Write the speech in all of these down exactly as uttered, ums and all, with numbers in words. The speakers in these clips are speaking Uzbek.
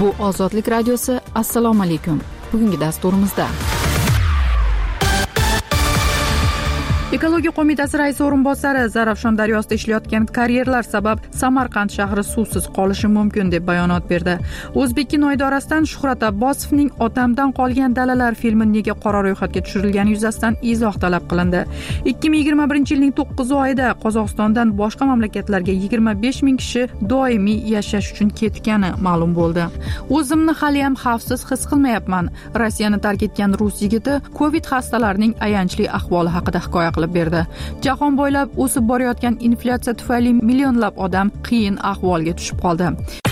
Bu Ozodlik radiosi. Assalomu alaykum. Bugungi dasturimizda Ekologiya qo'mitasi raisi o'rinbosari Zarafshon daryosida ishlayotgan karyerlar sabab Samarqand shahri suvsiz qolishi mumkin deb bayonot berdi. O'zbekkino idorasidan Shuhrat Abbosovning Otamdan qolgan dalalar filmi nega qora ro'yxatga tushirilgani yuzasidan izoh talab qilindi. ikki ming yigirma birinchi yilning to'qqiz oyida Qozog'istondan boshqa mamlakatlarga yigirma besh ming kishi doimiy yashash uchun ketgani ma'lum bo'ldi. O'zimni hali ham xavfsiz his qilmayapman. Rossiyani tark etgan rus yigiti Covid xastalarining ayanchli ahvoli haqida hikoya qilib berdi. Jahon bo'ylab o'sib borayotgan inflyatsiya tufayli millionlab odam qiyin ahvolga tushib qoldi.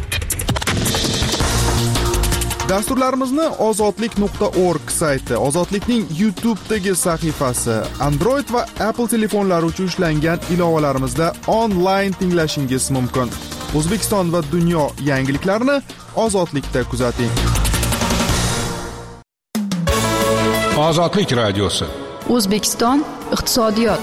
Dasturlarimizni ozodlik nuqta org sayti, Ozodlikning YouTube'dagi sahifasi, Android va Apple telefonlari uchun ishlangan ilovalarimizda onlayn tinglashingiz mumkin. O'zbekiston va dunyo yangiliklarini Ozodlikda kuzating. Ozodlik radiosi. O'zbekiston iqtisodiyot.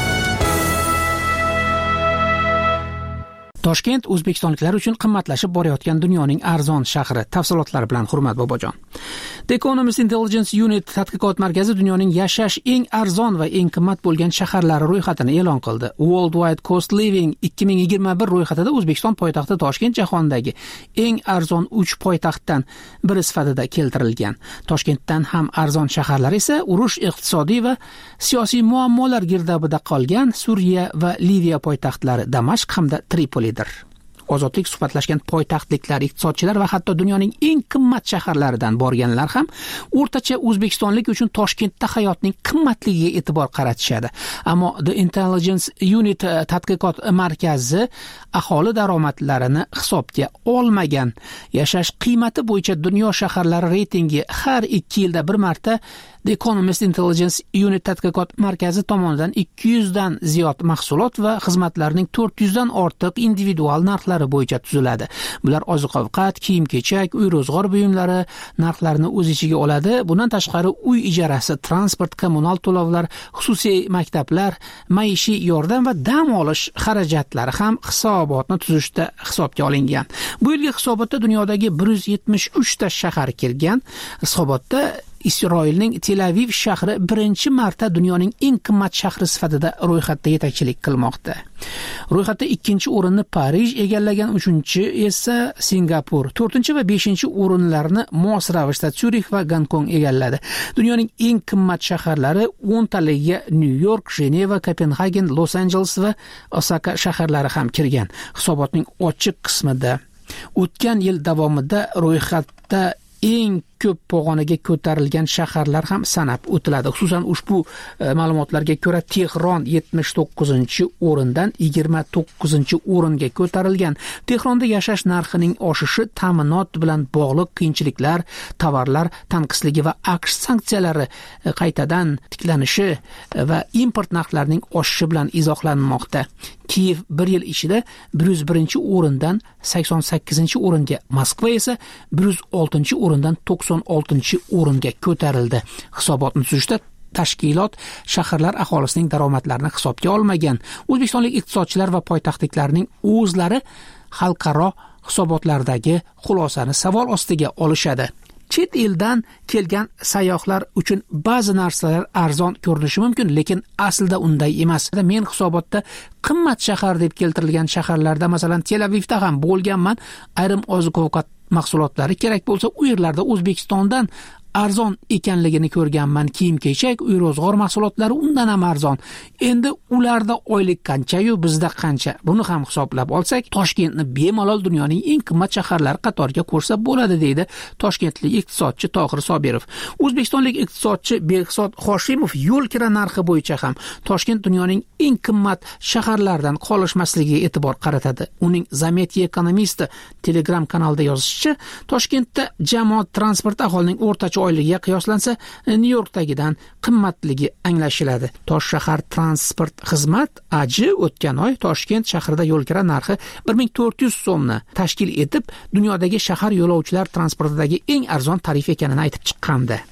Toshkent o'zbekistonliklar uchun qimmatlashib borayotgan dunyoning arzon shahri. Tafsilotlari bilan Hurmat Bobojon. The Economist Intelligence Unit tadqiqot markazi dunyoning yashash eng arzon va eng qimmat bo'lgan shaharlari ro'yxatini e'lon qildi. Worldwide Cost Living ikki ming yigirma bir ro'yxatida O'zbekiston poytaxti Toshkent jahondagi eng arzon uch poytaxtdan biri sifatida keltirilgan. Toshkentdan ham arzon shaharlar esa urush, iqtisodiy va siyosiy muammolar girdobida qolgan Suriya va Liviya poytaxtlari Damashq hamda Tripoli. Ozodlik suhbatlashgan poytaxtliklar, iqtisodchilar va hatto dunyoning eng qimmat shaharlaridan borganlar ham o'rtacha o'zbekistonlik uchun Toshkentda hayotning qimmatligiga e'tibor qaratishadi. Ammo The Intelligence Unit tadqiqot markazi aholi daromadlarini hisobga olmagan. Yashash qiymati bo'yicha dunyo shaharlari reytingi har ikki yilda bir marta The Economist Intelligence Unit tadqiqot markazi tomonidan ikki yuz dan ziyod mahsulot va xizmatlarning to'rt yuz dan ortiq individual narxlari bo'yicha tuziladi. Bular oziq-ovqat, kiyim-kechak, uy-ro'zg'or buyumlari narxlarini o'z ichiga oladi. Bundan tashqari uy ijarasi, transport, kommunal to'lovlar, xususiy maktablar, maishiy yordam va dam olish xarajatlari ham hisobotni tuzishda hisobga olingan. Bu yilgi hisobotda dunyodagi bir yuz yetmish uch ta shahar kirgan. Hisobotda Isroilning Tel Aviv shahri birinchi marta dunyoning eng qimmat shahri sifatida ro'yxatda yetakchilik qilmoqda. Ro'yxatda ikkinchi o'rinni Parij egallagan, uchinchi esa Singapur, to'rtinchi va beshinchi o'rinlarni mos ravishda Syurix va Gonkong egalladi. Dunyoning eng qimmat shaharlari o'n taligiga New York, Jeneva, Kopenhagen, Los Angeles va Osaka shaharlari ham kirgan. Hisobotning ochiq qismida o'tgan yil davomida ro'yxatda eng ko'p pog'onaga ko'tarilgan shaharlar ham sanab o'tiladi. Xususan ushbu e, ma'lumotlarga ko'ra Tehron yetmish to'qqizinchi o'rindan yigirma to'qqizinchi o'ringa ko'tarilgan. Tehronda yashash narxining oshishi ta'minot bilan bog'liq qiyinchiliklar, tovarlar tanqisligi va AQSh sanksiyalari e, qaytadan tiklanishi e, va import narxlarining oshishi bilan izohlanmoqda. Kiyev bir yil ichida bir yuz birinchi o'rindan sakson sakkizinchi o'ringa, Moskva esa bir yuz oltinchi o'rindan to'qson oltinchi o'ringa ko'tarildi. Hisobotni tuzishda tashkilot shaharlar aholisining daromadlarini hisobga olmagan. O'zbekistonlik iqtisodchilar va poytaxtliklarning o'zlari xalqaro hisobotlardagi xulosani savol ostiga olishadi. Chet eldan kelgan sayyohlar uchun ba'zi narsalar arzon ko'rinishi mumkin, lekin aslida unday emas. Men hisobotda qimmat shahar deb keltirilgan shaharlarda, masalan, Tel Avivda ham bo'lganman. Ayrim oziq-ovqat mahsulotlari kerak bo'lsa, u yerlarda O'zbekistondan arzon ekanligini ko'rganman. Kiyim-kechak, uy-ro'zg'or mahsulotlari undan ham arzon. Endi ularda oylik qancha-yu bizda qancha? Buni ham hisoblab olsak, Toshkentni bemalol dunyoning eng qimmat shaharlari qatoriga qo'shsa bo'ladi, deydi toshkentlik iqtisodchi Tohir Sobirov. O'zbekistonlik iqtisodchi Behzod Hoshimov yo'l kira narxi bo'yicha ham Toshkent dunyoning eng qimmat shaharlardan qolishmasligiga e'tibor qaratadi. Uning Zametye ekonomisti Telegram kanalida yozishicha, Toshkentda jamoat transport aholining o'rtacha oyligiga qiyoslansa Nyu-Yorkdagidan qimmatligi anglashiladi. Tosh shahar transport xizmat A J o'tgan oy Toshkent shahrida yo'l kira narxi bir ming to'rt yuz so'mni tashkil etib, dunyodagi shahar yo'lovchilar transportidagi eng arzon tarif ekanini aytib chiqqandi.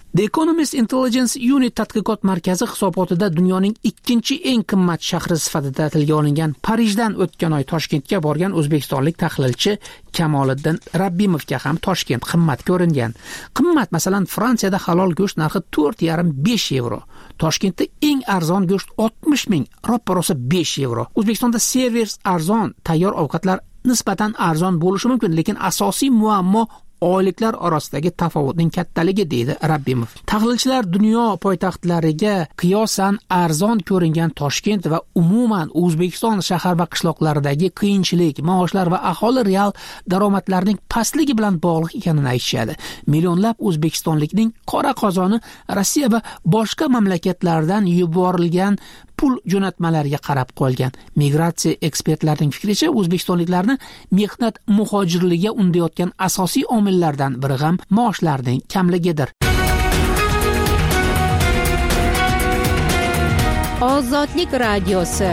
The Economist Intelligence Unit tadqiqot markazi hisobotida dunyoning ikkinchi eng qimmat shahri sifatida tilga olingan Parijdan o'tgan oy Toshkentga borgan o'zbekistonlik tahlilchi Kamoliddin Rabbimovga ham Toshkent qimmat ko'ringan. Qimmat, masalan, Fransiyada halol go'sht narxi to'rt yarim besh yevro. Toshkentda eng arzon go'sht oltmish ming, roppa-rosa besh yevro. O'zbekistonda servis arzon, tayyor ovqatlar nisbatan arzon bo'lishi mumkin, lekin asosiy muammo oyliklar orasidagi tafovutning kattaligi, deydi Rabbimov. Tahlilchilar dunyo poytaxtlariga qiyosan arzon ko'ringan Toshkent va umuman O'zbekiston shahar va qishloqlaridagi qiyinchilik, maoshlar va aholi real daromadlarining pastligi bilan bog'liq ekanini aytishadi. Millionlab o'zbekistonlikning qora qozoni Rossiya va boshqa mamlakatlardan yuborilgan pul jo'natmalariga qarab qolgan. Migratsiya ekspertlarining fikricha, o'zbekistonliklarni mehnat muhojirligiga undayotgan asosiy omillardan biri ham maoshlarning kamligidir. Ozodlik radiosi.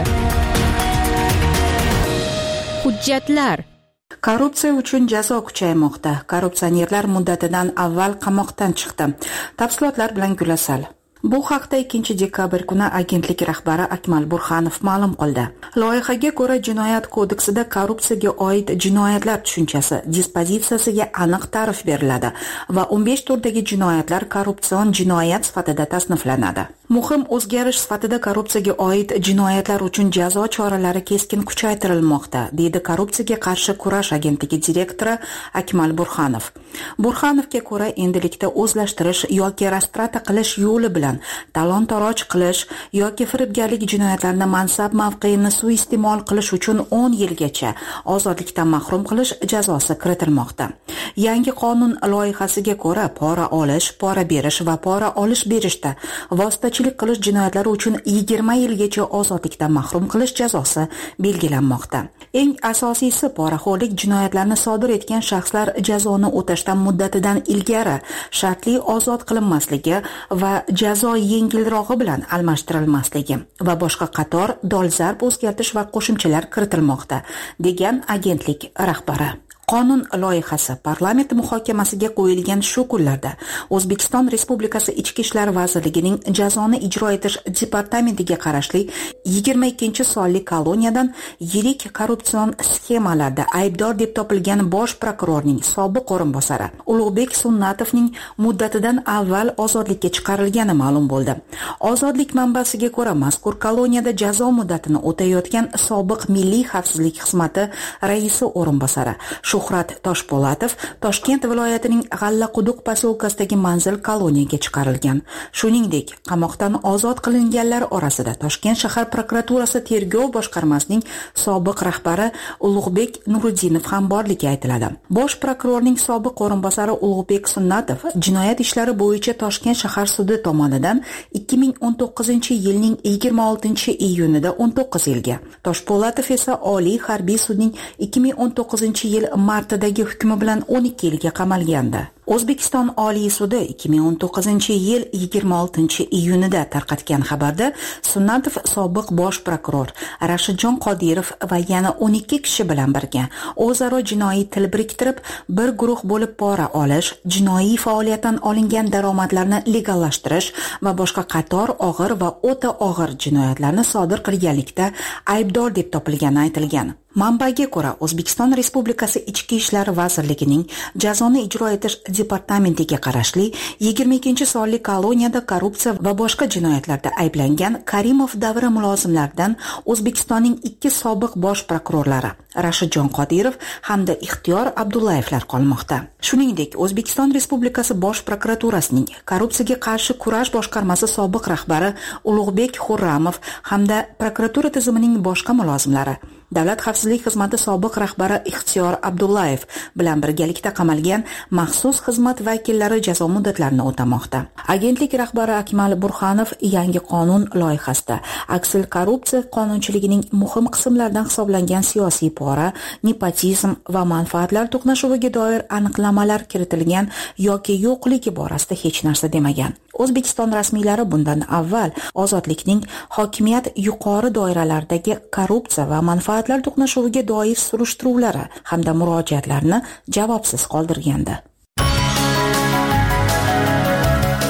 Hujjatlar. Korrupsiya uchun jazo kuchaymoqda. Korrupsionerlar muddatidan avval qamoqdan chiqdi. Tafsilotlar bilan Gulasal. Bu haqda ikkinchi dekabr kuni agentlik rahbari Akmal Burxanov ma'lum qildi. Loyihaga ko'ra jinoyat kodeksida korrupsiyaga oid jinoyatlar tushunchasi dispozitsiyasiga aniq ta'rif beriladi va o'n besh turdagi jinoyatlar korrupsion jinoyat sifatida tasniflanadi. Muhim o'zgarish sifatida korrupsiyaga oid jinoyatlar uchun jazo choralari keskin kuchaytirilmoqda, deydi Korrupsiyaga qarshi kurash agentligi direktori Akmal Burxanov. Burxanovga ko'ra, endilikda o'zlashtirish yoki rastrata qilish yo'li bilan talon-taroj qilish yoki firibgarlik jinoyatlarini mansab mavqeini suiiste'mol qilish uchun o'n yilgacha ozodlikdan mahrum qilish jazosi kiritilmoqda. Yangi qonun loyihasiga ko'ra, pora olish, pora berish va pora olish berishda vositachilik qilish jinoyatlari uchun yigirma yilgacha ozodlikdan mahrum qilish jazosi belgilanmoqda. Eng asosiysi, poraxo'rlik jinoyatlarini sodir etgan shaxslar jazoni o'tashdan muddatidan ilgari shartli ozod qilinmasligi va jazo yengilrog'i bilan almashtirilmasligi va boshqa qator dolzarb o'zgartirish va qo'shimchalar kiritilmoqda, degan agentlik rahbari. Qonun loyihasi parlament muhokamasiga qo'yilgan shu kunlarda O'zbekiston Respublikasi Ichki ishlar vazirligining jazoni ijro etish departamentiga qarashli yigirma ikkinchi sonli koloniyadan yirik korrupsion sxemalarda aybdor deb topilgan bosh prokurorning sobiq o'rinbosari Ulug'bek Sunnatovning muddatidan avval ozodlikka chiqarilgani ma'lum bo'ldi. Ozodlik manbasiga ko'ra, mazkur koloniyada jazo muddatini o'tayotgan sobiq Milliy xavfsizlik xizmati raisi o'rinbosari Shuhrat Toshpo'latov Toshkent viloyatining G'allaquduq posyolkasidagi manzil koloniyaga chiqarilgan. Shuningdek, qamoqdan ozod qilinganlar orasida Toshkent shahar prokuraturasi tergov boshqarmasining sobiq rahbari Ulug'bek Nuriddinov ham borligi aytiladi. Bosh prokurorning sobiq o'rinbosari Ulug'bek Sunnatov jinoyat ishlari bo'yicha Toshkent shahar sudi tomonidan ikki ming o'n to'qqizinchi yilning yigirma oltinchi iyunida o'n to'qqiz yilga, Toshpo'latov esa Oliy harbiy sudning ikki ming o'n to'qqizinchi yil martadagi hukmi bilan o'n ikki yilga qamalgandi. O'zbekiston Oliy sudi ikki ming o'n to'qqizinchi yil yigirma oltinchi iyunida tarqatgan xabarda Sunnatov sobiq bosh prokuror Rashidjon Qodirov va yana o'n ikki kishi bilan birga o'zaro jinoiy til biriktirib, bir guruh bo'lib pora olish, jinoiy faoliyatdan olingan daromadlarni legallashtirish va boshqa qator og'ir va o'ta og'ir jinoyatlarni sodir qilganlikda aybdor deb topilgani aytilgan. Manbaga ko'ra, O'zbekiston Respublikasi Ichki ishlar vazirligining jazoni ijro etish departamentiga qarashli yigirma ikkinchi sonli koloniyada korrupsiya va boshqa jinoyatlarda ayblangan Karimov davri mulozimlaridan O'zbekistonning ikki sobiq bosh prokurorlari Rashidjon Qodirov hamda Ixtiyor Abdullayevlar qolmoqda. Shuningdek, O'zbekiston Respublikasi Bosh prokuraturasining korrupsiyaga qarshi kurash boshqarmasi sobiq rahbari Ulug'bek Xurramov hamda prokuratura tizimining boshqa mulozimlari Davlat xavfsizlik xizmati sobiq rahbari Ixtiyor Abdullayev bilan birgalikda qamalgan maxsus xizmat vakillari jazo muddatlarini o'tamoqda. Agentlik rahbari Akmal Burxanov yangi qonun loyihasida aksil korrupsiya qonunchiligining muhim qismlaridan hisoblangan siyosiy pora, nepotizm va manfaatlar to'qnashuviga doir aniqlamalar kiritilgan yoki yo'qligi borasida hech narsa demagan. O'zbekiston rasmiylari bundan avval ozodlikning hokimiyat yuqori doiralaridagi korrupsiya va manfaatlar to'qnashuviga doir surishtiruvlari hamda murojaatlarni javobsiz qoldirgandi.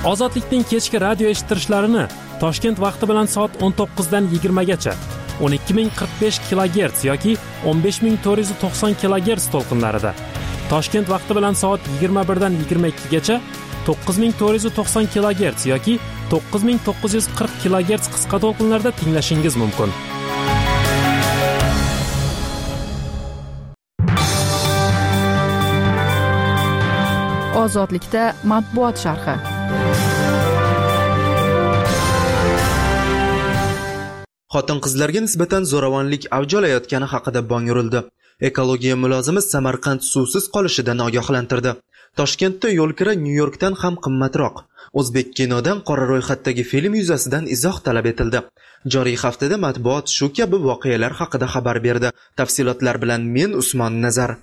Ozodlikning kechki radio eshittirishlarini Toshkent vaqti bilan soat o'n to'qqizdan yigirmagacha o'n ikki ming qirq besh kilogerts yoki o'n besh ming to'rt yuz to'qson kilogerts to'lqinlarida, Toshkent vaqti bilan soat yigirma birdan yigirma ikkigacha to'qqiz ming to'rt yuz to'qson kilogerts yoki to'qqiz ming to'qqiz yuz qirq kilogerts qisqa to'lqinlarda tinglashingiz mumkin. Ozodlikda matbuot sharhi. Xotin-qizlarga nisbatan zo'ravonlik avj olayotgani haqida bong urildi. Ekologiya mulozimi Samarqand suvsiz qolishidan ogohlantirdi. Toshkentda yo'lkira Nyu-Yorkdan ham qimmatroq. O'zbek kinodan qora ro'yxatdagi film yuzasidan izoh talab etildi. Joriy haftada matbuot shu kabi voqealar haqida xabar berdi. Tafsilotlar bilan men Usmon Nazar.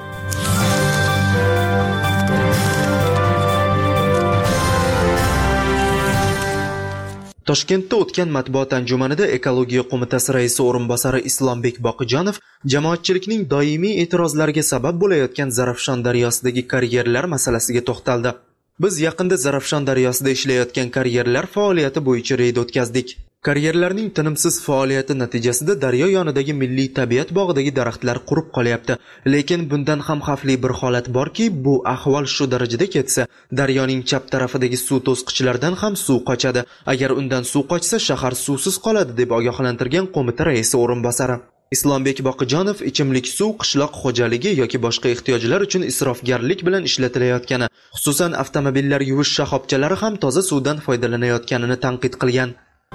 Toshkentda o'tgan matbuot anjumanida Ekologiya qo'mitasi raisi o'rinbosari Islombek Boqijonov jamoatchilikning doimiy e'tirozlariga sabab bo'layotgan Zarafshon daryosidagi karyerlar masalasiga to'xtaldi. Biz yaqinda Zarafshon daryosida ishlayotgan karyerlar faoliyati bo'yicha reyd o'tkazdik. Karyerlarning tinimsiz faoliyati natijasida daryo yonidagi milliy tabiat bog'idagi daraxtlar qurib qolyapti. Lekin bundan ham xavfli bir holat borki, bu ahvol shu darajada ketsa, daryoning chap tarafidagi suv to'sqichlardan ham suv qochadi. Agar undan suv qochsa, shahar suvsiz qoladi deb ogohlantirgan qo'mita raisi o'rinbosari. Islombek Boqijonov ichimlik suv qishloq xo'jaligi yoki boshqa ehtiyojlar uchun isrofgarlik bilan ishlatilayotgani, xususan avtomobillar yuvish shoxobchalari ham toza suvdan foydalanayotganini tanqid qilgan.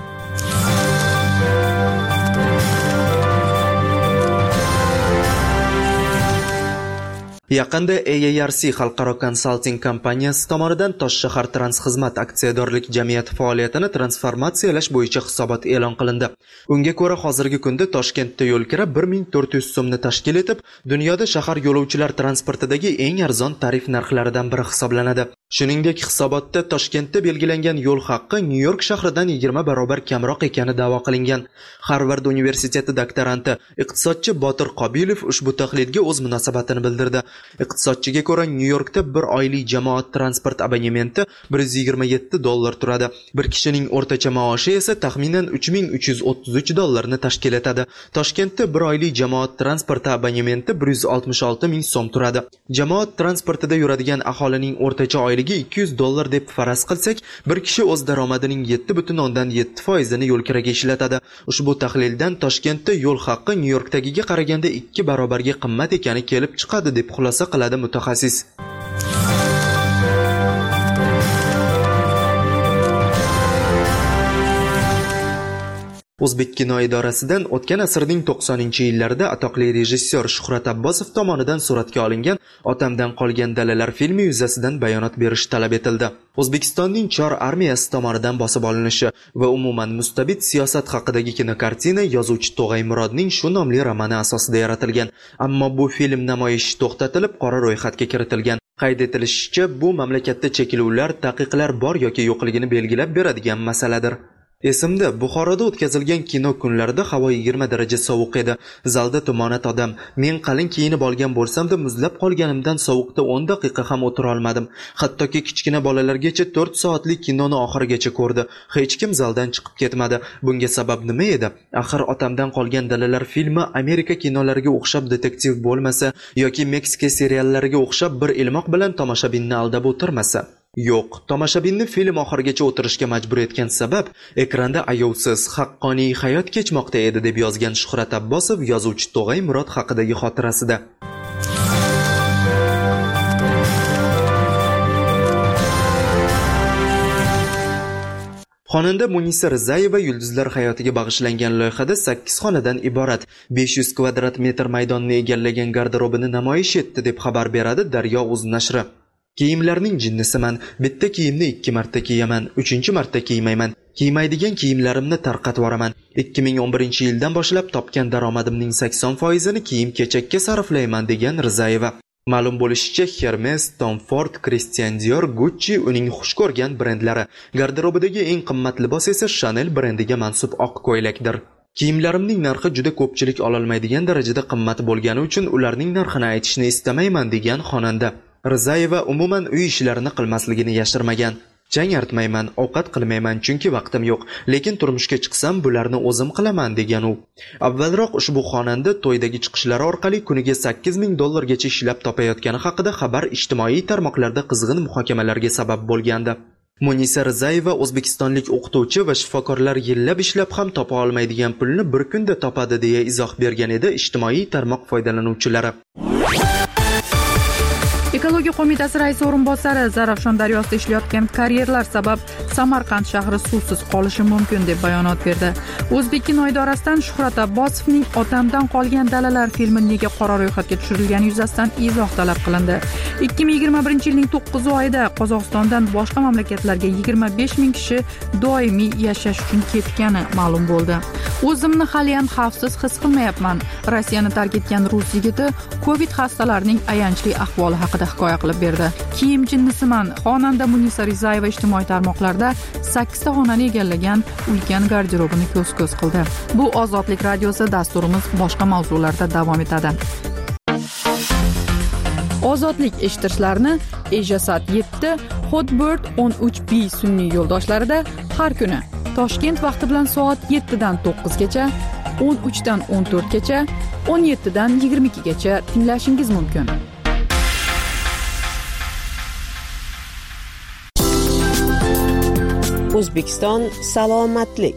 Yaqinda A A R C Xalqaro konsalting kompaniyasi tomonidan Toshshahar Transxizmat aksiyadorlik jamiyati faoliyatini transformatsiyalash bo'yicha hisobot e'lon qilindi. Unga ko'ra, hozirgi kunda Toshkentda yo'lkira bir ming to'rt yuz so'mni tashkil etib, dunyoda shahar yo'lovchilar transportidagi eng arzon tarif narxlaridan biri hisoblanadi. Shuningdek, hisobotda Toshkentda belgilangan yo'l haqqi Nyu-York shahridan yigirma barobar kamroq ekani da'vo qilingan. Harvard universiteti doktoranti, iqtisodchi Botir Qobilov ushbu tahlilga o'z munosabatini bildirdi. Iqtisodchiga ko'ra, Nyu-Yorkda bir oylik jamoat transport abonementi bir yuz yigirma yetti dollar turadi. Bir kishining o'rtacha maoshi esa taxminan uch ming uch yuz o'ttiz uch dollarni tashkil etadi. Toshkentda bir oylik jamoat transporti abonementi bir yuz oltmish olti ming so'm turadi. Jamoat transportida yuradigan aholining o'rtacha oyligi ikki yuz dollar deb faraz qilsak, bir kishi o'z daromadining yetti butun o'ndan yetti foizini yo'lkiraga ishlatadi. Ushbu tahlildan Toshkentda yo'l haqqi Nyu-Yorkdagiga qaraganda ikki barobarga qimmat ekani kelib chiqadi deb xulosa qiladi mutaxassis. O'zbek kino idorasidan o'tgan asrning to'qsoninchi yillarida atoqli rejissyor Shuhrat Abbosov tomonidan suratga olingan Otamdan qolgan dalalar filmi yuzasidan bayonot berish talab etildi. O'zbekistonning Chor armiyasi tomonidan bosib olinishi va umuman mustabid siyosat haqidagi kinokartina yozuvchi Tog'ay Murodning shu nomli romani asosida yaratilgan. Ammo bu film namoyishi to'xtatilib, qora ro'yxatga kiritilgan. Qayd etilishicha, bu mamlakatda cheklovlar, taqiqlar bor yoki yo'qligini belgilab beradigan masaladir. Esimda, Buxoroda o'tkazilgan kino kunlarida havo yigirma daraja sovuq edi. Zalda tumonat odam. Men qalin kiyinib olgan bo'lsam-da, muzlab qolganimdan sovuqda o'n daqiqa ham o'tira olmadim. Hattoki kichkina bolalargacha to'rt soatlik kinoni oxirigacha ko'rdi. Hech kim zaldan chiqib ketmadi. Bunga sabab nima edi? Axir Otamdan qolgan dalalar filmi Amerika kinolariga o'xshab detektiv bo'lmasa yoki Meksika seriallariga o'xshab bir ilmoq bilan tomoshabinni aldab o'tirmasa. Yo'q, tomoshabinni film oxirigacha o'tirishga majbur etgan sabab ekranda ayovsiz, haqqoniy hayot kechmoqda edi deb yozgan Shuhrat Abbosov yozuvchi Tog'ay Murod haqidagi xotirasida. Xonanda Munisa Rizayeva yulduzlar hayotiga bag'ishlangan loyihada sakkiz xonadan iborat besh yuz kvadrat metr maydonni egallagan garderobini namoyish etdi deb xabar beradi Daryo.uz nashri. Kiyimlarning jinnisiman, bitta kiyimni ikki marta kiyaman, uchinchi marta kiymayman. Kiymaydigan kiyimlarimni tarqatvoraman. ikki ming o'n birinchi yildan boshlab topgan daromadimning sakson foizini kiyim-kechakka sarflayman degan Rizayeva. Ma'lum bo'lishicha, Hermes, Tom Ford, Christian Dior, Gucci uning xush ko'rgan brendlari. Garderobidagi eng qimmat libos esa Chanel brendiga mansub oq ko'ylakdir. Kiyimlarimning narxi juda ko'pchilik ololmaydigan darajada qimmat bo'lgani uchun ularning narxini aytishni istamayman degan xonanda. Rizayeva umuman uy ishlarini qilmasligini yashirmagan. Chang artmayman, ovqat qilmayman chunki vaqtim yo'q, lekin turmushga chiqsam bularni o'zim qilaman degan u. Avvalroq ushbu xonanda to'ydagi chiqishlari orqali kuniga sakkiz ming dollargacha ishlab topayotgani haqida xabar ijtimoiy tarmoqlarda qizg'in muhokamalarga sabab bo'lgandi. Munisa Rizayeva o'zbekistonlik o'qituvchi va shifokorlar yillab ishlab ham topa olmaydigan pulni bir kunda topadi deya izoh bergan edi ijtimoiy tarmoq foydalanuvchilari. Ekologiya qo'mitasi raisi o'rinbosari Zarafshon daryosida ishlayotgan karyerlar sabab Samarqand shahri suvsiz qolishi mumkin deb bayonot berdi. O'zbekkino idorasidan Shuhrat Abbosovning Otamdan qolgan dalalar filmi nega qora ro'yxatga tushirilgani yuzasidan izoh talab qilindi. ikki ming yigirma birinchi yilning to'qqiz oyida Qozog'istondan boshqa mamlakatlarga yigirma besh ming kishi doimiy yashash uchun ketgani ma'lum bo'ldi. O'zimni hali ham xavfsiz his qilmayapman. Rossiyani tark etgan rus yigiti Covid xastalarining ayanchli ahvoli haqida hikoya qilib berdi. Kiyim jinnisiman. Xonanda Munisa Rizayeva ijtimoiy tarmoqlarda sakkizta xonani egallagan ulkan garderobini ko'z-ko'z qildi. Bu Ozodlik radiosi, dasturimiz boshqa mavzularda davom etadi. Ozodlik eshittirishlarni Ejasat yetti, Hotbird o'n uch B sun'iy yo'ldoshlarida har kuni Toshkent vaqti bilan soat yettidan to'qqizgacha, o'n uchdan o'n to'rtgacha, o'n yettidan yigirma ikkigacha tinglashingiz mumkin. O'zbekiston salomatlik.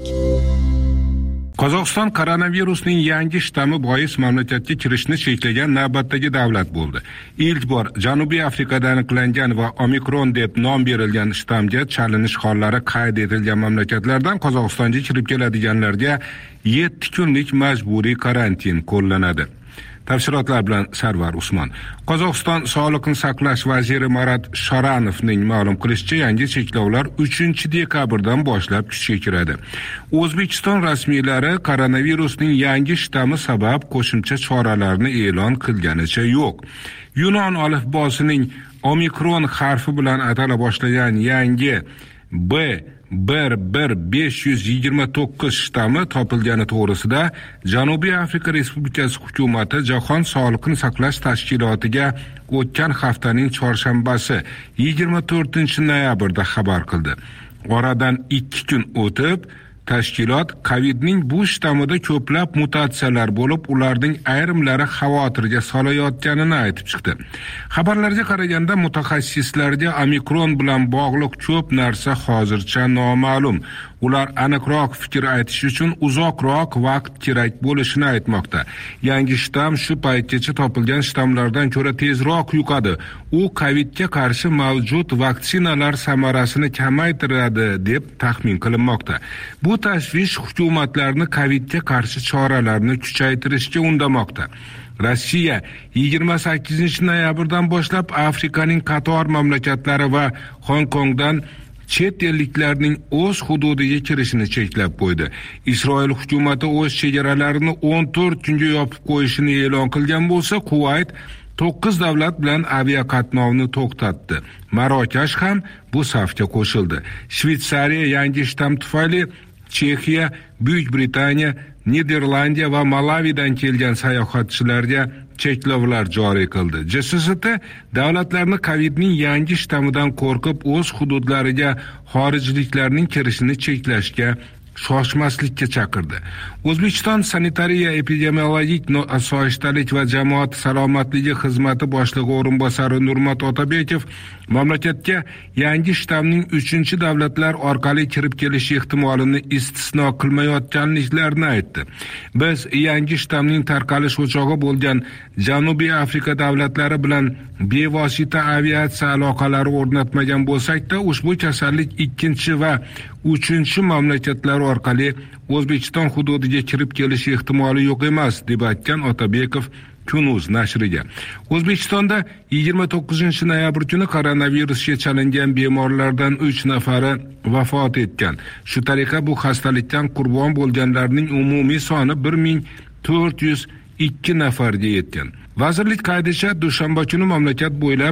Qozog'iston koronavirusning yangi shtammi bois mamlakatga kirishni cheklagan navbatdagi davlat bo'ldi. Ilk bor Janubiy Afrikada aniqlangan va Omikron deb nom berilgan shtamga chalinish hollari qayd etilgan mamlakatlardan Qozog'istonga kirib keladiganlarga yetti kunlik majburiy karantin qo'llanadi. Tafsilotlar bilan Sarvar Usmon. Qozog'iston Sog'liqni saqlash vaziri Marat Shoranovning ma'lum qilishicha, yangi cheklovlar uchinchi dekabrdan boshlab kuchga kiradi. O'zbekiston rasmiylari koronavirusning yangi shtammi sabab qo'shimcha choralarni e'lon qilganicha yo'q. Yunon alifbosining Omikron harfi bilan atala boshlagan yangi B bir bir besh yuz yigirma to'qqiz shtammi topilgani to'g'risida Janubiy Afrika Respublikasi hukumati Jahon Sog'liqni saqlash tashkilotiga o'tgan haftaning chorshanbasi yigirma to'rtinchi noyabrda xabar qildi. Oradan ikki kun o'tib tashkilot Covidning bu shtammida ko'plab mutatsiyalar bo'lib, ularning ayrimlari xavotirga solayotganini aytib chiqdi. Xabarlarga qaraganda mutaxassislarga Omikron bilan bog'liq ko'p narsa hozircha noma'lum. Ular aniqroq fikr aytish uchun uzoqroq vaqt kerak bo'lishini aytmoqda. Yangi shtamm shu paytgacha topilgan shtammlardan ko'ra tezroq yuqadi. U Covidga qarshi mavjud vaksinalar samarasini kamaytiradi deb taxmin qilinmoqda. Bu tashvish hukumatlarni Covidga qarshi choralarni kuchaytirishga undamoqda. Rossiya yigirma sakkizinchi noyabrdan boshlab Afrikaning qator mamlakatlari va Hong Kongdan chet elliklarning o'z hududiga kirishini cheklab qo'ydi. Isroil hukumati o'z chegaralarini o'n to'rt kunga yopib qo'yishini e'lon qilgan bo'lsa, Kuvayt to'qqiz davlat bilan aviaqatnovni to'xtatdi. Marokash ham bu safga qo'shildi. Shveysariya yangi shtamm tufayli Chexiya, Buyuk Britaniya, Niderlandiya va Malavidan kelgan sayohatchilarga cheklovlar joriy qildi. J S S T davlatlarni Covidning yangi shtammidan qo'rqib o'z hududlariga xorijliklarning kirishini cheklashga shoshmaslikka chaqirdi. O'zbekiston sanitariya epidemiologik osoyishtalik va jamoat salomatligi xizmati boshlig'i o'rinbosari Nurmat Otabekov mamlakatga yangi shtammning uchinchi davlatlar orqali kirib kelish ehtimolini istisno qilmayotganliklarini aytdi. Biz yangi shtammning tarqalish o'chog'i bo'lgan Janubiy Afrika davlatlari bilan bevosita aviatsiya aloqalari o'rnatmagan bo'lsak-da, ushbu kasallik ikkinchi va uchinchi mamlakatlar orqali O'zbekiston hududiga kirib kelish ehtimoli yo'q emas, deb aytgan Otabekov Kunuz nashriga. O'zbekistonda yigirma to'qqizinchi noyabr kuni koronavirusga chalingan bemorlardan uch nafari vafot etgan. Shu tariqa bu xastalikdan qurbon bo'lganlarning umumiy soni bir ming to'rt yuz ikki nafarga yetgan. Vazirlik qaydishicha, dushanba kuni mamlakat bo'ylab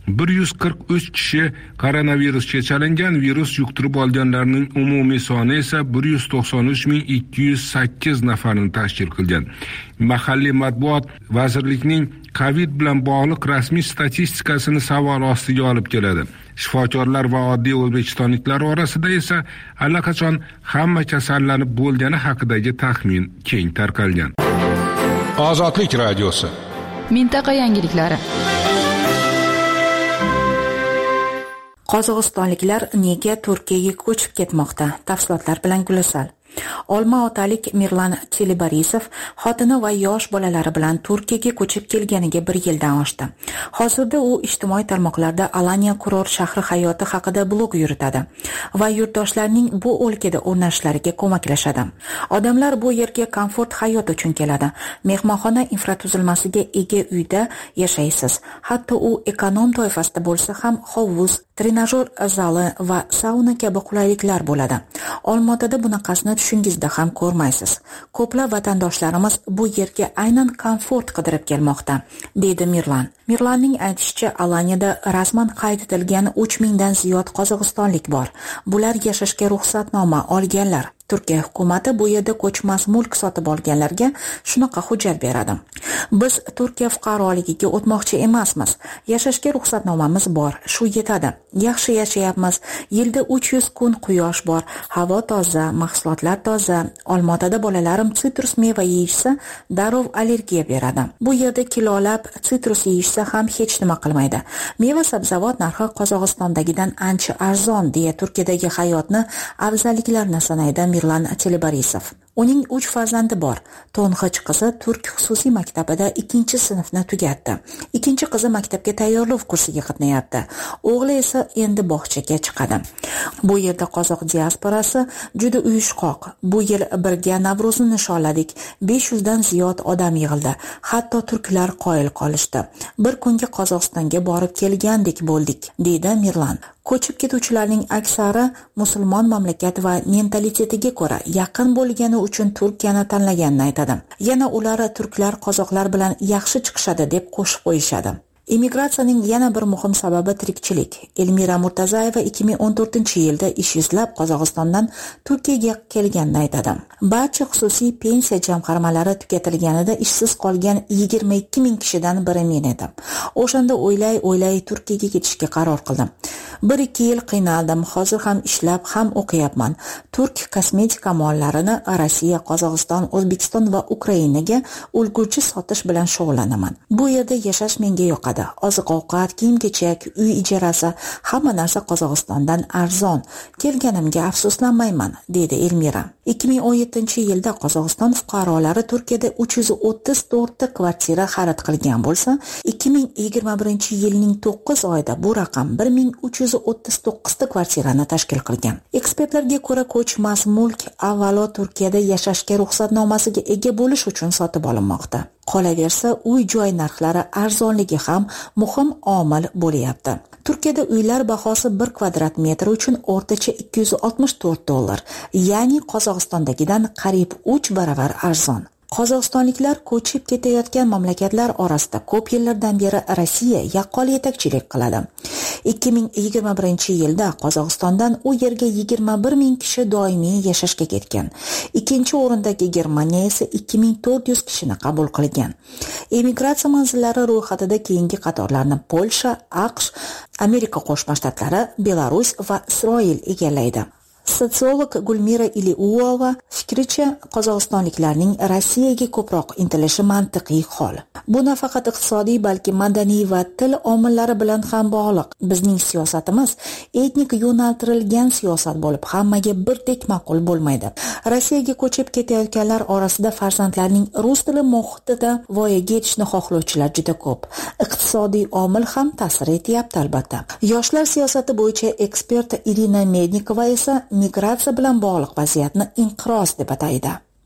bir yuz qirq uch kishi koronavirusga chalingan, virus yuqtirib olganlarning umumiy soni esa bir yuz to'qson uch ming ikki yuz sakkiz nafarni tashkil qilgan. Mahalliy matbuot vazirlikning Covid bilan bog'liq rasmiy statistikasini savol ostiga olib keladi. Shifokorlar va oddiy o'zbekistonliklar orasida esa allaqachon hamma kasallanib bo'lgani haqidagi taxmin keng tarqalgan. Ozodlik radiosi. Mintaqa yangiliklari. Qozog'istonliklar nega Turkiyaga ko'chib ketmoqda? Tafsilotlar bilan Gulasal. Olma-otalik Mirlan Chilibarisov xotini va yosh bolalari bilan Turkiyaga ko'chib kelganiga bir yildan oshdi. Hozirda u ijtimoiy tarmoqlarda Alanya kurort shahri hayoti haqida blog yuritadi va yurtdoshlarning bu o'lkada o'rnashishlariga ko'maklashadi. Odamlar bu yerga komfort hayot uchun keladi. Mehmonxona infratuzilmasiga ega uyda yashaysiz. Hatto u ekonom toifasida bo'lsa ham hovuz, trenajyor zali va sauna kabi qulayliklar bo'ladi. Olmaotada bunaqasini tushingizda ham ko'rmaysiz. Ko'plab vatandoshlarimiz bu yerga aynan komfort qidirib kelmoqda, deydi Mirlan. Mirlanning aytishicha, Alanyada rasman qayd etilgan uch mingdan ziyod qozog'istonlik bor. Bular yashashga ruxsatnoma olganlar. Turkiya hukumati bu yerda ko'chmas mulk sotib olganlarga shunaqa hujjat beradi. Biz Turkiya fuqaroligiga o'tmoqchi emasmiz. Yashashga ruxsatnomamiz bor, shu yetadi. Yaxshi yashayapmiz. Yilda uch yuz kun quyosh bor, havo toza, mahsulotlar toza. Olmaotada bolalarim sitrus meva yeyishsa, darrov allergiya beradi. Bu yerda kilolab sitrus yeyishsa ham hech nima qilmaydi. Meva sabzavot narxi Qozog'istondagidan ancha arzon, deya Turkiyadagi hayotni afzalliklarini sanaydi Mirlan Chilibarisov. Uning uch farzandi bor. To'ng'ich qizi turk xususiy maktabida ikkinchi sinfni tugatdi. Ikkinchi qizi maktabga tayyorlov kursiga qatnayapti. O'g'li esa endi bog'chaga chiqadi. Bu yerda qozoq diasporasi juda uyushqoq. Bu yil birga Navro'zni nishonladik. besh yuzdan ziyod odam yig'ildi. Hatto turklar qoyil qolishdi. Bir kunga Qozog'istonga borib kelgandek bo'ldik, deydi Mirlan. Ko'chib ketuvchilarning aksari musulmon mamlakat va mentalitetiga ko'ra yaqin bo'lgani uchun Turkiyani tanlaganini aytadi. Yana ular turklar qozoqlar bilan yaxshi chiqishadi deb qo'shib qo'yishadi. Immigratsiyaning yana bir muhim sababi tirikchilik. Elmira Murtazayeva ikki ming o'n to'rtinchi yilda ish izlab Qozog'istondan Turkiyaga kelganini aytadi. Barcha xususiy pensiya jamg'armalari tugatilganida ishsiz qolgan yigirma ikki ming kishidan biri men edim. O'shanda o'ylay-o'ylay Turkiyaga ketishga qaror qildim. bir ikki yil qiynaldim. Hozir ham ishlab, ham o'qiyapman. Turk kosmetika mollarini Rossiya, Qozog'iston, O'zbekiston va Ukrainaga ulgurji sotish bilan shug'ullanaman. Bu yerda yashash menga yoqadi. Oziq-ovqat, kiyim-kechak, uy ijarasi, hamma narsa Qozog'istondan arzon. Kelganimga afsuslanmayman, dedi Elmira. ikki ming o'n yettinchi yilda Qozog'iston fuqarolari Turkiyada uch yuz o'ttiz to'rt ta kvartira xarid qilgan bo'lsa, ikki ming yigirma birinchi yilning to'qqiz oyida bu raqam bir ming uch yuz o'ttiz to'qqiz ta kvartirani tashkil qilgan. Ekspertlarga ko'ra, ko'chmas mulk avvalo Turkiyada yashashga ruxsatnomasiga ega bo'lish uchun sotib olinmoqda. Qolaversa, uy-joy narxlari arzonligi ham muhim omil bo'lyapti. Turkiyada uylar bahosi bir kvadrat metr uchun o'rtacha ikki yuz oltmish to'rt dollar, ya'ni Qozog'istondagidan qariyb uch baravar arzon. Qozog'istonliklar ko'chib ketayotgan mamlakatlar orasida ko'p yillardan beri Rossiya yaqqol yetakchilik qiladi. ikki ming yigirma birinchi yilda Qozog'istondan u yerga yigirma bir ming kishi doimiy yashashga ketgan. Ikkinchi o'rindagi Germaniya esa ikki ming to'rt yuz kishini qabul qilgan. Emigratsiya manzillari ro'yxatida keyingi qatorlarni Polsha, AQSh, Amerika Qo'shma Shtatlari, Belarus va Isroil egallaydi. Sotsiolog Gulmira Iliuova fikricha, qozog'istonliklarning Rossiyaga ko'proq intilishi mantiqiy hol. Bu nafaqat iqtisodiy, balki madaniy va til omillari bilan ham bog'liq. Bizning siyosatimiz etnik yo'naltirilgan siyosat bo'lib, hammaga birdek ma'qul bo'lmaydi. Rossiyaga ko'chib ketayotganlar orasida farzandlarning rus tili muhitida voyaga yetishni xohlovchilar juda ko'p. Iqtisodiy omil ham ta'sir etyapti albatta. Yoshlar siyosati bo'yicha ekspert Irina Mednikova esa migratsiya bilan bog'liq vaziyatni inqiroz deb ataydi.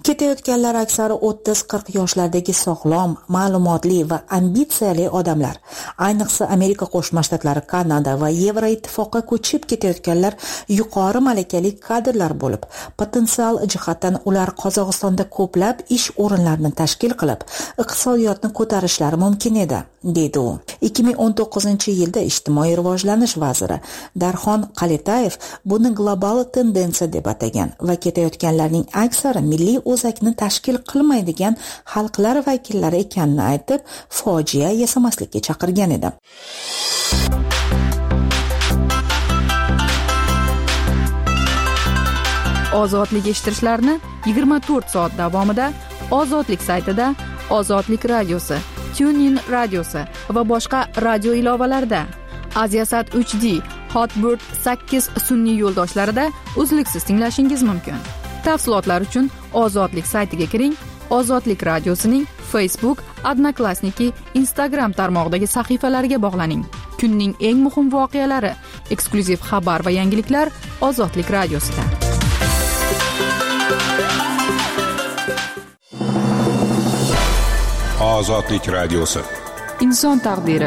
Ketayotganlar aksari o'ttiz qirq yoshlardagi sog'lom, ma'lumotli va ambitsiyali odamlar. Ayniqsa Amerika Qo'shma Shtatlari, Kanada va Yevroittifoqqa ko'chib ketayotganlar yuqori malakali kadrlar bo'lib, potensial jihatdan ular Qozog'istonda ko'plab ish o'rinlarini tashkil qilib, iqtisodiyotni ko'tarishlari mumkin edi, deydi u. ikki ming o'n to'qqizinchi yilda ijtimoiy rivojlanish vaziri Darxon Qaletayev buni global tendensiya deb atagan va ketayotganlarning aksari milliy o'zakni tashkil qilmaydigan xalqlar vakillari ekanini aytib, fojia yasamaslikka chaqirgan edi. Ozodlik eshittirishlarini yigirma to'rt soat davomida Ozodlik saytida, Ozodlik radiosi, TuneIn radiosi va boshqa radio ilovalarida, Aziasat uch D, Hotbird sakkiz sun'iy yo'ldoshlarida uzluksiz tinglashingiz mumkin. Tafsilotlar uchun Ozodlik saytiga kiring. Ozodlik radiosining Facebook, Odnoklassniki, Instagram tarmog'idagi sahifalariga bog'laning. Kunning eng muhim voqealari, eksklyuziv xabar va yangiliklar Ozodlik radiosida. Ozodlik radiosi. Inson taqdiri.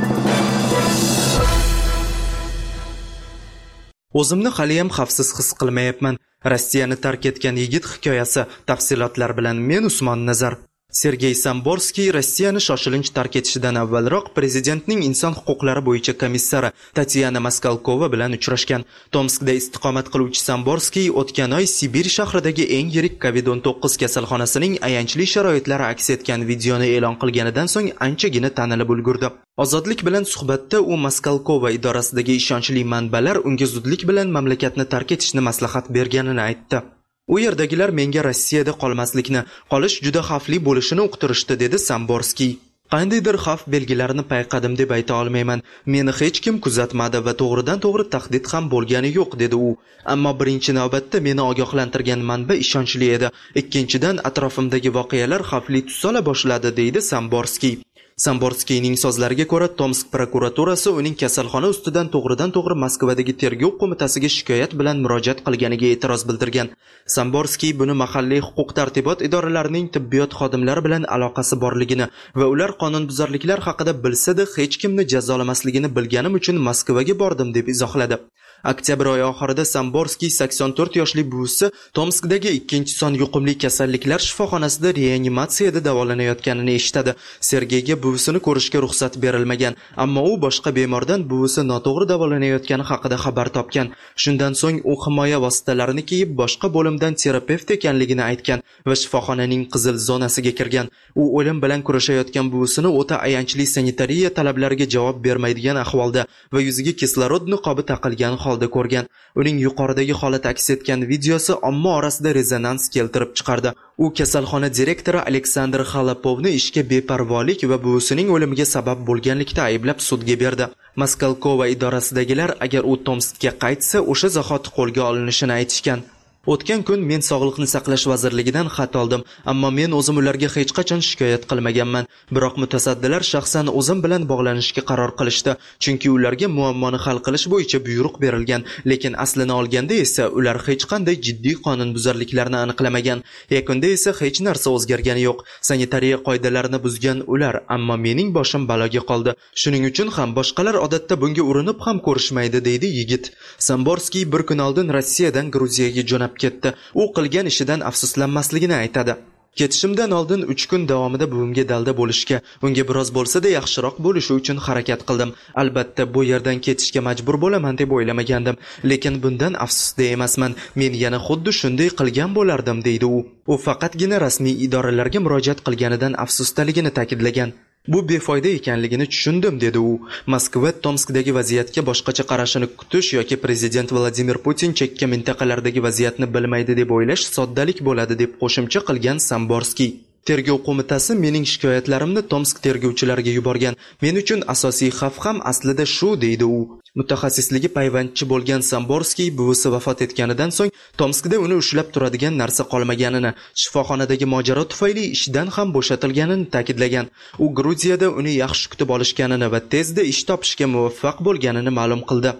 O'zimni hali ham xavfsiz his qilmayapman. Rossiyani tark etgan yigit hikoyasi. Tafsilotlar bilan men Usmon Nazar. Sergey Samborskiy Rossiyani shoshilinch tark etishidan avvalroq prezidentning inson huquqlari bo'yicha komissari Tatyana Maskalkova bilan uchrashgan. Tomskda istiqomat qiluvchi Samborskiy o'tgan oy Sibir shahridagi eng yirik kovid o'n to'qqiz kasalxonasining ayanchli sharoitlari aks etgan videoni e'lon qilganidan so'ng anchagina tanilib ulgurdi. Ozodlik bilan suhbatda u Maskalkova idorasidagi ishonchli manbalar unga zudlik bilan mamlakatni tark etishni maslahat berganini aytdi. U yerdagilar menga Rossiyada qolmaslikni, qolish juda xavfli bo'lishini uqtirishdi, dedi Samborskiy. Qandaydir xavf belgilarini payqadim deb ayta olmayman. Meni hech kim kuzatmadi va to'g'ridan-to'g'ri tahdid ham bo'lgani yo'q, dedi u. Ammo birinchi navbatda meni ogohlantirgan manba ishonchli edi. Ikkinchidan atrofimdagi voqealar xavfli tus ola boshladi, deydi Samborskiy. Samborskiyning so'zlariga ko'ra, Tomsk prokuraturasi uning kasalxona ustidan to'g'ridan-to'g'ri Moskvadagi tergov qo'mitasiga shikoyat bilan murojaat qilganiga e'tiroz bildirgan. Samborskiy buni mahalliy huquq-tartibot idoralarining tibbiyot xodimlari bilan aloqasi borligini va ular qonunbuzarliklar haqida bilsa-da hech kimni jazolamasligini bilganim uchun Moskvaga bordim deb izohladi. Oktyabr oyi oxirida Samborskiy sakson to'rt yoshli buvisi Tomskdagi ikkinchi son yuqumli kasalliklar shifoxonasida reanimatsiyada davolanayotganini eshitadi. Sergeyga buvisini ko'rishga ruxsat berilmagan, ammo u boshqa bemordan buvisi noto'g'ri davolanayotgani haqida xabar topgan. Shundan so'ng u himoya vositalarini kiyib boshqa bo'limdan terapevt ekanligini aytgan va shifoxonaning qizil zonasiga kirgan. U o'lim bilan kurashayotgan buvisini o'ta ayanchli sanitariya talablariga javob bermaydigan ahvolda va yuziga kislorod niqobi taqilgan holda ko'rgan. Uning yuqoridagi holat aks etgan videosi omma orasida rezonans keltirib chiqardi. U kasalxona direktori Aleksandr Xalapovni ishga beparvolik va buvisining o'limiga sabab bo'lganlikda ayblab sudga berdi. Maskalkova idorasidagilar agar u Tomskka qaytsa, o'sha zahoti qo'lga olinishini aytishgan. O'tgan kun men Sog'liqni saqlash vazirligidan xat oldim, ammo men o'zim ularga hech qachon shikoyat qilmaganman. Biroq mutasaddilar shaxsan o'zim bilan bog'lanishga qaror qilishdi, chunki ularga muammoni hal qilish bo'yicha buyruq berilgan, lekin aslini olganda esa ular hech qanday jiddiy qonunbuzarliklarni aniqlamagan. Yakunda esa hech narsa o'zgargani yo'q. Sanitariya qoidalarini buzgan ular, ammo mening boshim baloga qoldi. Shuning uchun ham boshqalar odatda bunga urinib ham ko'rishmaydi, deydi yigit. Samborskiy bir kun oldin Rossiyadan Gruziyaga jo'nab ketdi. U qilgan ishidan afsuslanmasligini aytadi. Ketishimdan oldin uch kun davomida buvimga dalda bo'lishga, unga biroz bo'lsa-da yaxshiroq bo'lishi uchun harakat qildim. Albatta bu yerdan ketishga majbur bo'laman deb o'ylamagandim, lekin bundan afsusda emasman. Men yana xuddi shunday qilgan bo'lardim, deydi u. U faqatgina rasmiy idoralarga murojaat qilganidan afsusdaligini ta'kidlagan. Bu befoyda ekanligini tushundim, dedi u. Moskva Tomskdagi vaziyatga boshqacha qarashini kutish yoki prezident Vladimir Putin chekka mintaqalardagi vaziyatni bilmaydi deb o'ylash soddalik bo'ladi, deb qo'shimcha qilgan Samborskiy. Tergov qo'mitasi mening shikoyatlarimni Tomsk tergovchilariga yuborgan. Men uchun asosiy xavf ham aslida shu, deydi u. Mutaxassisligi payvandchi bo'lgan Samborskiy buvisi vafot etganidan so'ng Tomskda uni ushlab turadigan narsa qolmaganini, shifoxonadagi mojaro tufayli ishdan ham bo'shatilganini ta'kidlagan. U Gruziyada uni yaxshi kutib olishganini va tezda ish topishga muvaffaq bo'lganini ma'lum qildi.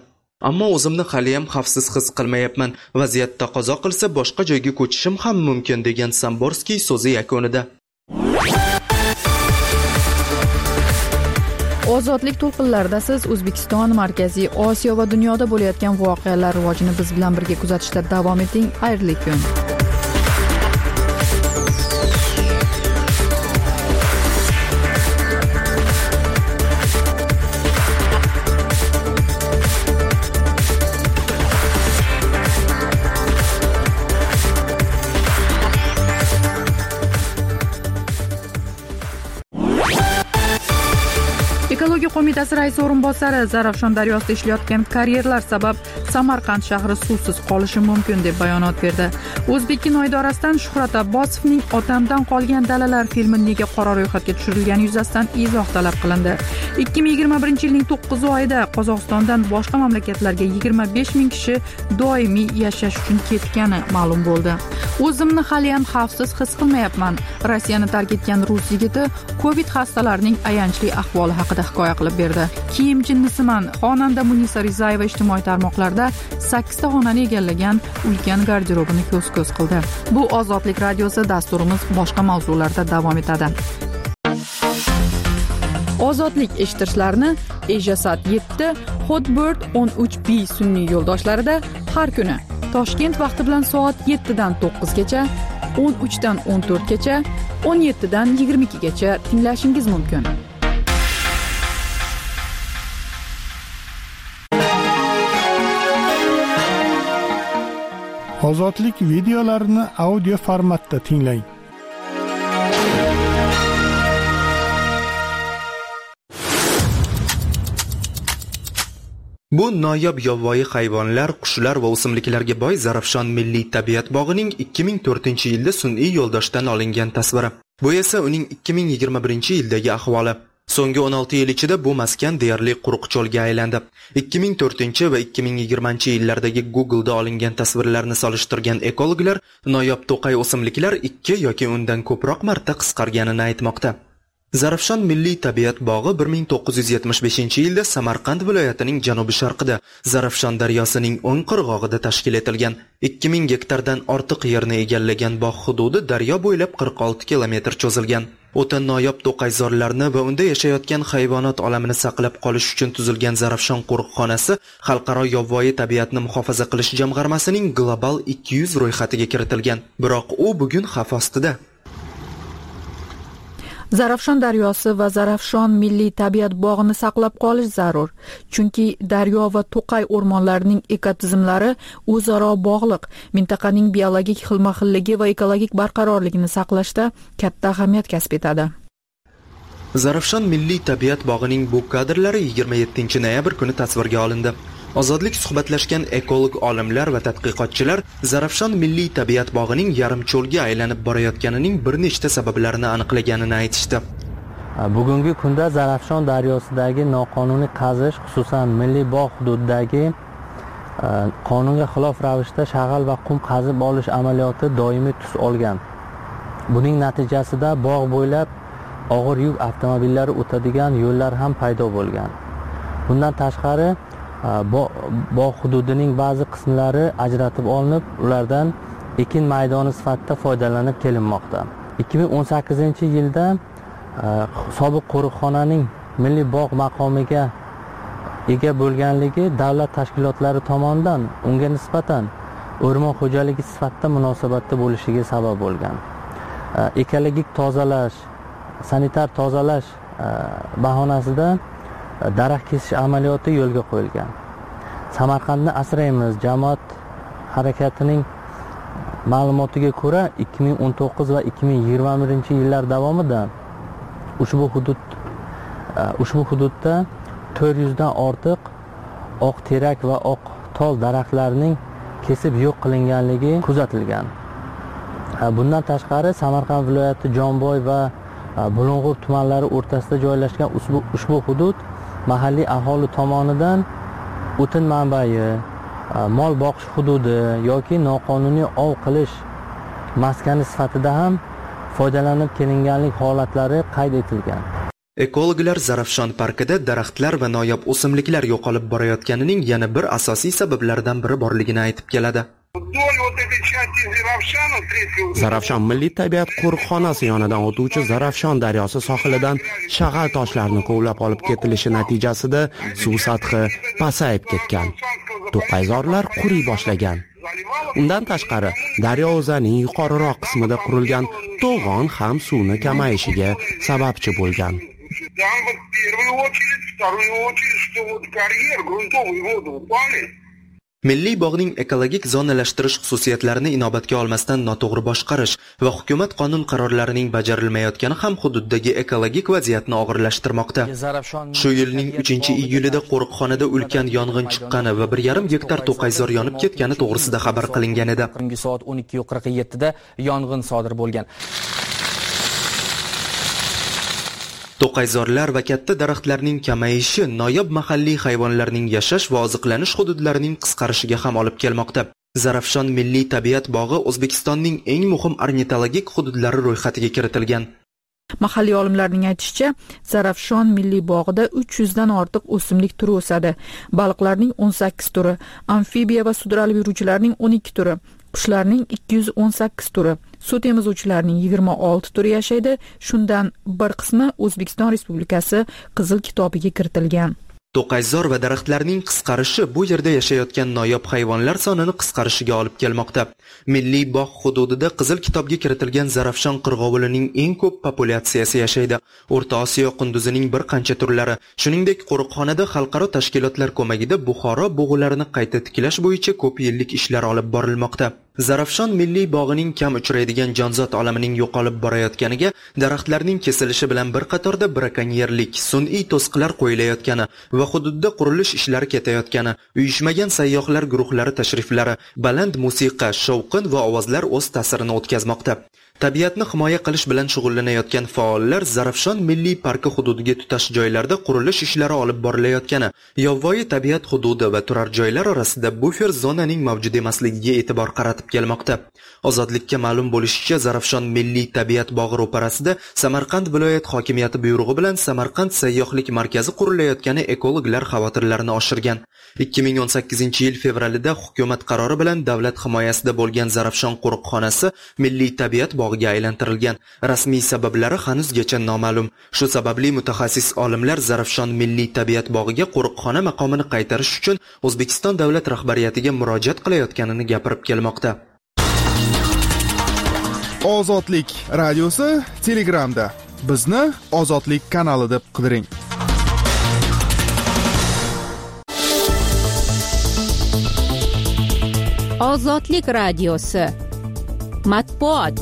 Ammo o'zimni hali ham xavfsiz his qilmayapman. Vaziyat taqozo qilsa boshqa joyga ko'chishim ham mumkin degan Samborskiy so'zi yakunida. Ozodlik to'lqinlarida siz O'zbekiston, Markaziy Osiyo va dunyoda bo'layotgan voqealar rivojini biz bilan birga kuzatishda davom eting. Xayrli kun. Ekologiya qo'mitasi raisi o'rinbosari Zarafshon daryosida ishlayotgan karyerlar sabab Samarqand shahri suvsiz qolishi mumkin deb bayonot berdi. O'zbekkino idorasidan Shuhrat Abbosovning Otamdan qolgan dalalar filmi nega qora ro'yxatga tushirilgani yuzasidan izoh talab qilindi. ikki ming yigirma birinchi yilning to'qqiz oyida Qozog'istondan boshqa mamlakatlarga yigirma besh ming kishi doimiy yashash uchun ketgani ma'lum bo'ldi. O'zimni hali ham xavfsiz his qilmayapman. Rossiyani tark etgan rus yigiti Covid xastalarining ayanchli ahvoli haqida hikoya qilib berdi. Kiyim jinnisiman xonanda Munisa Rizayeva ijtimoiy tarmoqlarda sakkizta xonani egallagan ulkan garderobini ko'z-ko'z qildi. Bu Ozodlik radiosi, dasturimiz boshqa mavzularda davom etadi. Ozodlik eshittirishlarni Ejasat yetti, Hotbird o'n uch B sun'iy yo'ldoshlarida har kuni Toshkent vaqti bilan soat yettidan to'qqizgacha, o'n uchdan o'n to'rtgacha, o'n yettidan yigirma ikkigacha tinglashingiz mumkin. Ozodlik videolarini audio formatda tinglang. Bu noyob yovvoyi hayvonlar, qushlar va o'simliklarga boy Zarafshon milliy tabiat bog'ining ikki ming to'rtinchi yilda sun'iy yo'ldoshdan olingan tasviri. Bu esa uning ikki ming yigirma birinchi yildagi ahvoli. So'nggi o'n olti yil ichida bu maskan deyarli quruq cho'lga aylandi. ikki ming to'rtinchi va ikki ming yigirmanchi yillardagi Google'da olingan tasvirlarni solishtirgan ekologlar noyob to'qay o'simliklar ikki yoki undan ko'proq marta qisqarganini aytmoqda. Zarafshon milliy tabiat bog'i bir ming to'qqiz yuz yetmish beshinchi yilda Samarqand viloyatining janubi-sharqida Zarafshon daryosining o'ng qirg'og'ida tashkil etilgan. ikki ming gektardan ortiq yerni egallagan bog' hududi daryo bo'ylab qirq olti kilometr cho'zilgan. O'ta noyob to'qayzorlarni va unda yashayotgan hayvonot olamini saqlab qolish uchun tuzilgan Zarafshon qo'riqxonasi Xalqaro yovvoyi tabiatni muhofaza qilish jamg'armasining global ikki yuz ro'yxatiga kiritilgan. Biroq u bugun xavf ostida. Zarafshon daryosi va Zarafshon milliy tabiat bog'ini saqlab qolish zarur. Chunki daryo va to'qay o'rmonlarining ekotizimlari o'zaro bog'liq. Mintaqaning biologik xilma-xilligi va ekologik barqarorligini saqlashda katta ahamiyat kasb etadi. Zarafshon milliy tabiat bog'ining bu kadrlari yigirma yettinchi noyabr kuni tasvirga olindi. Ozodlik suhbatlashgan ekolog olimlar va tadqiqotchilar Zarafshon milliy tabiat bog'ining yarim cho'lga aylanib borayotganining bir nechta sabablarini aniqlaganini aytishdi. Bugungi kunda Zarafshon daryosidagi noqonuniy qazish, xususan milliy bog' hududidagi qonunga xilof ravishda shag'al va qum qazib olish amaliyoti doimiy tus olgan. Buning natijasida bog' bo'ylab og'ir yuk avtomobillari o'tadigan yo'llar ham paydo bo'lgan. Bundan tashqari bog' hududining ba'zi qismlari ajratib olinib, ulardan ekin maydoni sifatida foydalanib kelinmoqda. ikki ming o'n sakkizinchi yilda sobiq qo'riqxonaning milliy bog' maqomiga ega bo'lganligi davlat tashkilotlari tomonidan unga nisbatan o'rmon xo'jaligi sifatida munosabatda bo'lishiga sabab bo'lgan. Ekologik tozalash, sanitar tozalash bahonasida daraxt kesish amaliyoti yo'lga qo'yilgan. Samarqandni asraymiz jamoat harakatining ma'lumotiga ko'ra ikki ming o'n to'qqiz va ikki ming yigirma birinchi yillar davomida ushbu hudud ushbu hududda to'rt yuz dan ortiq oq terak va oq tol daraxtlarining kesib yo'q qilinganligi kuzatilgan. Bundan tashqari Samarqand viloyati Jomboy va Bulung'ur tumanlari o'rtasida joylashgan ushbu ushbu hudud mahalliy aholi tomonidan o'tin manbai, mol boqish hududi yoki noqonuniy ov qilish maskani sifatida ham foydalanib kelinganlik holatlari qayd etilgan. Ekologlar Zarafshon parkida daraxtlar va noyob o'simliklar yo'qolib borayotganining yana bir asosiy sabablaridan biri borligini aytib keladi. Zarafshon milliy tabiat qo'riqxonasi yonidan o'tuvchi Zarafshon daryosi sohilidan shag'al toshlarni kovlab olib ketilishi natijasida suv sathi pasayib ketgan. To'qayzorlar quriy boshlagan. Undan tashqari, daryo o'zining yuqoriroq qismida qurilgan to'g'on ham suvni kamayishiga sababchi bo'lgan. Milliy bog'ning ekologik zonalashtirish xususiyatlarini inobatga olmasdan noto'g'ri boshqarish va hukumat qonun qarorlarining bajarilmayotgani ham hududdagi ekologik vaziyatni og'irlashtirmoqda. Shu yilning uchinchi iyulida qo'riqxonada ulkan yong'in chiqqani va bir yarim gektar to'qayzor yonib ketgani to'g'risida xabar qilingan edi. Soat o'n ikki qirq yetti da yong'in sodir bo'lgan. To'qayzorlar va katta daraxtlarning kamayishi noyob mahalliy hayvonlarning yashash va oziqlanish hududlarining qisqarishiga ham olib kelmoqda. Zarafshon milliy tabiat bog'i O'zbekistonning eng muhim ornitologik hududlari ro'yxatiga kiritilgan. Mahalliy olimlarning aytishicha, Zarafshon milliy bog'ida uch yuz dan ortiq o'simlik turi o'sadi. Baliqlarning o'n sakkiz turi, amfibiya va sudralib yuruvchilarning o'n ikki turi, qushlarning ikki yuz o'n sakkiz turi, suv temizuvchilarning yigirma olti turi yashaydi. Shundan bir qismi O'zbekiston Respublikasi Qizil kitobiga kiritilgan. To'qayzor va daraxtlarning qisqarishi bu yerda yashayotgan noyob hayvonlar sonini qisqarishiga olib kelmoqda. Milliy bog' hududida Qizil kitobga kiritilgan Zarafshon qirg'ovulining eng ko'p populyatsiyasi yashaydi. O'rta Osiyo qunduzining bir qancha turlari, shuningdek qo'riqxonada xalqaro tashkilotlar ko'magida Buxoro bug'ularini qayta tiklash bo'yicha ko'p yillik ishlar olib borilmoqda. Zarafshon milliy bog'ining kam uchraydigan jonzot olamining yo'qolib borayotganiga daraxtlarning kesilishi bilan bir qatorda brakonyerlik, sun'iy to'siqlar qo'yilayotgani va hududda qurilish ishlari ketayotgani, uyushmagan sayyohlar guruhlari tashriflari, baland musiqa, shovqin va ovozlar o'z ta'sirini o'tkazmoqda. Tabiatni himoya qilish bilan shug'ullanayotgan faollar Zarafshon milliy parki hududiga tutash joylarda qurilish ishlari olib borilayotgani, yovvoyi tabiat hududi va turar joylar orasida bufer zonaning mavjud emasligiga e'tibor qaratib kelmoqda. Ozodlikka ma'lum bo'lishicha, Zarafshon milliy tabiat bog'i ro'parasida Samarqand viloyat hokimiyati buyrug'i bilan Samarqand sayyohlik markazi qurilayotgani ekologlar xavotirlarini oshirgan. ikki ming o'n sakkizinchi yil fevralida hukumat qarori bilan davlat himoyasida bo'lgan Zarafshon qo'riqxonasi milliy tabiat bog'iga aylantirilgan. Rasmiy sabablari hanuzgacha noma'lum. Shu sababli mutaxassis olimlar Zarafshon milliy tabiat bog'iga qo'riqxona maqomini qaytarish uchun O'zbekiston davlat rahbariyatiga murojaat qilayotganini gapirib kelmoqda. Ozodlik radiosi Telegramda. Bizni Ozodlik kanali deb qidiring. Ozodlik radiosi matbuot.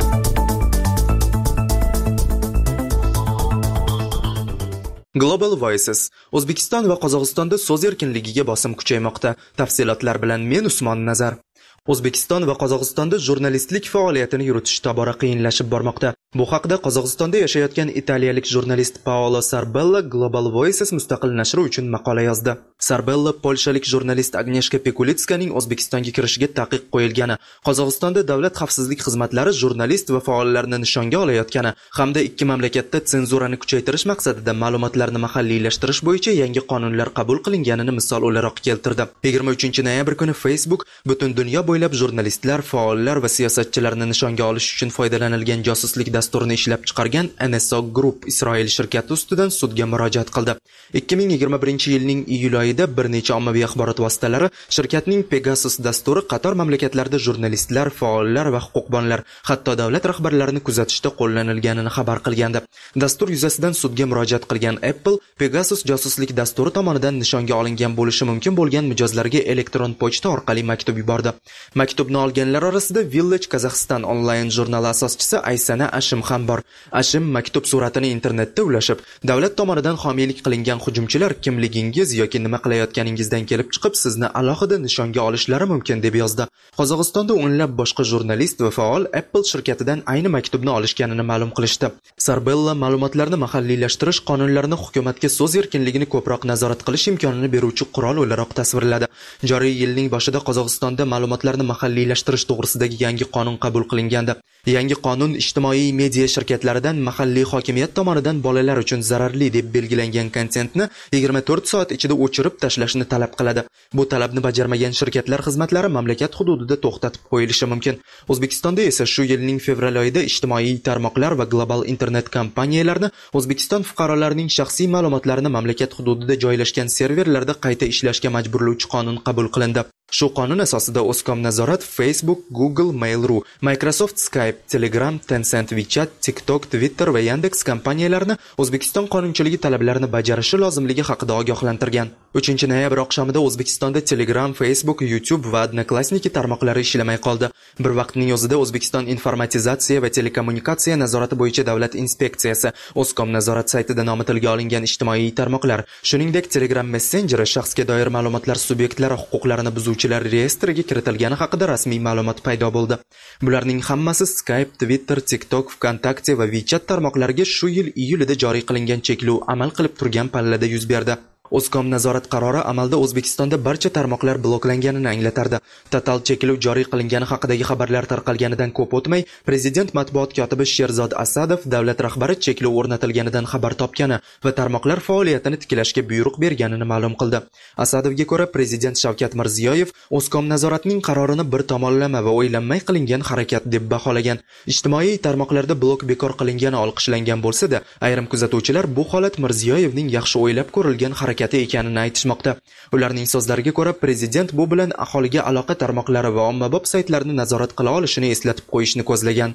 Global Voices. O'zbekiston va Qozog'istonda so'z erkinligiga bosim kuchaymoqda. Tafsilotlar bilan men Usmon Nazar. O'zbekiston va Qozog'istonda jurnalistlik faoliyatini yuritish tobora qiyinlashib bormoqda. Bu haqda Qozog'istonda yashayotgan italiyalik jurnalist Paolo Sarbella Global Voices mustaqil nashri uchun maqola yozdi. Sarbella polshalik jurnalist Agneshka Pekulitskaning O'zbekistonga kirishiga taqiq qo'yilgani, Qozog'istonda davlat xavfsizlik xizmatlari jurnalist va faollarni nishonga olayotgani hamda ikki mamlakatda senzurani kuchaytirish maqsadida ma'lumotlarni mahalliylashtirish bo'yicha yangi qonunlar qabul qilinganini misol o'laroq keltirdi. yigirma uchinchi noyabr kuni Facebook butun dunyo bo'ylab jurnalistlar, faollar va siyosatchilarni nishonga olish uchun foydalanilgan josuslik dasturini ishlab chiqargan N S O Group Isroil shirkati ustidan sudga murojaat qildi. ikki ming yigirma birinchi yilning iyul oyida bir necha ommaviy axborot vositalari shirkatning Pegasus dasturi qator mamlakatlarda jurnalistlar, faollar va huquqbonlar, hatto davlat rahbarlarini kuzatishda qo'llanilganini xabar qilgandi. Dastur yuzasidan sudga murojaat qilgan Apple Pegasus josuslik dasturi tomonidan nishonga olingan bo'lishi mumkin bo'lgan mijozlarga elektron pochta orqali maktub yubordi. Maktubni olganlar orasida Village Kazakhstan onlayn jurnali asoschisi Aysana Ashim ham bor. Ashim maktub suratini internetda ulashib, davlat tomonidan homiylik qilingan hujumchilar kimligingiz yoki nima qilayotganingizdan kelib chiqib sizni alohida nishonga olishlari mumkin deb yozdi. Qozog'istonda o'nlab boshqa jurnalist va faol Apple shirkatidan ayni maktubni olishganini ma'lum qilishdi. Sarbella ma'lumotlarni mahalliylashtirish qonunlarini hukumatga so'z erkinligini ko'proq nazorat qilish imkonini beruvchi qurol o'laroq tasvirladi. Joriy yilning boshida Qozog'istonda ma'lumotlarni mahalliylashtirish to'g'risidagi yangi qonun qabul qilingandi. Yangi qonun ijtimoiy media shirkatlaridan mahalliy hokimiyat tomonidan bolalar uchun zararli deb belgilangan kontentni yigirma to'rt soat ichida o'chirib tashlashni talab qiladi. Bu talabni bajarmagan shirkatlar xizmatlari mamlakat hududida to'xtatib qo'yilishi mumkin. O'zbekistonda esa shu yilning fevral oyida ijtimoiy tarmoqlar va global internet kompaniyalarni O'zbekiston fuqarolarining shaxsiy ma'lumotlarini mamlakat hududida joylashgan serverlarda qayta ishlashga majburlovchi qonun qabul qilindi. Shu qonun asosida O'zkomnazorat Facebook, Google, Mail.ru, Microsoft Skype, Telegram, Tencent WeChat, TikTok, Twitter va Yandex kompaniyalarini O'zbekiston qonunchiligi talablarini bajarishi lozimligi haqida ogohlantirgan. uchinchi noyabr oqshomida O'zbekistonda Telegram, Facebook, YouTube va Odnoklassniki tarmoqlari ishlamay qoldi. Bir vaqtning o'zida O'zbekiston Informatizatsiya va telekommunikatsiya nazorati bo'yicha davlat inspeksiyasi O'zkomnazorat saytida nomi tilga olingan ijtimoiy tarmoqlar, shuningdek Telegram messenjeri shaxsga doir ma'lumotlar subyektlari huquqlarini buzuvchilar reyestriga kiritilgani haqida rasmiy ma'lumot paydo bo'ldi. Bularning hammasi Skype, Twitter, TikTok, VKontakte va WeChat tarmoqlariga shu yil iyulida joriy qilingan cheklov amal qilib turgan pallada yuz berdi. O'zkomnazorat qarori amalda O'zbekistonda barcha tarmoqlar bloklanganini anglatardi. Total cheklov joriy qilingani haqidagi xabarlar tarqalganidan ko'p o'tmay, Prezident matbuot kotibi Sherzod Asadov davlat rahbari cheklov o'rnatilganidan xabar topgani va tarmoqlar faoliyatini tiklashga buyruq berganini ma'lum qildi. Asadovga ko'ra, Prezident Shavkat Mirziyoyev O'zkomnazoratning qarorini bir tomonlama va o'ylanmay qilingan harakat deb baholagan. Ijtimoiy tarmoqlarda blok bekor qilingani olqishlangan bo'lsa-da, ayrim kuzatuvchilar bu holat Mirziyoyevning yaxshi o'ylab ko'rilgan harakat ekanini aytishmoqda. Ularning so'zlariga ko'ra, prezident bu bilan aholiga aloqa tarmoqlari va ommabop saytlarni nazorat qila olishini eslatib qo'yishni ko'zlagan.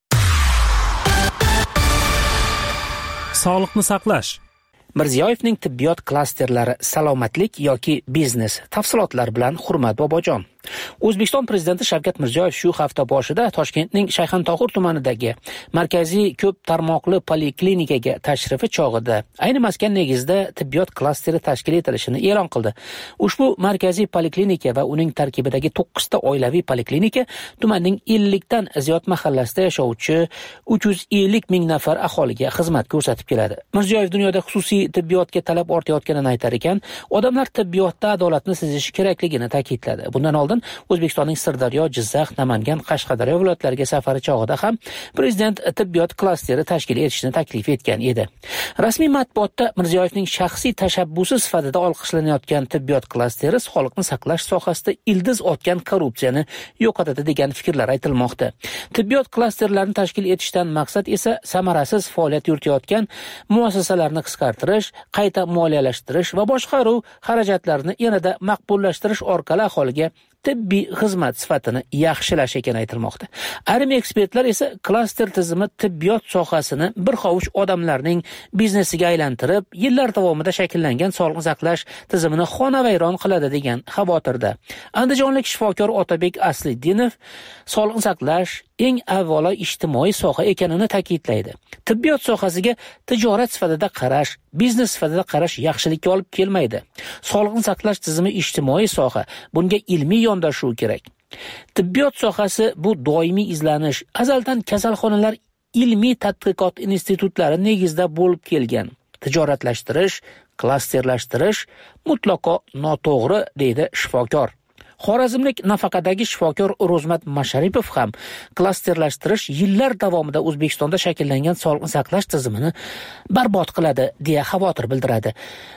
Sog'liqni saqlash. Mirziyoyevning tibbiyot klasterlari salomatlik yoki biznes tafsilotlari bilan Hurmat Bobojon. O'zbekiston prezidenti Shavkat Mirziyoyev shu hafta boshida Toshkentning Shayxontohur tumanidagi markaziy ko'p tarmoqli poliklinikaga tashrifi chog'ida ayni maskan negizida tibbiyot klasteri tashkil etilishini e'lon qildi. Ushbu markaziy poliklinika va uning tarkibidagi to'qqizta oilaviy poliklinika tumanning ellikdan ziyod mahallasida yashovchi uch yuz ellik ming nafar aholiga xizmat ko'rsatib keladi. Mirziyoyev dunyoda xususiy tibbiyotga talab ortayotganini aytar ekan, odamlar tibbiyotda adolatni sezishi kerakligini ta'kidladi. Bundan oldin O'zbekistonning Sirdaryo, Jizzax, Namangan, Qashqadaryo viloyatlariga safari chog'ida ham prezident tibbiyot klasteri tashkil etishni taklif etgan edi. Rasmiy matbuotda Mirziyoyevning shaxsiy tashabbusi sifatida olqishlanayotgan tibbiyot klasteri sog'liqni saqlash sohasida ildiz otgan korrupsiyani yo'qotadi degan fikrlar aytilmoqda. Tibbiyot klasterlarini tashkil etishdan maqsad esa samarasiz faoliyat yuritayotgan muassasalarni qisqartirish, qayta moliyalashtirish va boshqaruv xarajatlarini yanada maqbullashtirish orqali aholiga tibbiy xizmat sifatini yaxshilash ekani aytilmoqda. Ayrim ekspertlar esa klaster tizimi tibbiyot sohasini bir hovuch odamlarning biznesiga aylantirib, yillar davomida shakllangan sog'liqni saqlash tizimini xonavayron qiladi degan xavotirda. Andijonlik shifokor Otabek Asliddinov sog'liqni saqlash eng avvalo ijtimoiy soha ekanini ta'kidlaydi. Tibbiyot sohasiga tijorat sifatida qarash, biznes sifatida qarash yaxshilikka olib kelmaydi. Sog'liqni saqlash tizimi ijtimoiy soha, bunga ilmiy yondashuv kerak. Tibbiyot sohasi bu doimiy izlanish, azaldan kasalxonalar ilmiy tadqiqot institutlari negizida bo'lib kelgan. Tijoratlashtirish, klasterlashtirish mutlaqo noto'g'ri, deydi shifokor. Xorazmlik nafaqadagi shifokor Ro'zmat Masharipov ham klasterlashtirish yillar davomida O'zbekistonda shakllangan sog'liqni saqlash tizimini barbod qiladi deya xavotir bildiradi.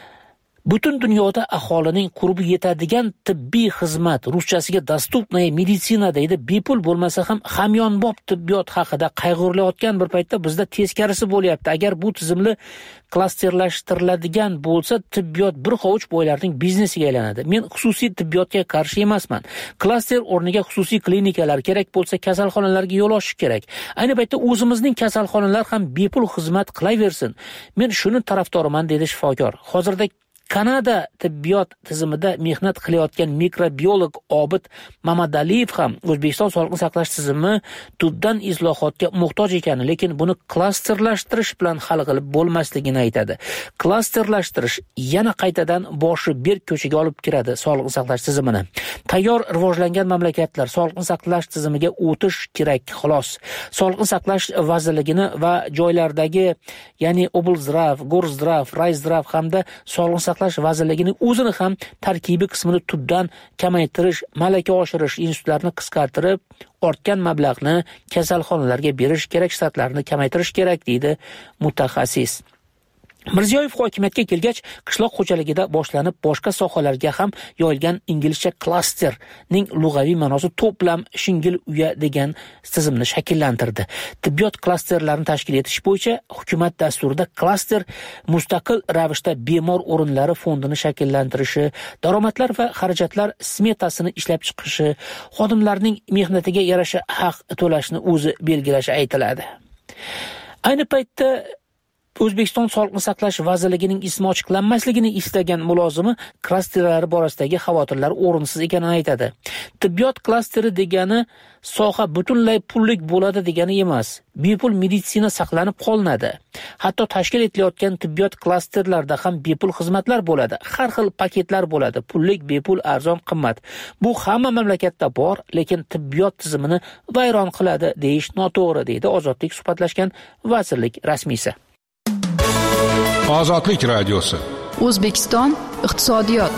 Butun dunyoda aholining qurbi yetadigan tibbiy xizmat, ruschasiga dostupnaya meditsina deydi, bepul bo'lmasa ham hamyonbop tibbiyot haqida qayg'urilayotgan bir paytda bizda teskarisi bo'lyapti. Agar bu tizimli klasterlashtiriladigan bo'lsa, tibbiyot bir hovuch boylarning biznesiga aylanadi. Men xususiy tibbiyotga qarshi emasman. Klaster o'rniga xususiy klinikalar kerak bo'lsa, kasalxonalarga yo'l ochish kerak. Ayni paytda o'zimizning kasalxonalar ham bepul xizmat qilaversin. Men shuni tarafdoriman, dedi shifokor. Hozirda Kanada tibbiyot tizimida mehnat qilayotgan mikrobiolog Obid Mamadaliyev ham O'zbekiston sog'liqni saqlash tizimi tubdan islohotga muhtoj ekanini, lekin buni klasterlashtirish bilan hal qilib bo'lmasligini aytadi. Klasterlashtirish yana qaytadan boshi berk ko'chaga olib kiradi sog'liqni saqlash tizimini. Tayyor rivojlangan mamlakatlar sog'liqni saqlash tizimiga o'tish kerak, xolos. Sog'liqni saqlash vazirligini va joylardagi, ya'ni Oblzdrav, Gorzdrav, Rayzdrav hamda sog'liqni saqlash saqlash vazirligining o'zini ham tarkibiy qismini tubdan kamaytirish, malaka oshirish, institutlarni qisqartirib, ortgan mablag'ni kasalxonalarga berish kerak, shtatlarni kamaytirish kerak deydi mutaxassis. Mirziyoyev hokimiyatga kelgach, qishloq xo'jaligida boshlanib boshqa sohalarga ham yoyilgan inglizcha klasterning lug'aviy ma'nosi to'plam shingil uya degan tizimni shakllantirdi. Tibbiyot klasterlarini tashkil etish bo'yicha hukumat dasturida klaster mustaqil ravishda bemor o'rinlari fondini shakllantirishi, daromadlar va xarajatlar smetasini ishlab chiqishi, xodimlarning mehnatiga yarasha haq to'lashni o'zi belgilashi aytiladi. Ayni paytda O'zbekiston Sog'liqni saqlash vazirligining ismi ochiqlanmasligini istagan mulozimi klasterlari borasidagi xavotirlar o'rinsiz ekanini aytadi. Tibbiyot klasteri degani soha butunlay pullik bo'ladi degani emas. Bepul meditsina saqlanib qolinadi. Hatto tashkil etilayotgan tibbiyot klasterlarida ham bepul xizmatlar bo'ladi. Har xil paketlar bo'ladi. Pullik, bepul, arzon, qimmat. Bu hamma mamlakatda bor, lekin tibbiyot tizimini vayron qiladi deyish noto'g'ri deydi Ozodlik suhbatlashgan vazirlik rasmiysi. Ozodlik radiosi. O'zbekiston iqtisodiyot.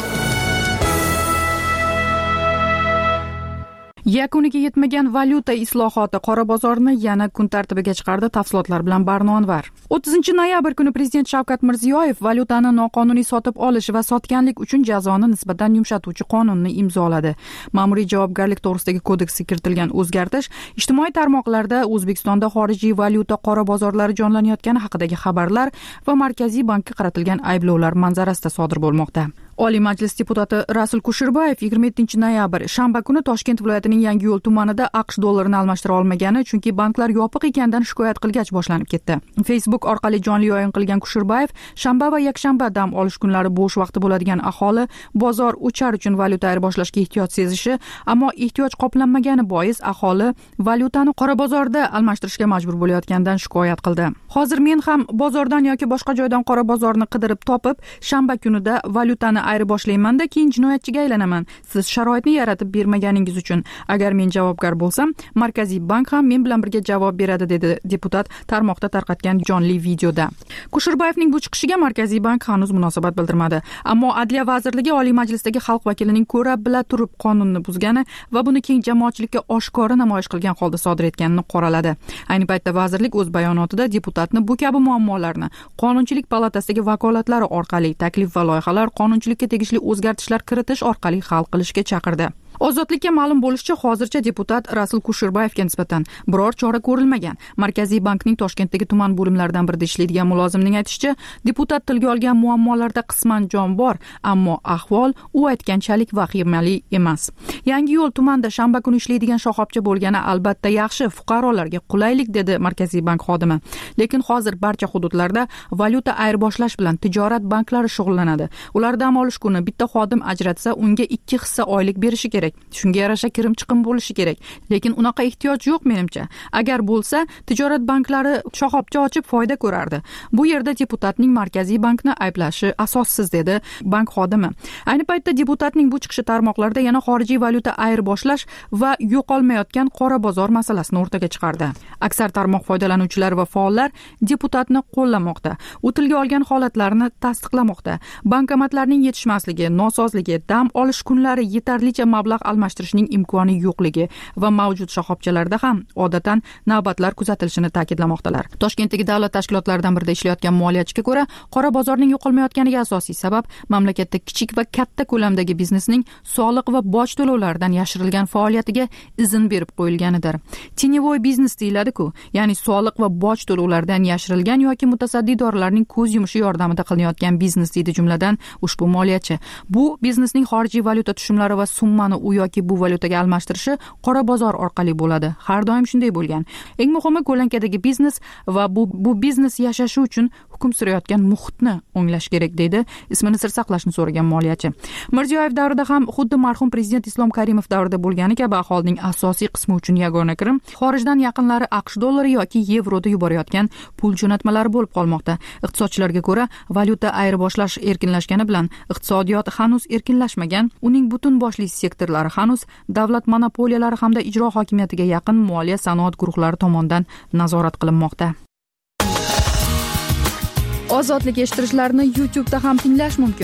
Yakuniga yetmagan valyuta islohoti qora bozorni yana kun tartibiga chiqardi. Tafsilotlar bilan Barno Anvar. o'ttizinchi noyabr kuni Prezident Shavkat Mirziyoyev valyutani noqonuniy sotib olish va sotganlik uchun jazoni nisbatan yumshatuvchi qonunni imzoladi. Ma'muriy javobgarlik to'g'risidagi kodeksga kiritilgan o'zgartish ijtimoiy tarmoqlarda O'zbekistonda xorijiy valyuta qora bozorlari jonlanayotgani haqidagi xabarlar va Markaziy bankka qaratilgan ayblovlar manzarasida sodir bo'lmoqda. Oliy Majlis deputati Rasul Kusherbayev yigirma yettinchi noyabr shanba kuni Toshkent viloyatining Yangiyo'l tumanida AQSh dollarini almashtira olmagani, chunki banklar yopiq ekanidan shikoyat qilgach boshlanib ketdi. Facebook orqali jonli o'yin qilgan Kusherbayev shanba va yakshanba dam olish kunlari bo'sh vaqti bo'ladigan aholi bozor o'char uchun valyuta ayirboshlashga ehtiyoj sezishi, ammo ehtiyoj qoplanmagani bois aholi valyutani qora bozorda almashtirishga majbur bo'layotganidan shikoyat qildi. Hozir men ham bozordan yoki boshqa joydan qora bozorni qidirib topib, shanba kunida valyutani ayirboshlaymanda, keyin jinoyatchiga aylanaman. Siz sharoitni yaratib bermaganingiz uchun. Agar men javobgar bo'lsam, Markaziy bank ham men bilan birga javob beradi, dedi deputat tarmoqda tarqatgan jonli videoda. Kusherbayevning bu chiqishiga Markaziy bank hanuz munosabat bildirmadi. Ammo Adliya vazirligi Oliy Majlisdagi xalq vakilining ko'ra bila turib qonunni buzgani va buni keng jamoatchilikka oshkora namoyish qilgan holda sodir etganini qoraladi. Ayni paytda vazirlik o'z bayonotida deputatni bu kabi muammolarni Qonunchilik palatasidagi vakolatlari orqali taklif va loyihalar qonunchilikka tegishli o'zgartishlar kiritish orqali hal qilishga chaqirdi. Ozodlikka ma'lum bo'lishicha, hozircha deputat Rasul Kusherbayevga nisbatan biror chora ko'rilmagan. Markaziy bankning Toshkentdagi tuman bo'limlaridan birida ishlaydigan mulozimning aytishicha, deputat tilga olgan muammolarda qisman jon bor, ammo ahvol u aytganchalik vahimali emas. Yangiyo'l tumanida shanba kuni ishlaydigan shoxobcha bo'lgani albatta yaxshi, fuqarolarga qulaylik, dedi Markaziy bank xodimi. Lekin hozir barcha hududlarda valyuta ayirboshlash bilan tijorat banklari shug'ullanadi. Ular dam olish kuni bitta xodim ajratsa, unga ikki hissa oylik berishi kerak. Shunga yarasha kirim chiqim bo'lishi kerak. Lekin unaqa ehtiyoj yo'q menimcha. Agar bo'lsa, tijorat banklari shoxobcha ochib foyda ko'rardi. Bu yerda deputatning Markaziy bankni ayblashi asossiz, dedi bank xodimi. Ayni paytda deputatning bu chiqishi tarmoqlarda yana xorijiy valyuta ayirboshlash va yo'qolmayotgan qora bozor masalasini o'rtaga chiqardi. Aksar tarmoq foydalanuvchilari va faollar deputatni qo'llamoqda. U tilga olgan holatlarni tasdiqlamoqda. Bankomatlarning yetishmasligi, nosozligi, dam olish kunlari yetarlicha mablag' almashtirishning imkoni yo'qligi va mavjud shoxobchalarda ham odatan navbatlar kuzatilishini ta'kidlamoqdalar. Toshkentdagi davlat tashkilotlaridan birida ishlayotgan moliyachiga ko'ra, qora bozorning yo'qolmayotganiga asosiy sabab mamlakatda kichik va katta ko'lamdagi biznesning soliq va boj to'lovlaridan yashirilgan faoliyatiga izn berib qo'yilganidir. Tеневой biznes deyiladi-ku, ya'ni soliq va boj to'lovlaridan yashirilgan yoki mutasaddi idoralarning ko'z yumishi yordamida qilinayotgan biznes, deydi jumladan ushbu moliyachi. Bu biznesning xorijiy valyuta tushumlari va summani u yoki bu valyutaga almashtirishi qora bozor orqali bo'ladi. Har doim shunday bo'lgan. Eng muhimi ko'lankadagi biznes va bu bu biznes yashashi uchun hukm surayotgan muhitni o'nglash kerak, deydi ismini sir saqlashni so'ragan moliyachi. Mirziyoyev davrida ham xuddi marhum prezident Islom Karimov davrida bo'lgani kabi aholining asosiy qismi uchun yagona kirim xorijdan yaqinlari AQSh dollari yoki yevroda yuborayotgan pul jo'natmalari bo'lib qolmoqda. Iqtisodchilarga ko'ra, valyuta ayirboshlash erkinlashgani bilan iqtisodiyot hanuz erkinlashmagan, uning butun boshli sektorlari hanuz davlat monopoliyalari hamda ijro hokimiyatiga yaqin moliya sanoat guruhlari tomonidan nazorat qilinmoqda. Ozodlik eshittirishlarini YouTube'da ham tinglash mumkin.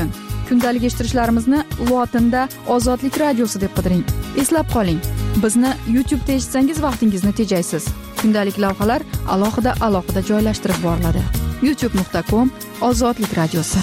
kundalik eshittirishlarimizni lotinda Ozodlik radiosi deb qidiring. Eslab qoling, bizni YouTube'da eshitsangiz vaqtingizni tejaysiz. Kundalik lavhalar alohida alohida joylashtirib boriladi. youtube nuqta com Ozodlik radiosi.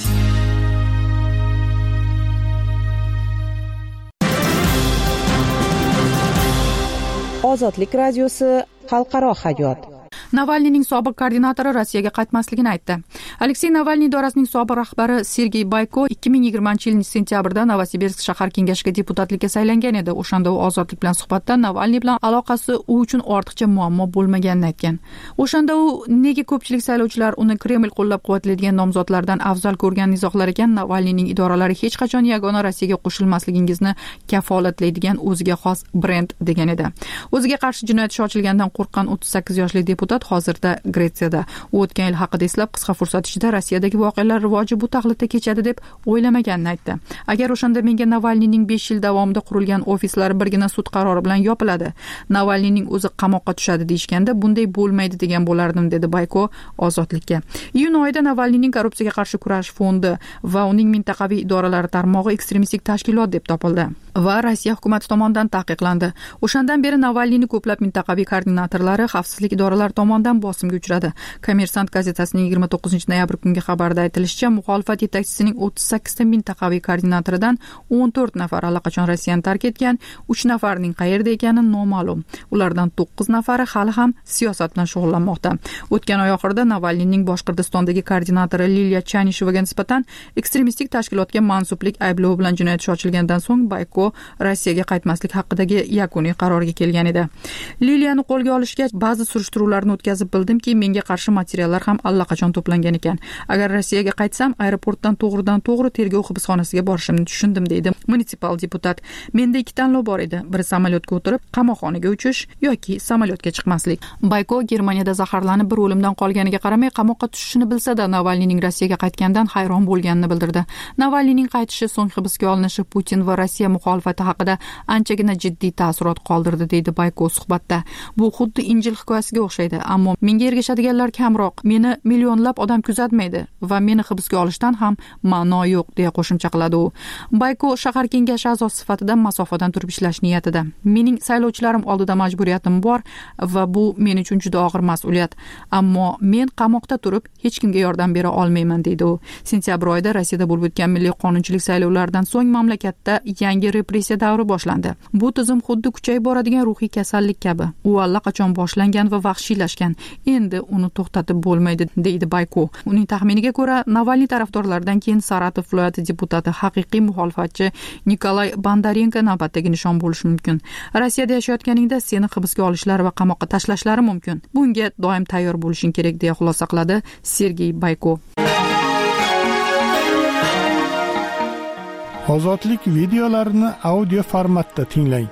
Ozodlik radiosi xalqaro hayot. Navalniyning sobiq koordinatori Rossiyaga qaytmasligini aytdi. Aleksey Navalniy idorasining sobiq rahbari Sergey Bayko ikki ming yigirmanchi yilning sentyabrida Novosibirsk shahar kengashiga deputatlikka saylangan edi. O'shanda u Ozodlik bilan suhbatda Navalniy bilan aloqasi u uchun ortiqcha muammo bo'lmaganini aytgan. O'shanda u nega ko'pchilik saylovchilar uni Kreml qo'llab-quvvatlaydigan nomzodlardan afzal ko'rganini izohlar ekan, Navalniyning idoralari hech qachon yagona Rossiyaga qo'shilmasligingizni kafolatlaydigan o'ziga xos brend degan edi. O'ziga qarshi jinoyat ishi ochilgandan qo'rqqan o'ttiz sakkiz yoshli deputat hozirda Gretsiyada. U o'tgan yil haqida eslab, qisqa fursat ichida Rossiyadagi voqealar rivoji bu taxlitda kechadi deb o'ylamaganini aytdi. Agar o'shanda menga Navalniyning besh yil davomida qurilgan ofislari birgina sud qarori bilan yopiladi, Navalniyning o'zi qamoqqa tushadi deyishganda bunday bo'lmaydi degan bo'lardim, dedi Bayko Ozodlikka. Iyun oyida Navalniyning korrupsiyaga qarshi kurash fondi va uning mintaqaviy idoralari tarmog'i ekstremistik tashkilot deb topildi va Rossiya hukumati tomonidan taqiqlandi. O'shandan beri Navalniyning ko'plab mintaqaviy koordinatorlari xavfsizlik idoralari tomonidan bosimga uchradi. Kommersant gazetasining yigirma to'qqizinchi noyabr kungi xabarida aytilishicha, muxolifat yetakchisining o'ttiz sakkizta mintaqaviy koordinatoridan o'n to'rt nafar allaqachon Rossiyani tark etgan, uch nafarining qayerda ekani noma'lum. Ulardan to'qqiz nafari hali ham siyosat bilan shug'ullanmoqda. O'tgan oy oxirida Navalniyning Boshqirdistondagi koordinatori Liliya Chanishevaga nisbatan ekstremistik tashkilotga mansublik ayblovi bilan jinoyat ishi ochilgandan so'ng Bayko Rossiyaga qaytmaslik haqidagi yakuniy qarorga kelgan edi. Liliyani qo'lga olishga ba'zi surishtiruvlarni o'tkazib bildimki, menga qarshi materiallar ham allaqachon to'plangan ekan. Agar Rossiyaga qaytsam, aeroportdan to'g'ridan to'g'ri tergov hibsxonasiga borishimni tushundim, deydi munitsipal deputat. Menda ikki tanlov bor edi. Biri samolyotga o'tirib qamoqxonaga uchish yoki samolyotga chiqmaslik. Bayko Germaniyada zaharlanib bir o'limdan qolganiga qaramay qamoqqa tushishini bilsa-da, Navalniyning Rossiyaga qaytgandan hayron bo'lganini bildirdi. Navalniyning qaytishi, so'ng hibsga olinishi Putin va Rossiya muxolifati haqida anchagina jiddiy ta'sirot qoldirdi, deydi Bayko suhbatda. Bu xuddi Injil hikoyasiga o'xshaydi, ammo menga ergashadiganlar kamroq. Meni millionlab odam kuzatmaydi va meni hibsga olishdan ham ma'no yo'q, deya qo'shimcha qiladi u. Bayko shahar kengashi a'zosi sifatida masofadan turib ishlash niyatida. Mening saylovchilarim oldida majburiyatim bor va bu men uchun juda og'ir mas'uliyat. Ammo men qamoqda turib hech kimga yordam bera olmayman, deydi u. Sentyabr oyida Rossiyada bo'lib o'tgan milliy qonunchilik saylovlaridan so'ng mamlakatda yangi repressiya davri boshlandi. Bu tizim xuddi kuchayib boradigan ruhiy kasallik kabi. U allaqachon boshlangan va vahshiylashgan. Endi uni to'xtatib bo'lmaydi, deydi Bayko. Uning taxminiga ko'ra, Navalniy tarafdorlaridan keyin Saratov viloyati deputati, haqiqiy muxolifatchi Nikolay Bondarenko navbatdagi nishon bo'lishi mumkin. Rossiyada yashayotganingda seni hibsga olishlari va qamoqqa tashlashlari mumkin. Bunga doim tayyor bo'lishing kerak, deya xulosa qiladi Sergey Bayko. Ozodlik videolarini audio formatda tinglang.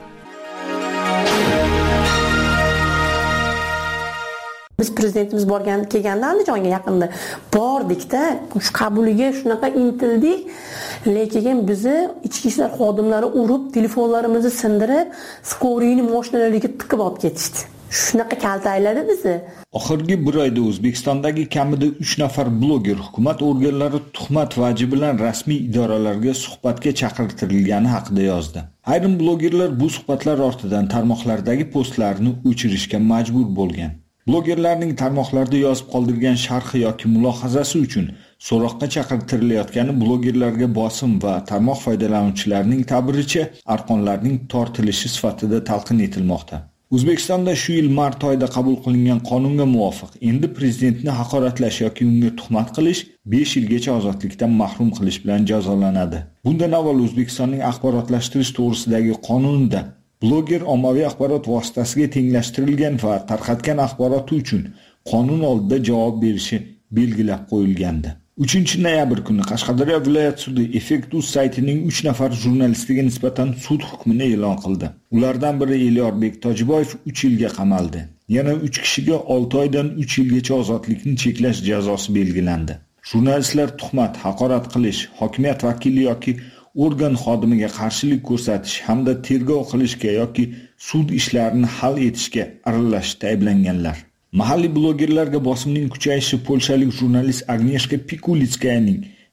Biz prezidentimiz borgan kelganda Andijonga yaqinda bordikda, shu qabuliga shunaqa intildik, lekin bizni ichki ishlar xodimlari urib, telefonlarimizni sindirib, skoriyni mashinalarga tiqib olib ketishdi. Shunaqa kaltayladi bizni. Oxirgi bir oyda O'zbekistondagi kamida uch nafar bloger hukumat organlari tuhmat vaji bilan rasmiy idoralarga suhbatga chaqirtirilgani haqida yozdi. Ayrim blogerlar bu suhbatlar ortidan tarmoqlardagi postlarini o'chirishga majbur bo'lgan. Blogerlarning tarmoqlarda yozib qoldirgan sharhi yoki mulohazasi uchun so'roqqa chaqirtirilayotgani blogerlarga bosim va tarmoq foydalanuvchilarining ta'biricha arqonlarning tortilishi sifatida talqin etilmoqda. O'zbekistonda shu yil mart oyida qabul qilingan qonunga muvofiq endi prezidentni haqoratlash yoki unga tuhmat qilish besh yilgacha ozodlikdan mahrum qilish bilan jazolanadi. Bundan avval O'zbekistonning axborotlashtirish to'g'risidagi qonunida bloger ommaviy axborot vositasiga tenglashtirilgan va tarqatgan axboroti uchun qonun oldida javob berishi belgilab qo'yilgandi. uchinchi noyabr kuni Qashqadaryo viloyat sudi Effekt.uz saytining uch nafar jurnalistiga nisbatan sud hukmini e'lon qildi. Ulardan biri Elyorbek Tojiboyev uch yilga qamaldi. Yana uch kishiga olti oydan uch yilgacha ozodlikni cheklash jazosi belgilandi. Jurnalistlar tuhmat, haqorat qilish, hokimiyat vakili yoki organ xodimiga qarshilik ko'rsatish hamda tergov qilishga yoki sud ishlarini hal etishga aralashishda ayblanganlar. Mahalliy blogerlarga bosimning kuchayishi polshalik jurnalist Agnieszka Pikulitskayaning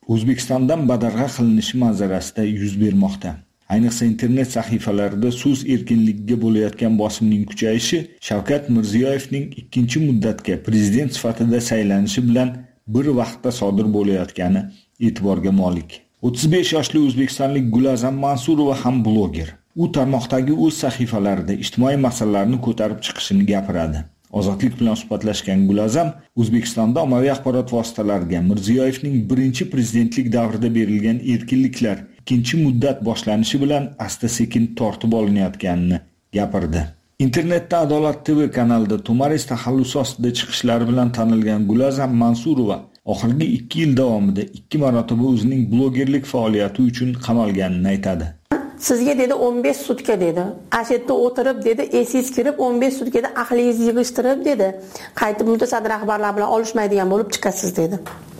O'zbekistondan badarg'a qilinishi manzarasida yuz bermoqda. Ayniqsa internet sahifalarida so'z erkinligiga bo'layotgan bosimning kuchayishi Shavkat Mirziyoyevning ikkinchi muddatga prezident sifatida saylanishi bilan bir vaqtda sodir bo'layotgani e'tiborga molik. o'ttiz besh yoshli o'zbekistonlik Gulazam Mansurova ham bloger. U tarmoqdagi o'z sahifalarida ijtimoiy masalalarni ko'tarib chiqishini gapiradi. Ozodlik bilan suhbatlashgan Gulazam O'zbekistonda ommaviy axborot vositalariga Mirziyoyevning birinchi prezidentlik davrida berilgan erkinliklar ikkinchi muddat boshlanishi bilan asta-sekin tortib olinayotganini gapirdi. Internetda Adolat T V kanalida To'maris taxallusi ostida chiqishlari bilan tanilgan Gulazam Mansurova oxirgi ikki yil davomida ikki marotaba o'zining blogerlik faoliyati uchun qamalganini aytadi. Sizga dedi o'n besh sutka dedi. Ashitda o'tirib dedi, esiz kirib o'n besh sutkada aqlingizni yig'ishtirib dedi. Qaytib mutasaddi rahbarlar bilan olishmaydigan bo'lib chiqasiz dedi.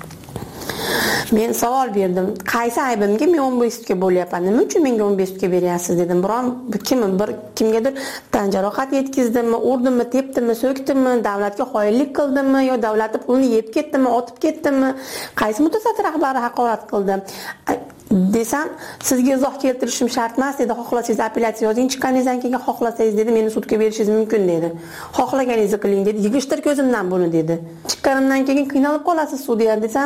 Men savol berdim. Qaysi aybimga men o'n besh sutka bo'lyapman? Nima uchun menga o'n besh sutka beryapsiz dedim. Biron kim bir kimgadir tan jarohat yetkazdimmi, urdimmi, tepdimmi, so'kdimmi, davlatga xoinlik qildimmi yo davlatni pulini yeb ketdimmi, otib ketdimmi? Qaysi mutasaddi rahbari haqorat qildi? Desam, sizga izoh keltirishim shart emas dedi. Xohlasangiz apellyatsiya yozing, chiqqaningizdan keyin xohlasangiz dedi, meni sudga berishingiz mumkin dedi. Xohlaganingizni qiling dedi. Yig'ishtir ko'zimdan buni dedi. Chiqqanimdan keyin qiynalib qolasiz sudya desam,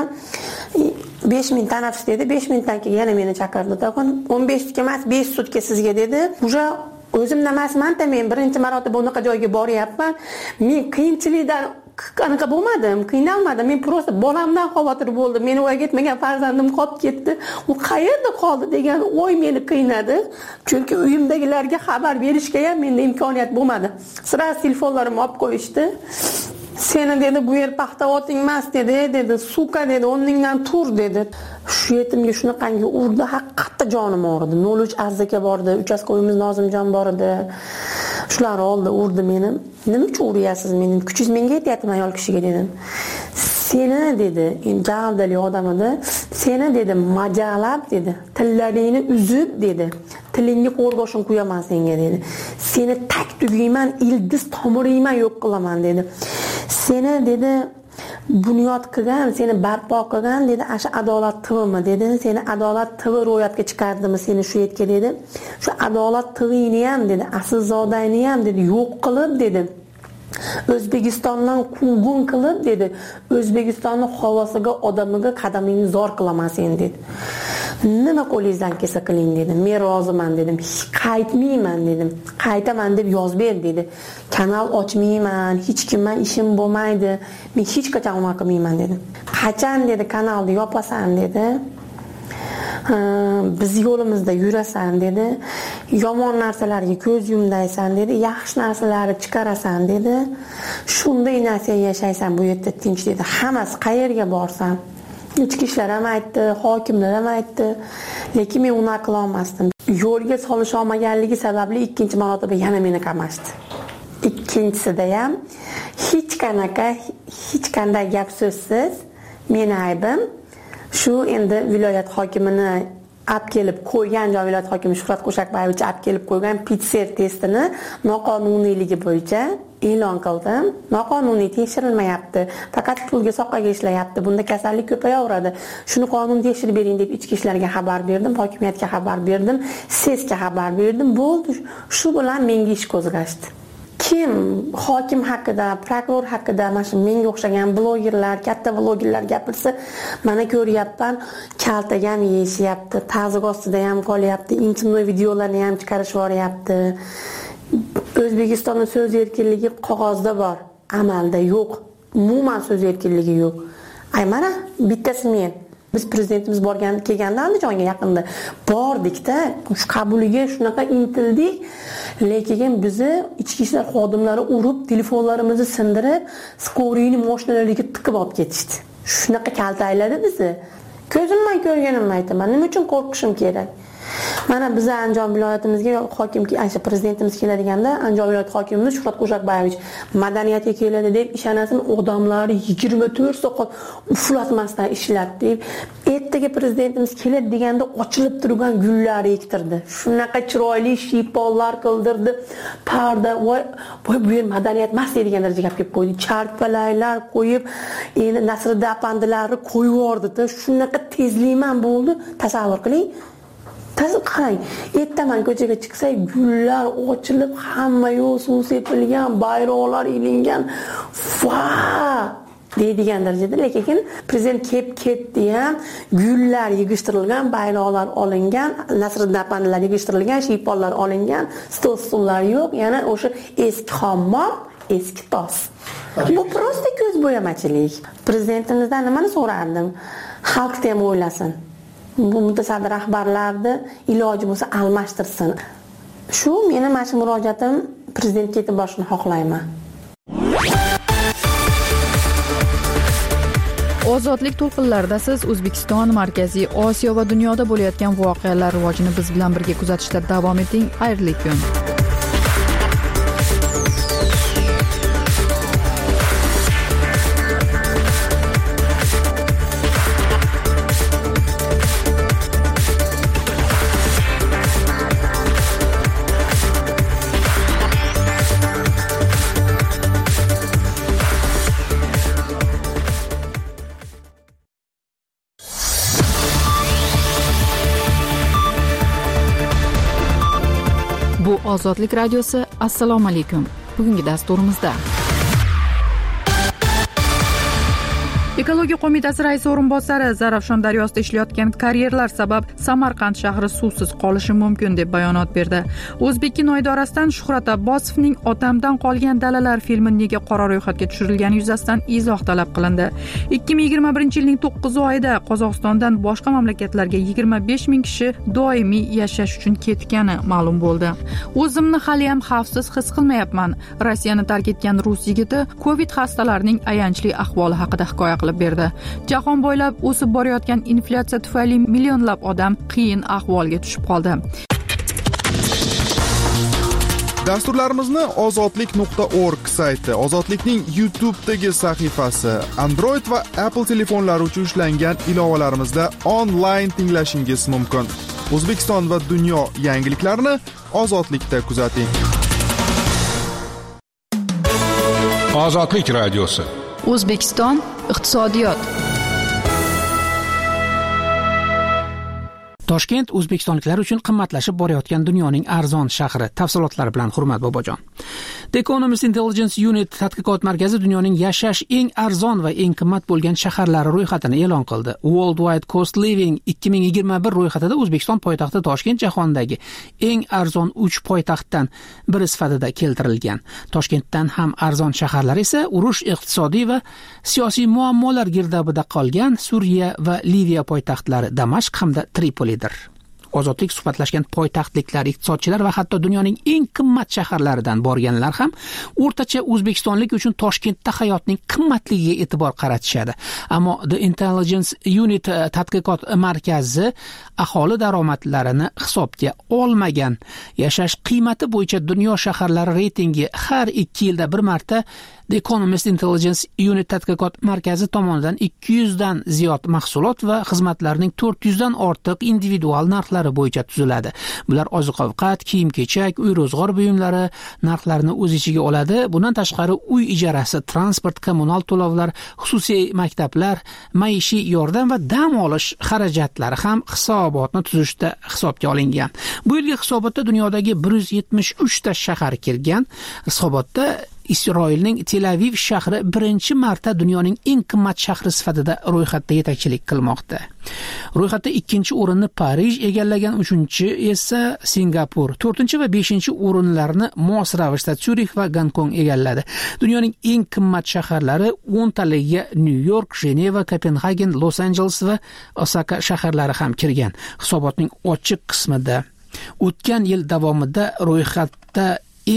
besh ming tanaffus dedi. besh mingdan keyin yana meni chaqirdi. Taqon o'n besh sutka emas, besh sutka sizga dedi. Uje o'zimdan emasman-da, men birinchi marotaba bunaqa joyga boryapman. Men qiyinchilikdan qanaqa bo'lmadim, qiynalmadim. Men prosta bolamdan xavotir bo'ldim. Meni voyaga yetmagan farzandim qolib ketdi. U qayerda qoldi degan o'y meni qiynadi. Chunki uyimdagilarga xabar berishga ham menda imkoniyat bo'lmadi. Sira telefonlarimni olib qo'yishdi. Seni dedi bu yer paxta oting emas dedi, dedi, suka dedi, o'rningdan tur dedi. Shu yetimga shunaqangi urdi, haqiqatda jonim og'ridi. nol uch arzaka bordi, uchastkoyimiz Nozimjon bor edi. Shular oldi, urdi meni. Nima uchun uryapsiz meni? Kuchingiz menga yetyapti ayol kishiga dedim. Seni dedi, javdali odam edi. Seni dedi, majalab dedi, tillaringni uzib dedi. Tilingga qo'rg'oshin qo'yaman senga dedi. Seni tak tugayman, ildiz tomiringman yo'q qilaman dedi. Seni dedi bunyod qilgan, seni barpo qilgan dedi, asha Adolat T Vmi dedi. Seni Adolat T V ro'yatga chiqardimi seni shu yerga dedi. Shu Adolat T Vni ham dedi, asilzodangni ham dedi, yo'q qilib dedi. O'zbekistondan quvg'in qilib dedi. O'zbekistonning havosiga, odamiga qadamingni zor qilaman sen dedi. Nima qo'lingizdan kelsa qiling dedim. Men roziman dedim. Qaytmayman dedim. Qaytaman deb yozib ber dedi. Kanal ochmayman, hech kimman ishim bo'lmaydi. Men hech qachon nima qilmayman dedim. Qachon dedi kanalni yopasan dedi. Biz yo'limizda yurasan dedi. Yomon narsalarga ko'z yumdaysan dedi. Yaxshi narsalarni chiqarasan dedi. Shunday narsa yashaysan bu yerda tinch dedi. Hammasi qayerga borsam ichki ishlar ham aytdi, hokimlar ham aytdi, lekin men uni qila olmasdim. Yo'lga solisha olmaganligi sababli ikkinchi marotaba yana meni qamashdi. Ikkinchisida ham hech qanaqa, hech qanday gap so'zsiz meni aybim shu endi viloyat hokimini olib kelib qo'ygan, joy viloyat hokimi Shuhrat Qo'shakbayevich olib kelib qo'ygan P C R testini noqonuniyligi bo'yicha e'lon qildim. Noqonuniy tekshirilmayapti. Faqat pulga soqaga ishlayapti. Bunda kasallik ko'payaveradi. Shuni qonun tekshirib bering deb ichki ishlarga xabar berdim, hokimiyatga xabar berdim, S E Sga xabar berdim. Bo'ldi. Shu bilan menga ish qo'zg'ashdi. Kim hokim haqida, prokuror haqida, mana shu menga o'xshagan blogerlar, katta blogerlar gapirsa, mana ko'ryapman, kaltaga ham yeyishyapti, ta'ziq ostida ham qolyapti, intimnoy videolarni ham chiqarib yuboryapti. O'zbekistonda so'z erkinligi qog'ozda bor, amalda yo'q. Umuman so'z erkinligi yo'q. Ay mana bittasi men. Biz prezidentimiz borgan kelganda Andijonga yaqinda bordik-da, shu qabuliga shunaqa intildik, lekin bizni ichki ishlar xodimlari urib, telefonlarimizni sindirib, skoriyni mashinalariga tiqib olib ketishdi. Shunaqa kaltayladi bizni. Ko'zimdan ko'rganimni aytaman. Nima uchun qo'rqishim kerak? Mana biz Andijon viloyatimizga hokim, ayniqsa prezidentimiz keladeganda Andijon viloyati hokimimiz Shuhrat Qo'shaqbayevich madaniyatga keladi deb ishanasin odamlarni yigirma to'rt soat uxlatmasdan ishlatdi. Ertaga prezidentimiz keladi deganda ochilib turgan gullar ektirdi. Shunaqa chiroyli shiyponlar qildirdi. Parda voy bu yer madaniyat emas degan darajaga kelib qo'ydi. Charpalaylar qo'yib, endi Nasriddin apandilarni qo'yib yubordi-da. Shunaqa tezlikman bo'ldi. Tasavvur qiling. Tasavvur qarang, ertaman ko'chaga chiqsak, gullar ochilib, hamma yo'l suv sepilgan, bayroqlar ilingan. Va! deydigan darajada, lekin prezident kelib ketdi ham, gullar yig'ishtirilgan, bayroqlar olingan, Nasriddin apandilar yig'ishtirilgan, shiyponlar olingan, stol-stullar yo'q, yana o'sha eski hammom, eski tos. Bu prosta ko'z bo'yamachilik. Prezidentimizdan nimani so'rardim? Xalqni ham o'ylasin. Bu mutasaddi rahbarlarni iloji bo'lsa almashtirsin. Shu meni mana shu murojaatim prezidentga yetib borishni xohlayman. Ozodlik to'lqinlarida siz O'zbekiston, Markaziy Osiyo va dunyoda bo'layotgan voqealar rivojini biz bilan birga kuzatishda davom eting. Xayrli kun. Bu Ozodlik radiosi. Assalomu alaykum. Bugungi dasturimizda Ekologiya qo'mitasi raisi o'rinbosari Zarafshon daryosida ishlayotgan karyerlar sabab Samarqand shahri suvsiz qolishi mumkin deb bayonot berdi. O'zbekkino idorasidan Shuhrat Abbosovning Otamdan qolgan dalalar filmi nega qora ro'yxatga tushirilgani yuzasidan izoh talab qilindi. ikki ming yigirma birinchi yilning to'qqiz oyida Qozog'istondan boshqa mamlakatlarga yigirma besh ming kishi doimiy yashash uchun ketgani ma'lum bo'ldi. O'zimni hali ham xavfsiz his qilmayapman. Rossiyani tark etgan rus yigiti Covid xastalarining ayanchli ahvoli haqida hikoya qilib berdi. Jahon bo'ylab o'sib borayotgan inflyatsiya tufayli millionlab odam qiyin ahvolga tushib qoldi. Dasturlarimizni ozodlik nuqta org sayti, Ozodlikning YouTube'dagi sahifasi, Android va Apple telefonlari uchun ishlangan ilovalarimizda onlayn tinglashingiz mumkin. O'zbekiston va dunyo yangiliklarini Ozodlikda kuzating. Ozodlik radiosi. O'zbekiston iqtisodiyot. Toshkent o'zbekistonliklar uchun qimmatlashib borayotgan dunyoning arzon shahri. Tafsilotlari bilan Hurmat Bobojon. The Economist Intelligence Unit tadqiqot markazi dunyoning yashash eng arzon va eng qimmat bo'lgan shaharlari ro'yxatini e'lon qildi. Worldwide Cost Living ikki ming yigirma bir ro'yxatida O'zbekiston poytaxti Toshkent jahondagi eng arzon uch poytaxtdan biri sifatida keltirilgan. Toshkentdan ham arzon shaharlar esa urush, iqtisodiy va siyosiy muammolar girdobida qolgan Suriya va Liviya poytaxtlari Damashq hamda Tripoli. Ozodlik suhbatlashgan poytaxtliklar, iqtisodchilar va hatto dunyoning eng qimmat shaharlaridan borganlar ham o'rtacha o'zbekistonlik uchun Toshkentda hayotning qimmatligiga e'tibor qaratishadi. Ammo The Intelligence Unit tadqiqot markazi aholi daromadlarini hisobga olmagan. Yashash qiymati bo'yicha dunyo shaharlari reytingi har ikki yilda bir marta The Economist Intelligence Unit tadqiqot markazi tomonidan ikki yuz dan ziyod mahsulot va xizmatlarning to'rt yuz dan ortiq individual narxlari bo'yicha tuziladi. Bular oziq-ovqat, kiyim-kechak, uy-ro'zg'or buyumlari narxlarini o'z ichiga oladi. Bundan tashqari uy ijarasi, transport, kommunal to'lovlar, xususiy maktablar, maishiy yordam va dam olish xarajatlari ham hisobotni tuzishda hisobga olingan. Bu yilgi hisobotda dunyodagi bir yuz yetmish uch ta shahar kirgan. Hisobotda Isroilning Tel Aviv shahri birinchi marta dunyoning eng qimmat shahri sifatida ro'yxatda yetakchilik qilmoqda. Ro'yxatda ikkinchi o'rinni Parij egallagan, uchinchi esa Singapur, to'rtinchi va beshinchi o'rinlarni mos ravishda Syurix va Gonkong egalladi. Dunyoning eng qimmat shaharlari o'n taligiga New York, Jeneva, Kopenhagen, Los Angeles va Osaka shaharlari ham kirgan. Hisobotning ochiq qismida o'tgan yil davomida ro'yxatda eng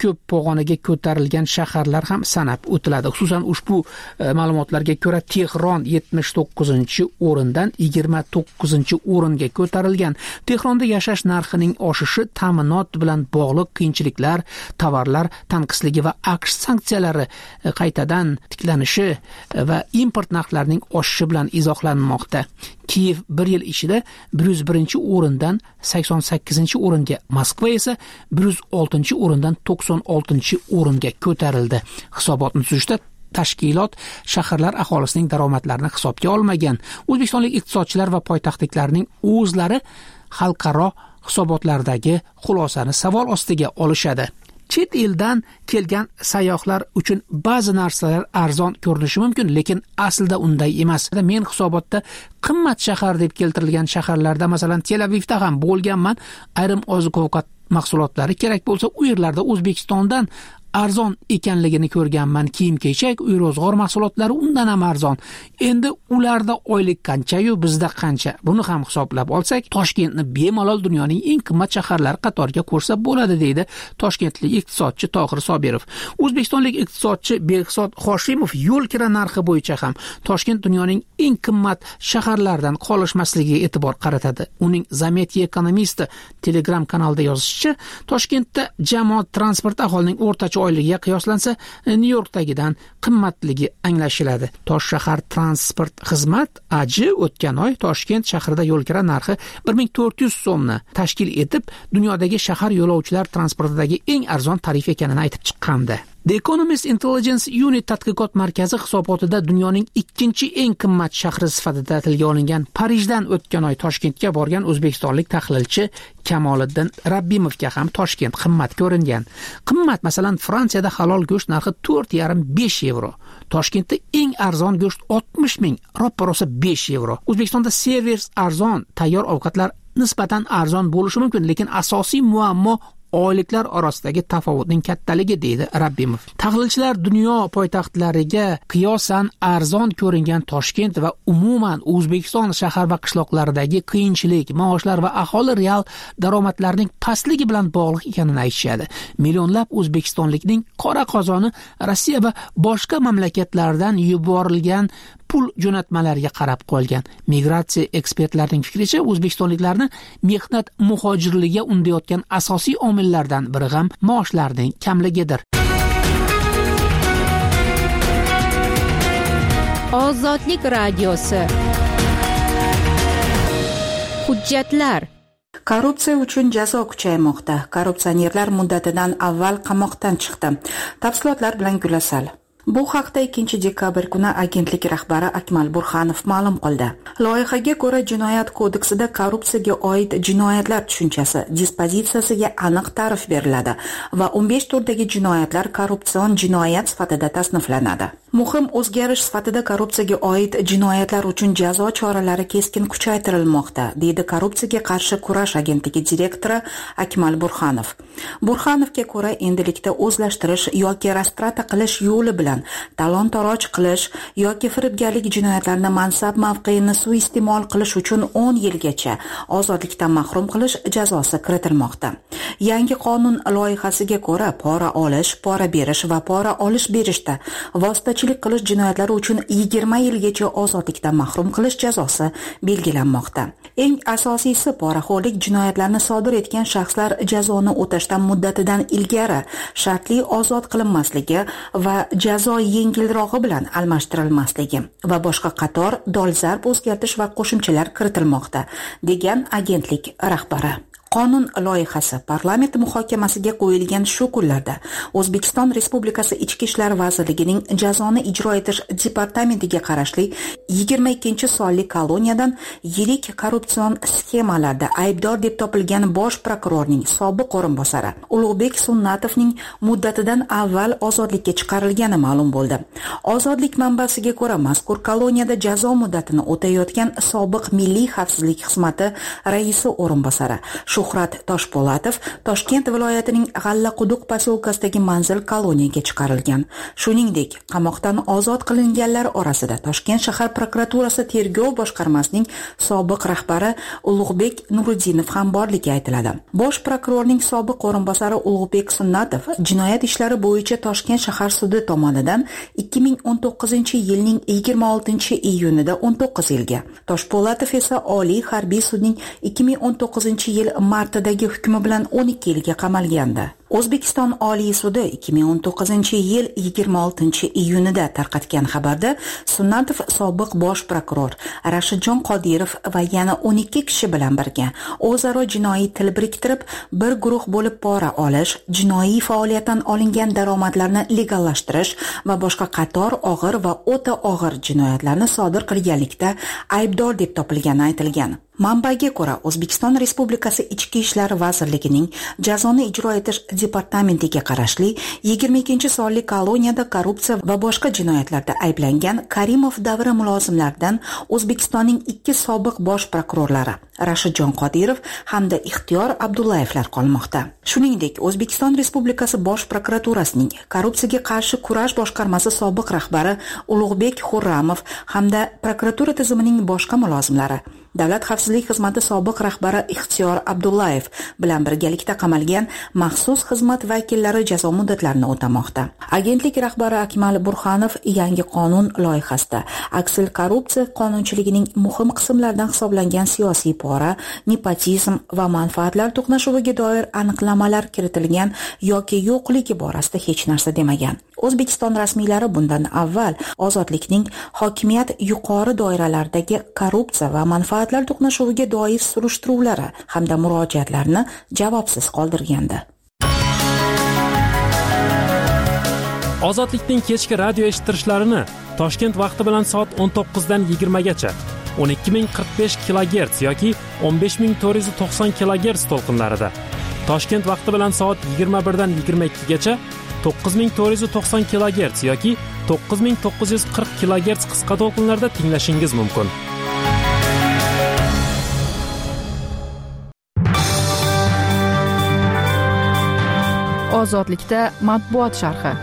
ko'p pog'onaga ko'tarilgan shaharlar ham sanab o'tiladi. Xususan ushbu e, ma'lumotlarga ko'ra Tehron yetmish to'qqizinchi o'rindan yigirma to'qqizinchi o'ringa ko'tarilgan. Tehronda yashash narxining oshishi ta'minot bilan bog'liq qiyinchiliklar, tovarlar tanqisligi va AQSh sanksiyalari qaytadan tiklanishi va import narxlarining oshishi bilan izohlanmoqda. Kiyev bir yil ichida bir yuz birinchi o'rindan sakson sakkizinchi o'ringa, Moskva esa bir yuz oltinchi o'rindan to'qson oltinchi o'ringa ko'tarildi. Hisobotni tuzishda tashkilot shaharlar aholisining daromadlarini hisobga olmagan. O'zbekistonlik iqtisodchilar va poytaxtliklarning o'zlari xalqaro hisobotlardagi xulosani savol ostiga olishadi. Chet eldan kelgan sayyohlar uchun ba'zi narsalar arzon ko'rinishi mumkin, lekin aslida unday emas. Men hisobotda qimmat shahar deb keltirilgan shaharlarda, masalan, Tel Avivda ham bo'lganman. Ayrim oziq-ovqat mahsulotlari kerak bo'lsa, u yerlarda O'zbekistondan arzon ekanligini ko'rganman. Kiyim-kechak, uy-ro'zg'or mahsulotlari undan ham arzon. Endi ularda oylik qancha-yu bizda qancha? Buni ham hisoblab olsak, Toshkentni bemalol dunyoning eng qimmat shaharlari qatoriga qo'shsa bo'ladi, deydi toshkentlik iqtisodchi Tohir Sobirov. O'zbekistonlik iqtisodchi Behzod Hoshimov yo'l kira narxi bo'yicha ham Toshkent dunyoning eng qimmat shaharlaridan qolishmasligiga e'tibor qaratadi. Uning Zametye ekonomisti Telegram kanalida yozishicha, Toshkentda jamoat transporti aholining o'rtacha oyligiga qiyoslansa Nyu-Yorkdagidan qimmatligi anglashiladi. Tosh shahar transport xizmat A J o'tgan oy Toshkent shahrida yo'l kira narxi bir ming to'rt yuz so'mni tashkil etib, dunyodagi shahar yo'lovchilar transportidagi eng arzon tarif ekanini aytib chiqqandi. The Economist Intelligence Unit tadqiqot markazi hisobotida dunyoning ikkinchi eng qimmat shahri sifatida tilga olingan Parijdan o'tgan oy Toshkentga borgan o'zbekistonlik tahlilchi Kamoliddin Rabbimovga ham Toshkent qimmat ko'ringan. Qimmat, masalan, Fransiyada halol go'sht narxi to'rt yarim besh yevro. Toshkentda eng arzon go'sht oltmish ming, roppa-rosa besh yevro. O'zbekistonda servis arzon, tayyor ovqatlar nisbatan arzon bo'lishi mumkin, lekin asosiy muammo oyliklar orasidagi tafovutning kattaligi, deydi Rabbimov. Tahlilchilar dunyo poytaxtlariga qiyosan arzon ko'ringan Toshkent va umuman O'zbekiston shahar va qishloqlaridagi qiyinchilik, maoshlar va aholi real daromadlarining pastligi bilan bog'liq ekanini aytishadi. Millionlab o'zbekistonlikning qora qozoni Rossiya va boshqa mamlakatlardan yuborilgan pul jo'natmalariga qarab qolgan. Migratsiya ekspertlarining fikricha, o'zbekistonliklarni mehnat muhojirligiga undayotgan asosiy omillardan biri ham maoshlarning kamligidir. Ozodlik radiosi. Hujjatlar. Korrupsiya uchun jazo kuchaymoqda. Korrupsionerlar muddatidan avval qamoqdan chiqdi. Tafsilotlar bilan Gulasal. Bu haqda ikkinchi dekabr kuni agentlik rahbari Akmal Burxanov ma'lum qildi. Loyihaga ko'ra jinoyat kodeksida korrupsiyaga oid jinoyatlar tushunchasi dispozitsiyasiga aniq ta'rif beriladi va o'n besh turdagi jinoyatlar korrupsion jinoyat sifatida tasniflanadi. Muhim o'zgarish sifatida korrupsiyaga oid jinoyatlar uchun jazo choralari keskin kuchaytirilmoqda, deydi Korrupsiyaga qarshi kurash agentligi direktori Akmal Burxanov. Burxanovga ko'ra, endilikda o'zlashtirish yoki rastrata qilish yo'li bilan talon-taroj qilish yoki firibgarlik jinoyatlarini mansab mavqeini suiiste'mol qilish uchun o'n yilgacha ozodlikdan mahrum qilish jazosi kiritilmoqda. Yangi qonun loyihasiga ko'ra, pora olish, pora berish va pora olish berishda vositachilik qilish jinoyatlari uchun yigirma yilgacha ozodlikdan mahrum qilish jazosi belgilanmoqda. Eng asosiysi, poraxo'rlik jinoyatlarini sodir etgan shaxslar jazoni o'tashdan muddatidan ilgari shartli ozod qilinmasligi va jazo yengilrog'i bilan almashtirilmasligi va boshqa qator dolzarb o'zgartish va qo'shimchalar kiritilmoqda, degan agentlik rahbari. Qonun loyihasi parlament muhokamasiga qo'yilgan shu kunlarda O'zbekiston Respublikasi Ichki ishlar vazirligining jazoni ijro etish departamentiga qarashli yigirma ikkinchi sonli koloniyadan yirik korrupsion sxemalarda aybdor deb topilgan bosh prokurorning sobiq o'rinbosari Ulug'bek Sunnatovning muddatidan avval ozodlikka chiqarilgani ma'lum bo'ldi. Ozodlik manbasiga ko'ra, mazkur koloniyada jazo muddatini o'tayotgan sobiq Milliy xavfsizlik xizmati raisi o'rinbosari, shu Shuhrat Toshpo'latov Toshkent viloyatining G'allaquduq posyolkasidagi manzil koloniyaga chiqarilgan. Shuningdek, qamoqdan ozod qilinganlar orasida Toshkent shahar prokuraturasi tergov boshqarmasining sobiq rahbari Ulug'bek Nuriddinov ham borligi aytiladi. Bosh prokurorning sobiq o'rinbosari Ulug'bek Sunnatov jinoyat ishlari bo'yicha Toshkent shahar sudi tomonidan ikki ming o'n to'qqizinchi yilning yigirma oltinchi iyunida o'n to'qqiz yilga, Toshpo'latov esa Oliy harbiy sudning ikki ming o'n to'qqizinchi yil martidagi hukmi bilan o'n ikki yilga qamalgandi. O'zbekiston Oliy sudi ikki ming o'n to'qqizinchi yil yigirma oltinchi iyunida tarqatgan xabarda Sunnatov sobiq bosh prokuror Rashidjon Qodirov va yana o'n ikki kishi bilan birga o'zaro jinoiy til biriktirib, bir guruh bo'lib pora olish, jinoiy faoliyatdan olingan daromadlarni legallashtirish va boshqa qator og'ir va o'ta og'ir jinoyatlarni sodir qilganlikda aybdor deb topilgani aytilgan. Manbaga ko'ra, O'zbekiston Respublikasi Ichki ishlar vazirligining jazoni ijro etish departamentiga qarashli yigirma ikkinchi sonli koloniyada korrupsiya va boshqa jinoyatlarda ayblangan Karimov davri mulozimlaridan O'zbekistonning ikki sobiq bosh prokurorlari Rashidjon Qodirov hamda Ixtiyor Abdullayevlar qolmoqda. Shuningdek, O'zbekiston Respublikasi Bosh prokuraturasining korrupsiyaga qarshi kurash boshqarmasi sobiq rahbari Ulug'bek Xurramov hamda prokuratura tizimining boshqa mulozimlari Davlat xavfsizlik xizmati sobiq rahbari Ixtiyor Abdullayev bilan birgalikda qamalgan maxsus xizmat vakillari jazo muddatlarini o'tamoqda. Agentlik rahbari Akmal Burxonov yangi qonun loyihasida aksil korrupsiya qonunchiligining muhim qismlaridan hisoblangan siyosiy pora, nepotizm va manfaatlar to'qnashuviga doir aniqlamalar kiritilgan yoki yo'qligi borasida hech narsa demagan. O'zbekiston rasmiylari bundan avval ozodlikning hokimiyat yuqori doiralardagi korrupsiya va manfaatlar to'qnashuviga doir surishtiruvlari hamda murojaatlarni javobsiz qoldirgandi. Ozodlikning kechki radio eshittirishlarini Toshkent vaqti bilan soat o'n to'qqizdan yigirmagacha o'n ikki ming qirq besh kilogerts yoki o'n besh ming to'rt yuz to'qson kilogerts to'lqinlarida, Toshkent vaqti bilan soat yigirma birdan yigirma ikkigacha to'qqiz ming to'rt yuz to'qson kilogerts yoki to'qqiz ming to'qqiz yuz qirq kilogerts qisqa to'lqinlarda tinglashingiz mumkin. Ozodlikda matbuot sharhi.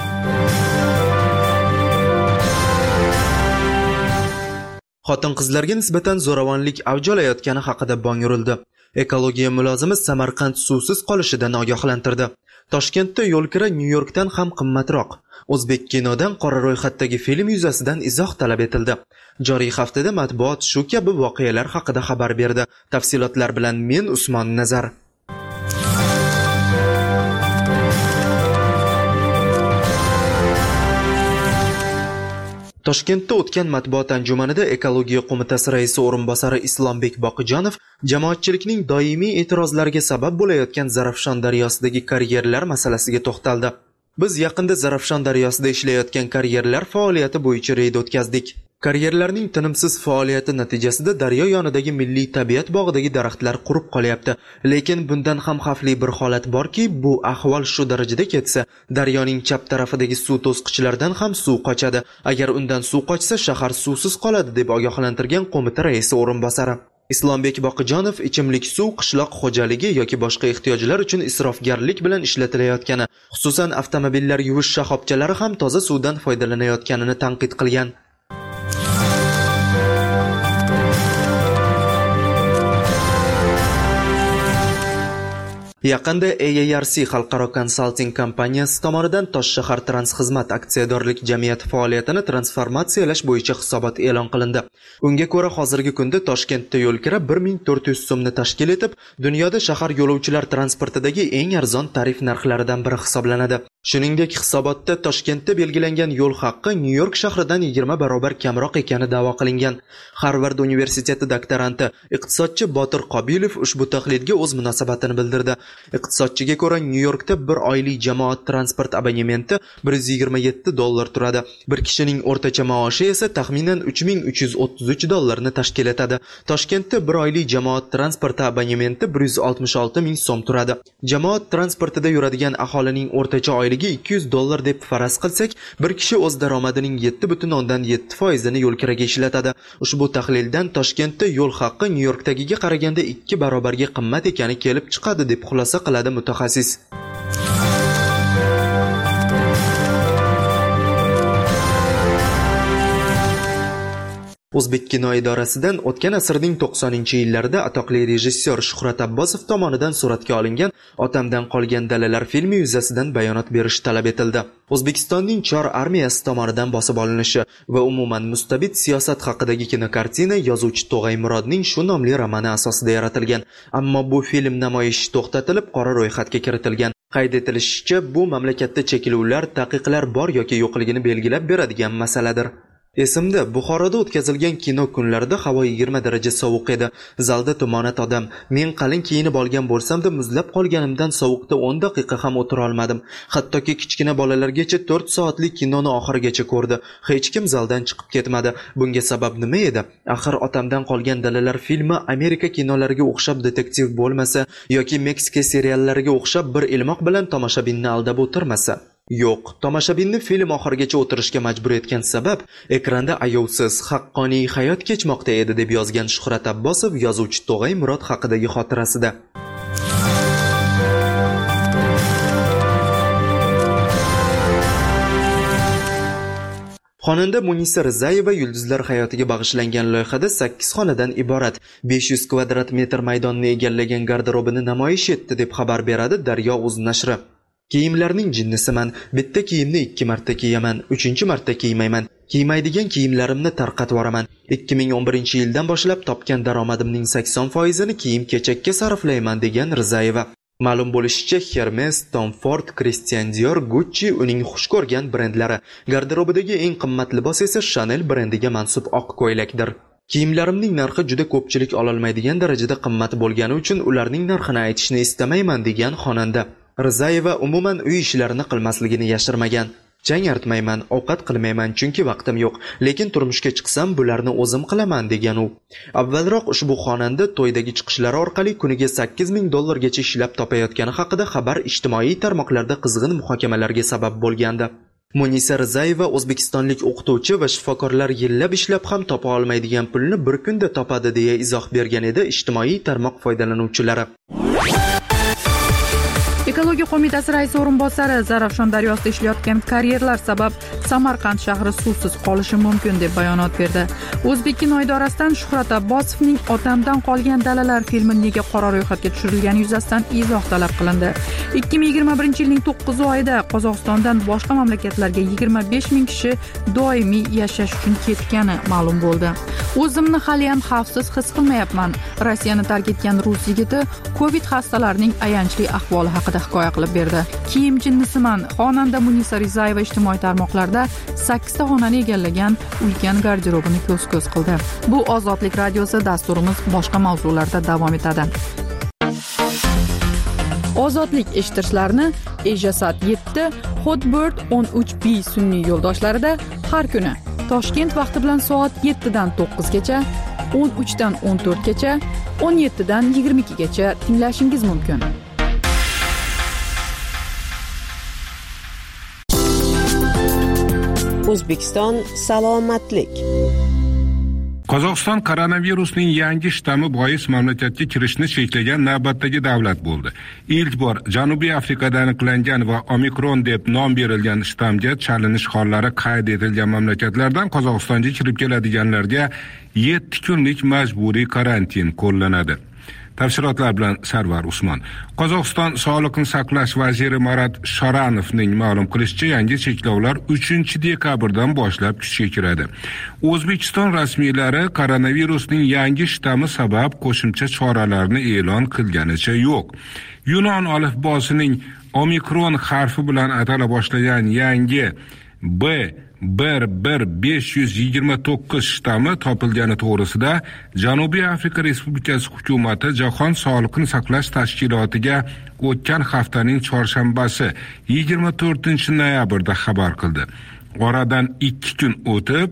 Xotin-qizlarga nisbatan zo'ravonlik avj olayotgani haqida bong urildi. Ekologiya mulozimi Samarqand suvsiz qolishidan ogohlantirdi. Toshkentda yo'lkira Nyu-Yorkdan ham qimmatroq. O'zbek kinodan qora ro'yxatdagi film yuzasidan izoh talab etildi. Joriy haftada matbuot shu kabi voqealar haqida xabar berdi. Tafsilotlar bilan men Usmon Nazar. Toshkentda o'tgan matbuot anjumanida Ekologiya qo'mitasi raisi o'rinbosari Islombek Boqijonov jamoatchilikning doimiy e'tirozlariga sabab bo'layotgan Zarafshon daryosidagi karyerlar masalasiga to'xtaldi. Biz yaqinda Zarafshon daryosida ishlayotgan karyerlar faoliyati bo'yicha reyd o'tkazdik. Karyerlarning tinimsiz faoliyati natijasida daryo yonidagi milliy tabiat bog'idagi daraxtlar qurib qolyapti. Lekin bundan ham xavfli bir holat borki, bu ahvol shu darajada ketsa, daryoning chap tarafidagi suv to'sqichlardan ham suv qochadi. Agar undan suv qochsa, shahar suvsiz qoladi deb ogohlantirgan qo'mita raisi o'rinbosari. Islombek Boqijonov ichimlik suv qishloq xo'jaligi yoki boshqa ehtiyojlar uchun isrofgarlik bilan ishlatilayotgani, xususan avtomobillar yuvish shoxobchalari ham toza suvdan foydalanayotganini tanqid qilgan. Yaqinda A A R C xalqaro konsalting kompaniyasi tomonidan Toshshahar Transxizmat aksiyadorlik jamiyati faoliyatini transformatsiyalash bo'yicha hisobot e'lon qilindi. Unga ko'ra, hozirgi kunda Toshkentda yo'lkira bir ming to'rt yuz so'mni tashkil etib, dunyoda shahar yo'lovchilar transportidagi eng arzon tarif narxlaridan biri hisoblanadi. Shuningdek, hisobotda Toshkentda belgilangan yo'l haqqi Nyu-York shahridan yigirma barobar kamroq ekani da'vo qilingan. Harvard universiteti doktoranti, iqtisodchi Botir Qobilov ushbu tahlilga o'z munosabatini bildirdi. Iqtisodchiga ko'ra, Nyu-Yorkda bir oylik jamoat transport abonementi bir yuz yigirma yetti dollar turadi. Bir kishining o'rtacha maoshi esa taxminan uch ming uch yuz o'ttiz uch dollarni tashkil etadi. Toshkentda bir oylik jamoat transporti abonementi bir yuz oltmish olti ming so'm turadi. Jamoat transportida yuradigan aholining o'rtacha oyligi kuniga ikki yuz dollar deb faraz qilsak, bir kishi o'z daromadining yetti butun o'ndan yetti foizini yo'l kiraga ishlatadi. Ushbu tahlildan Toshkentda yo'l haqqi Nyu-Yorkdagiga qaraganda ikki barobarga qimmat ekani kelib chiqadi deb xulosa qiladi mutaxassis. O'zbek kino idorasidan o'tgan asrning to'qsoninchi yillarida atoqli rejissyor Shuhrat Abbosov tomonidan suratga olingan Otamdan qolgan dalalar filmi yuzasidan bayonot berish talab etildi. O'zbekistonning Chor armiyasi tomonidan bosib olinishi va umuman mustabid siyosat haqidagi kinokartina yozuvchi Tog'ay Murodning shu nomli romani asosida yaratilgan. Ammo bu film namoyishi to'xtatilib, qora ro'yxatga kiritilgan. Qayd etilishicha, bu mamlakatda cheklovlar, taqiqlar bor yoki yo'qligini belgilab beradigan masaladir. Esimda, Buxoroda o'tkazilgan kino kunlarida havo yigirma daraja sovuq edi. Zalda tumonat odam. Men qalin kiyinib olgan bo'lsam-da, muzlab qolganimdan sovuqda o'n daqiqa ham o'tira olmadim. Hattoki kichkina bolalargacha to'rt soatlik kinoni oxirigacha ko'rdi. Hech kim zaldan chiqib ketmadi. Bunga sabab nima edi? Axir Otamdan qolgan dalalar filmi Amerika kinolariga o'xshab detektiv bo'lmasa yoki Meksika seriallariga o'xshab bir ilmoq bilan tomoshabinni aldab o'tirmasa. Yo'q, tomoshabinni film oxirigacha o'tirishga majbur etgan sabab ekranda ayovsiz, haqqoniy hayot kechmoqda edi deb yozgan Shuhrat Abbosov yozuvchi Tog'ay Murod haqidagi xotirasida. Xonanda Munisa Rizayeva yulduzlar hayotiga bag'ishlangan loyihada sakkiz xonadan iborat besh yuz kvadrat metr maydonni egallagan garderobini namoyish etdi deb xabar beradi Daryo.uz nashri. Kiyimlarning jinnisiman, bitta kiyimni ikki marta kiyaman, uchinchi marta kiymayman. Kiymaydigan kiyimlarimni tarqatib yuboraman. ikki ming o'n birinchi yildan boshlab topgan daromadimning sakson foizini kiyim-kechakka sarflayman degan Rizayeva. Ma'lum bo'lishicha, Hermes, Tom Ford, Christian Dior, Gucci uning xush ko'rgan brendlari. Garderobidagi eng qimmat libos esa Chanel brendiga mansub oq ko'ylakdir. Kiyimlarimning narxi juda ko'pchilik ololmaydigan darajada qimmat bo'lgani uchun ularning narxini aytishni istamayman degan xonanda. Rizayeva umuman uy ishlarini qilmasligini yashirmagan. Chang artmayman, ovqat qilmayman chunki vaqtim yo'q, lekin turmushga chiqsam bularni o'zim qilaman degan u. Avvalroq ushbu xonanda to'ydagi chiqishlari orqali kuniga sakkiz ming dollargacha ishlab topayotgani haqida xabar ijtimoiy tarmoqlarda qizg'in muhokamalarga sabab bo'lgandi. Munisa Rizayeva o'zbekistonlik o'qituvchi va shifokorlar yillab ishlab ham topa olmaydigan pulni bir kunda topadi deya izoh bergan edi ijtimoiy tarmoq foydalanuvchilari. Ekologiya qo'mitasi raisi o'rinbosari Zarafshon daryosida ishlayotgan karyerlar sabab Samarqand shahri suvsiz qolishi mumkin deb bayonot berdi. O'zbek kino idorasidan Shuhrat Abbosovning Otamdan qolgan dalalar filmi nega qora ro'yxatga tushirilgani yuzasidan izoh talab qilindi. ikki ming yigirma birinchi yilning to'qqiz oyida Qozog'istondan boshqa mamlakatlarga yigirma besh ming kishi doimiy yashash uchun ketgani ma'lum bo'ldi. O'zimni hali ham xavfsiz his qilmayapman. Rossiyani tark etgan rus yigiti Covid xastalarining ayanchli ahvoli haqida hikoya qilib berdi. Kiyim jinnisiman. Xonanda Munisa Rizayeva ijtimoiy tarmoqlarda sakkizta xonani egallagan ulkan garderobini ko'z-ko'z qildi. Bu Ozodlik radiosi, dasturimiz boshqa mavzularda davom etadi. Ozodlik eshittirishlarni Ejasat yetti, Hotbird o'n uch B sun'iy yo'ldoshlarida har kuni Toshkent vaqti bilan soat yettidan to'qqizgacha, o'n uchdan o'n to'rtgacha, o'n yettidan yigirma ikkigacha tinglashingiz mumkin. O'zbekiston salomatlik. Qozog'iston koronavirusning yangi shtammi bois mamlakatga kirishni cheklagan navbatdagi davlat bo'ldi. Ilk bor Janubiy Afrikada aniqlangan va Omikron deb nom berilgan shtamga chalinish hollari qayd etilgan mamlakatlardan Qozog'istonga kirib keladiganlarga yetti kunlik majburiy karantin qo'llanadi. Tafsilotlar bilan Sarvar Usmon. Qozog'iston Sog'liqni saqlash vaziri Marat Shoranovning ma'lum qilishicha, yangi cheklovlar uchinchi dekabrdan boshlab kuchga kiradi. O'zbekiston rasmiylari koronavirusning yangi shtammi sabab qo'shimcha choralarni e'lon qilganicha yo'q. Yunon alifbosining Omikron harfi bilan atala boshlagan yangi B bir bir besh yuz yigirma to'qqiz shtammi topilgani to'g'risida Janubiy Afrika Respublikasi hukumati Jahon Sog'liqni saqlash tashkilotiga o'tgan haftaning chorshanbasi yigirma to'rtinchi noyabrda xabar qildi. Oradan ikki kun o'tib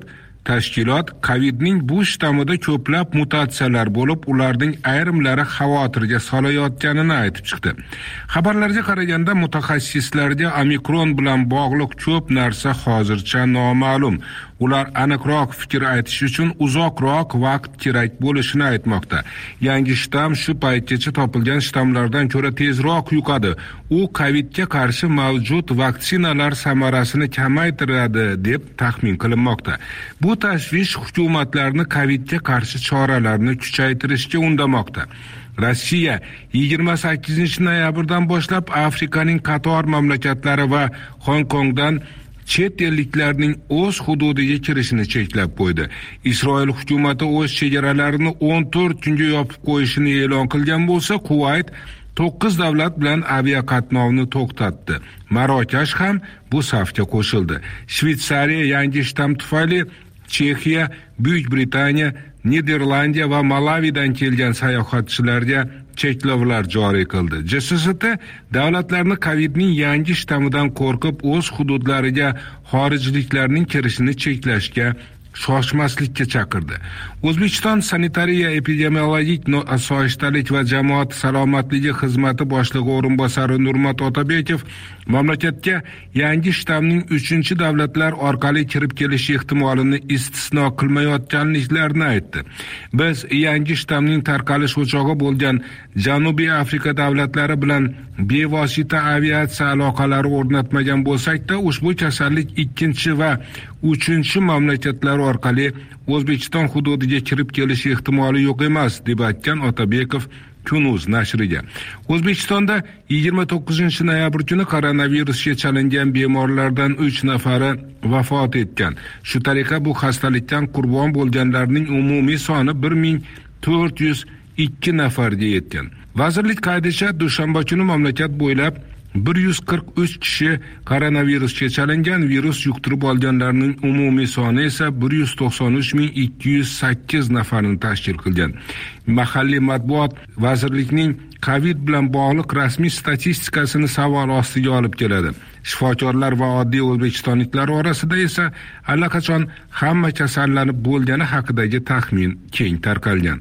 Tashkilot Covidning bu shtammida ko'plab mutatsiyalar bo'lib, ularning ayrimlari xavotirga solayotganini aytib chiqdi. Xabarlarga qaraganda mutaxassislarga omikron bilan bog'liq ko'p narsa hozircha noma'lum. Ular aniqroq fikr aytish uchun uzoqroq vaqt kerak bo'lishini aytmoqda. Yangi shtamm shu paytgacha topilgan shtammlardan ko'ra tezroq yuqadi. U Covidga qarshi mavjud vaksinalar samarasini kamaytiradi deb taxmin qilinmoqda. Bu tashvish hukumatlarni Covidga qarshi choralarni kuchaytirishga undamoqda. Rossiya yigirma sakkizinchi noyabrdan boshlab Afrikaning qator mamlakatlari va Hong Kongdan chet elliklarning o'z hududiga kirishini cheklab qo'ydi. Isroil hukumati o'z chegaralarini o'n to'rt kunga yopib qo'yishini e'lon qilgan bo'lsa, Kuvayt to'qqiz davlat bilan aviaqatnovni to'xtatdi. Marokash ham bu safga qo'shildi. Shveysariya yangi shtamm tufayli Chexiya, Buyuk Britaniya, Niderlandiya va Malavidan kelgan sayohatchilarga cheklovlar joriy qildi. J S S T davlatlarni Covidning yangi shtammidan qo'rqib o'z hududlariga xorijliklarning kirishini cheklashga shoshmaslikka chaqirdi. O'zbekiston sanitariya epidemiologik osoyishtalik va jamoat salomatligi xizmati boshlig'i o'rinbosari Nurmat Otabekov mamlakatga yangi shtammning uchinchi davlatlar orqali kirib kelish ehtimolini istisno qilmayotganliklarini aytdi. Biz yangi shtammning tarqalish o'chog'i bo'lgan Janubiy Afrika davlatlari bilan bevosita aviatsiya aloqalari o'rnatmagan bo'lsak-da, ushbu kasallik ikkinchi va uchinchi mamlakatlar orqali O'zbekiston hududiga kirib kelish ehtimoli yo'q emas, deb aytgan Otabekov Kunuz nashriga. O'zbekistonda yigirma to'qqizinchi noyabr kuni koronavirusga chalingan bemorlardan uch nafari vafot etgan. Shu tariqa bu xastalikdan qurbon bo'lganlarning umumiy soni bir ming to'rt yuz ikki nafarga yetgan. Vazirlik qaydishicha, dushanba kuni mamlakat bo'ylab bir yuz qirq uch kishi koronavirusga chalingan, virus yuqtirib olganlarning umumiy soni esa bir yuz to'qson uch ming ikki yuz sakkiz nafarni tashkil qilgan. Mahalliy matbuot vazirlikning Covid bilan bog'liq rasmiy statistikasini savol ostiga olib keladi. Shifokorlar va oddiy o'zbekistonliklar orasida esa allaqachon hamma kasallanib bo'lgani haqidagi taxmin keng tarqalgan.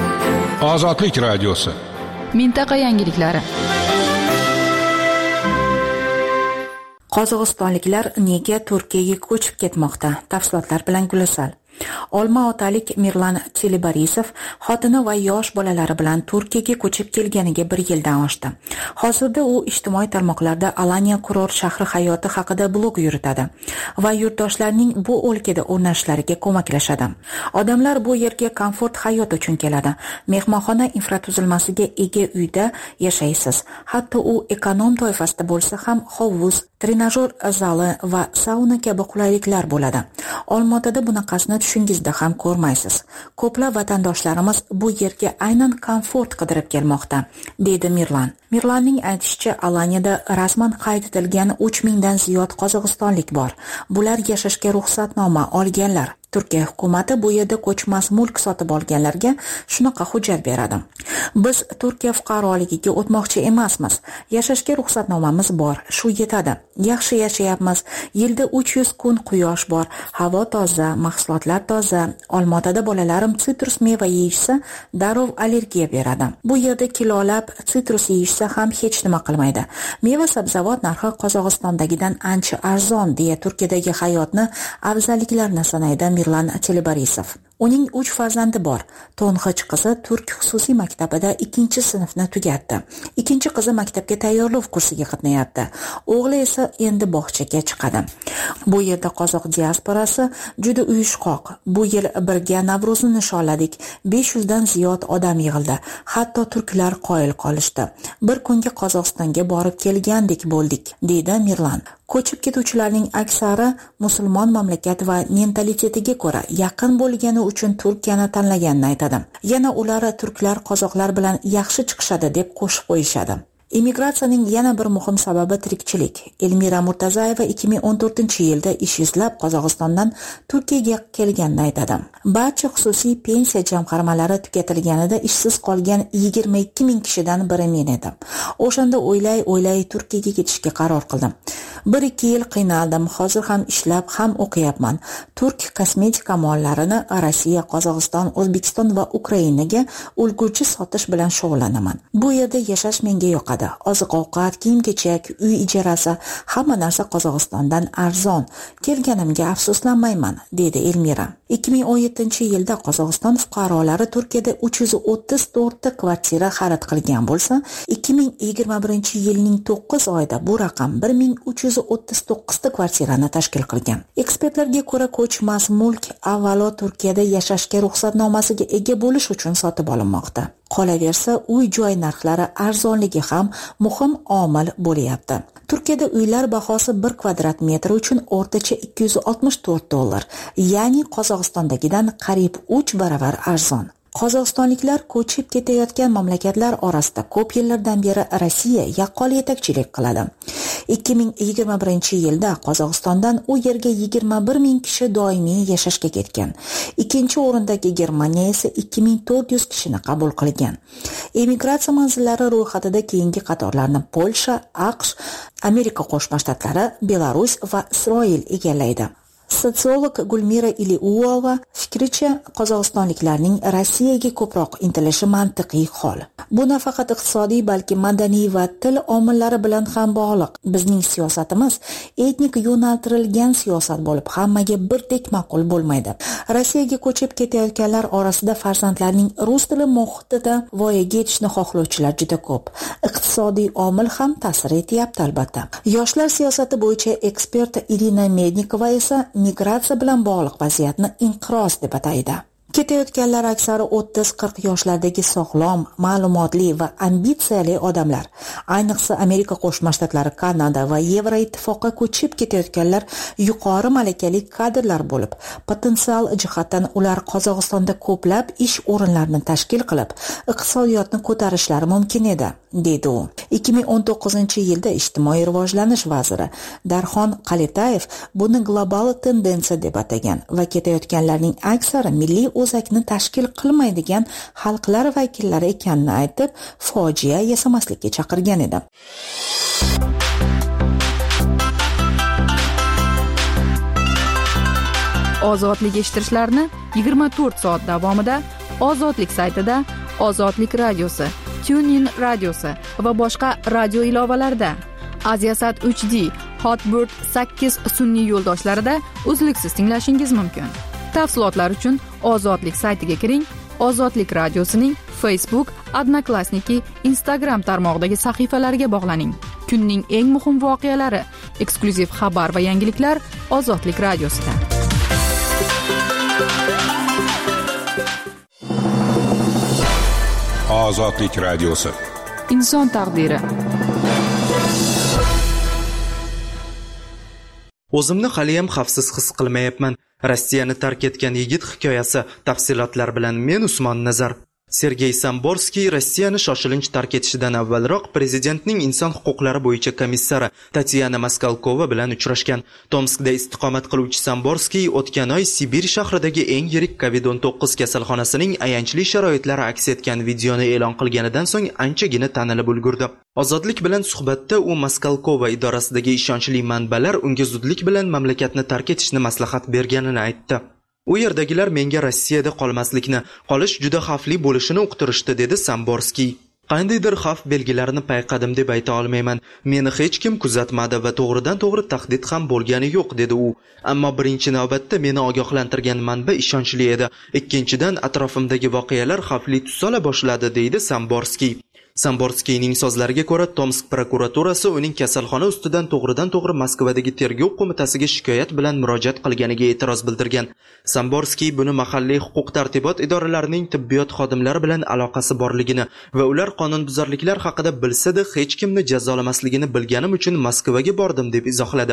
Ozodlik radiosi. Mintaqa yangiliklari. Qozog'istonliklar nega Turkiyaga ko'chib ketmoqda? Tafsilotlar bilan Gulisal. Olma-otalik Mirlan Chelibarisov xotini va yosh bolalari bilan Turkiyaga ko'chib kelganiga bir yildan oshdi. Hozirda u ijtimoiy tarmoqlarda Alanya kurort shahri hayoti haqida blog yuritadi va yurtdoshlarning bu o'lkada o'rnashishlariga ko'maklashadi. Odamlar bu yerga komfort hayot uchun keladi. Mehmonxona infratuzilmasiga ega uyda yashaysiz. Hatto u ekonom toifasida bo'lsa ham hovuz, trenajyor zali va sauna kabi qulayliklar bo'ladi. Olmaotada bunaqasini tushingizda ham ko'rmaysiz. Ko'plab vatandoshlarimiz bu yerga aynan komfort qidirib kelmoqda, dedi Mirlan. Mirlanning aytishicha, Alanyada rasman qayd etilgan uch mingdan ziyod qozog'istonlik bor. Bular yashashga ruxsatnoma olganlar. Turkiya hukumati bu yerda ko'chmas mulk sotib olganlarga shunaqa hujjat beradi. Biz Turkiya fuqaroligiga o'tmoqchi emasmiz. Yashashga ruxsatnomamiz bor, shu yetadi. Yaxshi yashayapmiz. Yilda uch yuz kun quyosh bor, havo toza, mahsulotlar toza. Olmaotada bolalarim sitrus meva yeyishsa, darrov allergiya beradi. Bu yerda kilolab sitrus yeyishsa ham hech nima qilmaydi. Meva sabzavot narxi Qozog'istondagidan ancha arzon, deya Turkiyadagi hayotni afzalliklarini sanaydi Mirlan Chelibarisov. Uning uch farzandi bor. To'ng'ich qizi turk xususiy maktabida ikkinchi sinfni tugatdi. Ikkinchi qizi maktabga tayyorlov kursiga qatnayapti. O'g'li esa endi bog'chaga chiqadi. Bu yerda qozoq diasporasi juda uyushqoq. Bu yil birga Navro'zni nishonladik. besh yuzdan ziyod odam yig'ildi. Hatto turklar qoyil qolishdi. Bir kunga Qozog'istonga borib kelgandek bo'ldik, deydi Mirlan. Ko'chib ketuvchilarning aksari musulmon mamlakat va mentalitetiga ko'ra yaqin bo'lgani uchun Turkiyani tanlaganini aytadi. Yana ular turklar qozoqlar bilan yaxshi chiqishadi deb qo'shib qo'yishadi. Immigratsiyaning yana bir muhim sababi tirikchilik. Elmira Murtazayeva ikki ming o'n to'rtinchi yilda ish izlab Qozog'istondan Turkiyaga kelganini aytadi. Barcha xususiy pensiya jamg'armalari tugatilganida ishsiz qolgan yigirma ikki ming kishidan biri men edim. O'shanda o'ylay-o'ylay Turkiyaga ketishga qaror qildim. bir ikki yil qiynaldim, hozir ham ishlab ham o'qiyapman. Turk kosmetika mollarini Rossiya, Qozog'iston, O'zbekiston va Ukrainaga ulgurji sotish bilan shug'ullanaman. Bu yerda yashash menga yoqadi. Oziq-ovqat, kiyim-kechak, uy ijarasi, hamma narsa Qozog'istondan arzon. Kelganimga afsuslanmayman, dedi Elmira. ikki ming o'n yettinchi yilda Qozog'iston fuqarolari Turkiyada uch yuz o'ttiz to'rtta kvartira xarid qilgan bo'lsa, ikki ming yigirma birinchi yilning to'qqiz oyida bu raqam bir ming uch yuz o'ttiz to'qqiz ta kvartirani tashkil qilgan. Ekspertlarga ko'ra, ko'chmas mulk avvalo Turkiyada yashashga ruxsatnomasiga ega bo'lish uchun sotib olinmoqda. Qolaversa, uy-joy narxlari arzonligi ham muhim omil bo'lyapti. Turkiyada uylar bahosi bir kvadrat metr uchun o'rtacha ikki yuz oltmish to'rt dollar, ya'ni Qozog'istondagidan qariyb uch baravar arzon. Qozog'istonliklar ko'chib ketayotgan mamlakatlar orasida ko'p yillardan beri Rossiya yaqqol yetakchilik qiladi. ikki ming yigirma birinchi yilda Qozog'istondan u yerga yigirma bir ming kishi doimiy yashashga ketgan. Ikkinchi o'rindagi Germaniya esa ikki ming to'rt yuz kishini qabul qilgan. Emigratsiya manzillari ro'yxatida keyingi qatorlarni Polsha, AQSh, Amerika Qo'shma Shtatlari, Belarus va Isroil egallaydi. Sotsiolog Gulmira Iliuova fikricha, qozog'istonliklarning Rossiyaga ko'proq intilishi mantiqiy hol. Bu nafaqat iqtisodiy, balki madaniy va til omillari bilan ham bog'liq. Bizning siyosatimiz etnik yo'naltirilgan siyosat bo'lib, hammaga birdek ma'qul bo'lmaydi. Rossiyaga ko'chib ketayotganlar orasida farzandlarning rus tili muhitida voyaga yetishni xohlovchilar juda ko'p. Iqtisodiy omil ham ta'sir etyapti albatta. Yoshlar siyosati bo'yicha ekspert Irina Mednikova esa migratsiya bilan bog'liq vaziyatni inqiroz deb ataydi. Ketayotganlar aksari o'ttiz qirq yoshlardagi sog'lom, ma'lumotli va ambitsiyali odamlar. Ayniqsa Amerika Qo'shma Shtatlari, Kanada va Yevroittifoqqa ko'chib ketayotganlar yuqori malakali kadrlar bo'lib, potensial jihatdan ular Qozog'istonda ko'plab ish o'rinlarini tashkil qilib, iqtisodiyotni ko'tarishlari mumkin edi, dedi u. ikki ming o'n to'qqizinchi yilda ijtimoiy rivojlanish vaziri Darxon Qaletayev buni global tendensiya deb atagan va ketayotganlarning aksari milliy o'zakni tashkil qilmaydigan xalqlar vakillari ekanini aytib, fojia yasamaslikka chaqirgan edi. Ozodlik eshittirishlarni yigirma to'rt soat davomida Ozodlik saytida, Ozodlik radiosi, TuneIn radiosi va boshqa radio ilovalarida, Aziasat uch D, Hotbird sakkiz sun'iy yo'ldoshlarida uzluksiz tinglashingiz mumkin. Tafsilotlar uchun Ozodlik saytiga kiring, Ozodlik radiosining Facebook, Odnoklassniki, Instagram tarmog'idagi sahifalariga bog'laning. Kunning eng muhim voqealari, eksklyuziv xabar va yangiliklar Ozodlik radiosida. Ozodlik radiosi. Inson taqdiri. O'zimni hali ham xavfsiz his qilmayapman. Rossiyani tark etgan yigit hikoyasi, tafsilotlar bilan men Usmon Nazar. Sergey Samborskiy Rossiyani shoshilinch tark etishidan avvalroq prezidentning inson huquqlari bo'yicha komissari Tatyana Maskalkova bilan uchrashgan. Tomskda istiqomat qiluvchi Samborskiy o'tgan oy Sibir shahridagi eng yirik kovid o'n to'qqiz kasalxonasining ayanchli sharoitlari aks etgan videoni e'lon qilganidan so'ng anchagina tanilib ulgurdi. Ozodlik bilan suhbatda u Maskalkova idorasidagi ishonchli manbalar unga zudlik bilan mamlakatni tark etishni maslahat berganini aytdi. U yerdagilar menga Rossiyada qolmaslikni, qolish juda xavfli bo'lishini uqtirishdi, dedi Samborskiy. Qandaydir xavf belgilarini payqadim deb ayta olmayman. Meni hech kim kuzatmadi va to'g'ridan-to'g'ri tahdid ham bo'lgani yo'q, dedi u. Ammo birinchi navbatda meni ogohlantirgan manba ishonchli edi. Ikkinchidan atrofimdagi voqealar xavfli tus ola boshladi, deydi Samborskiy. Samborskiyning so'zlariga ko'ra, Tomsk prokuraturasi uning kasalxona ustidan to'g'ridan-to'g'ri Moskvadagi tergov qo'mitasiga shikoyat bilan murojaat qilganiga e'tiroz bildirgan. Samborskiy buni mahalliy huquq-tartibot idoralarining tibbiyot xodimlari bilan aloqasi borligini va ular qonunbuzarliklar haqida bilsa-da hech kimni jazolamasligini bilganim uchun Moskvaga bordim deb izohladi.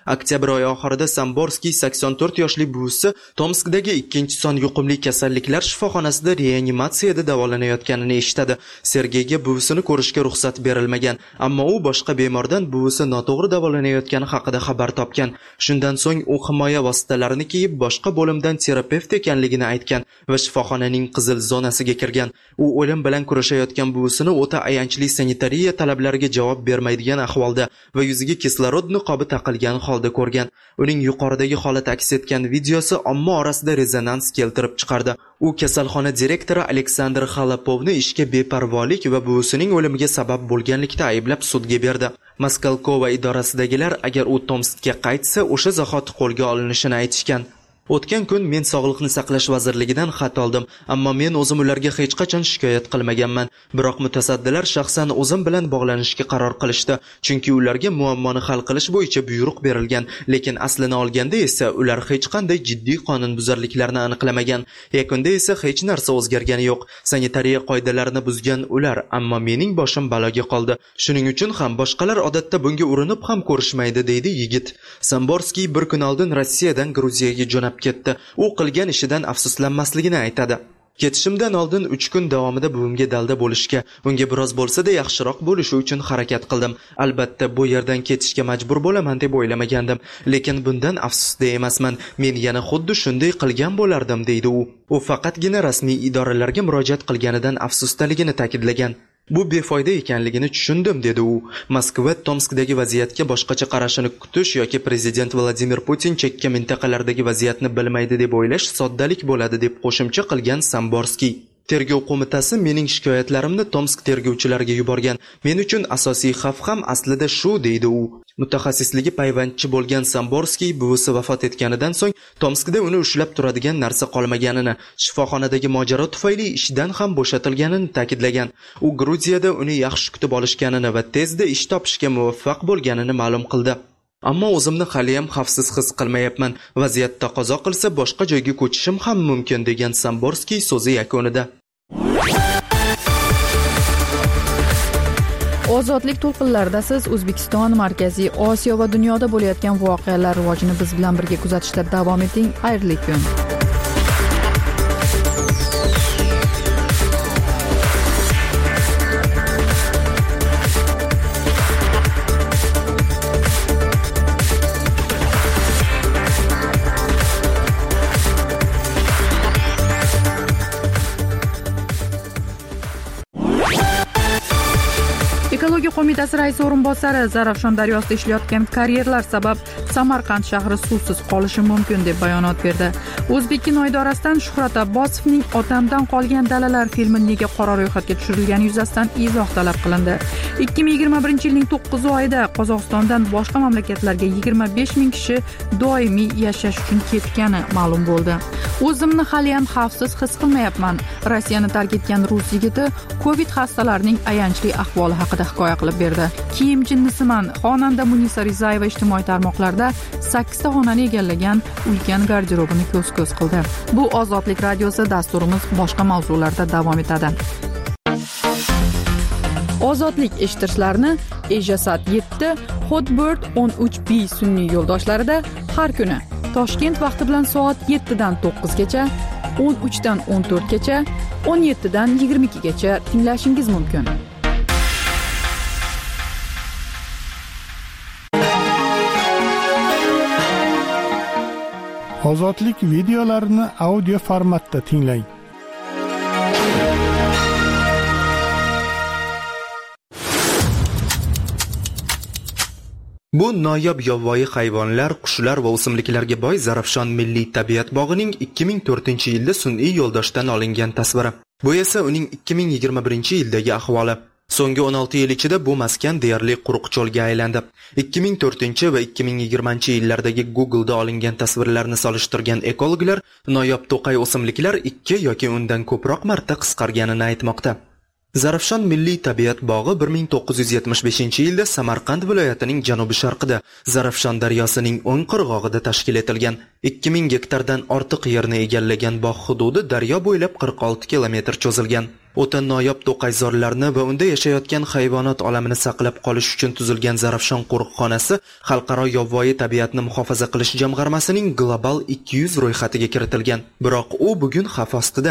Oktyabr oyi oxirida Samborskiy sakson to'rt yoshli buvisi Tomskdagi ikkinchi son yuqumli kasalliklar shifoxonasida reanimatsiyada davolanayotganini eshitadi. Sergeyga buvisini ko'rishga ruxsat berilmagan, ammo u boshqa bemordan buvisi noto'g'ri davolanayotgani haqida xabar topgan. Shundan so'ng u himoya vositalarini kiyib boshqa bo'limdan terapevt ekanligini aytgan va shifoxonaning qizil zonasiga kirgan. U o'lim bilan kurashayotgan buvisini o'ta ayanchli sanitariya talablariga javob bermaydigan ahvolda va yuziga kislorod niqobi taqilgan holda ko'rgan. Uning yuqoridagi holat aks etgan videosi omma orasida rezonans keltirib chiqardi. U kasalxona direktori Aleksandr Xalapovni ishga beparvolik va buvisining o'limiga sabab bo'lganlikda ayblab sudga berdi. Maskalkova idorasidagilar agar u Tomskka qaytsa, o'sha zahoti qo'lga olinishini aytishgan. O'tgan kun men Sog'liqni saqlash vazirligidan xat oldim, ammo men o'zim ularga hech qachon shikoyat qilmaganman. Biroq mutasaddilar shaxsan o'zim bilan bog'lanishga qaror qilishdi, chunki ularga muammoni hal qilish bo'yicha buyruq berilgan, lekin aslini olganda esa ular hech qanday jiddiy qonunbuzarliklarni aniqlamagan. Yakunda esa hech narsa o'zgargani yo'q. Sanitariya qoidalarini buzgan ular, ammo mening boshim baloga qoldi. Shuning uchun ham boshqalar odatda bunga urinib ham ko'rishmaydi, deydi yigit. Samborskiy bir kun oldin Rossiyadan Gruziyaga jo'nab ketdi. U qilgan ishidan afsuslanmasligini aytadi. Ketishimdan oldin uch kun davomida buvimga dalda bo'lishga, unga biroz bo'lsa-da yaxshiroq bo'lishi uchun harakat qildim. Albatta bu yerdan ketishga majbur bo'laman deb o'ylamagandim, lekin bundan afsusda emasman. Men yana xuddi shunday qilgan bo'lardim, deydi u. U faqatgina rasmiy idoralarga murojaat qilganidan afsusdaligini ta'kidlagan. Bu befoyda ekanligini tushundim, dedi u. Moskva Tomskdagi vaziyatga boshqacha qarashini kutish yoki prezident Vladimir Putin chekka mintaqalardagi vaziyatni bilmaydi deb o'ylash soddalik bo'ladi, deb qo'shimcha qilgan Samborskiy. Tergov qo'mitasi mening shikoyatlarimni Tomsk tergovchilariga yuborgan. Men uchun asosiy xavf ham aslida shu, deydi u. Mutaxassisligi payvandchi bo'lgan Samborskiy buvisi vafot etganidan so'ng Tomskda uni ushlab turadigan narsa qolmaganini, shifoxonadagi mojaro tufayli ishdan ham bo'shatilganini ta'kidlagan. U Gruziyada uni yaxshi kutib olishganini va tezda ish topishga muvaffaq bo'lganini ma'lum qildi. Ammo o'zimni hali ham xavfsiz his qilmayapman. Vaziyat taqozo qilsa boshqa joyga ko'chishim ham mumkin, degan Samborskiy so'zi yakunida. Ozodlik to'lqinlarida siz O'zbekiston, Markaziy Osiyo va dunyoda bo'layotgan voqealar rivojini biz bilan birga kuzatishda davom eting. Xayrli kun. Ekologiya qo'mitasi raisi o'rinbosari Zarafshon daryosida ishlayotgan karyerlar sabab Samarqand shahri suvsiz qolishi mumkin deb bayonot berdi. O'zbekkino idorasidan Shuhrat Abbosovning Otamdan qolgan dalalar filmi nega qora ro'yxatga tushirilgani yuzasidan izoh talab qilindi. ikki ming yigirma birinchi yilning to'qqiz oyida Qozog'istondan boshqa mamlakatlarga yigirma besh ming kishi doimiy yashash uchun ketgani ma'lum bo'ldi. O'zimni hali ham xavfsiz his qilmayapman. Rossiyani tark etgan rus yigiti Covid xastalarining ayanchli ahvoli haqida hikoya qilib berdi. Kiyim jinnisiman xonanda Munisa Rizayeva ijtimoiy tarmoqlarda sakkizta xonani egallagan ulkan garderobini ko'z-ko'z qildi. Bu Ozodlik radiosi, dasturimiz boshqa mavzularda davom etadi. Ozodlik eshittirishlarni Ejasat yetti, Hotbird o'n uch B sun'iy yo'ldoshlarida har kuni Toshkent vaqti bilan soat yettidan to'qqizgacha, o'n uchdan o'n to'rtgacha, o'n yettidan yigirma ikkigacha tinglashingiz mumkin. Ozodlik videolarini audio formatda tinglang. Bu noyob yovvoyi hayvonlar, qushlar va o'simliklarga boy Zarafshon milliy tabiat bog'ining ikki ming to'rtinchi yilda sun'iy yo'ldoshdan olingan tasviri. Bu esa uning ikki ming yigirma birinchi yildagi ahvoli. So'nggi o'n olti yil ichida bu maskan deyarli quruq cho'lga aylandi. ikki ming to'rtinchi va ikki ming yigirmanchi yillardagi Google'da olingan tasvirlarni solishtirgan ekologlar noyob to'qay o'simliklar ikki yoki undan ko'proq marta qisqarganini aytmoqda. Zarafshon milliy tabiat bog'i bir ming to'qqiz yuz yetmish beshinchi yilda Samarqand viloyatining janubi-sharqida Zarafshon daryosining o'ng qirg'og'ida tashkil etilgan. ikki ming gektardan ortiq yerni egallagan bog' hududi daryo bo'ylab qirq olti kilometr cho'zilgan. O'ta noyob to'qayzorlarni va unda yashayotgan hayvonot olamini saqlab qolish uchun tuzilgan Zarafshon qo'riqxonasi Xalqaro yovvoyi tabiatni muhofaza qilish jamg'armasining global ikki yuz ro'yxatiga kiritilgan. Biroq u bugun xavf ostida.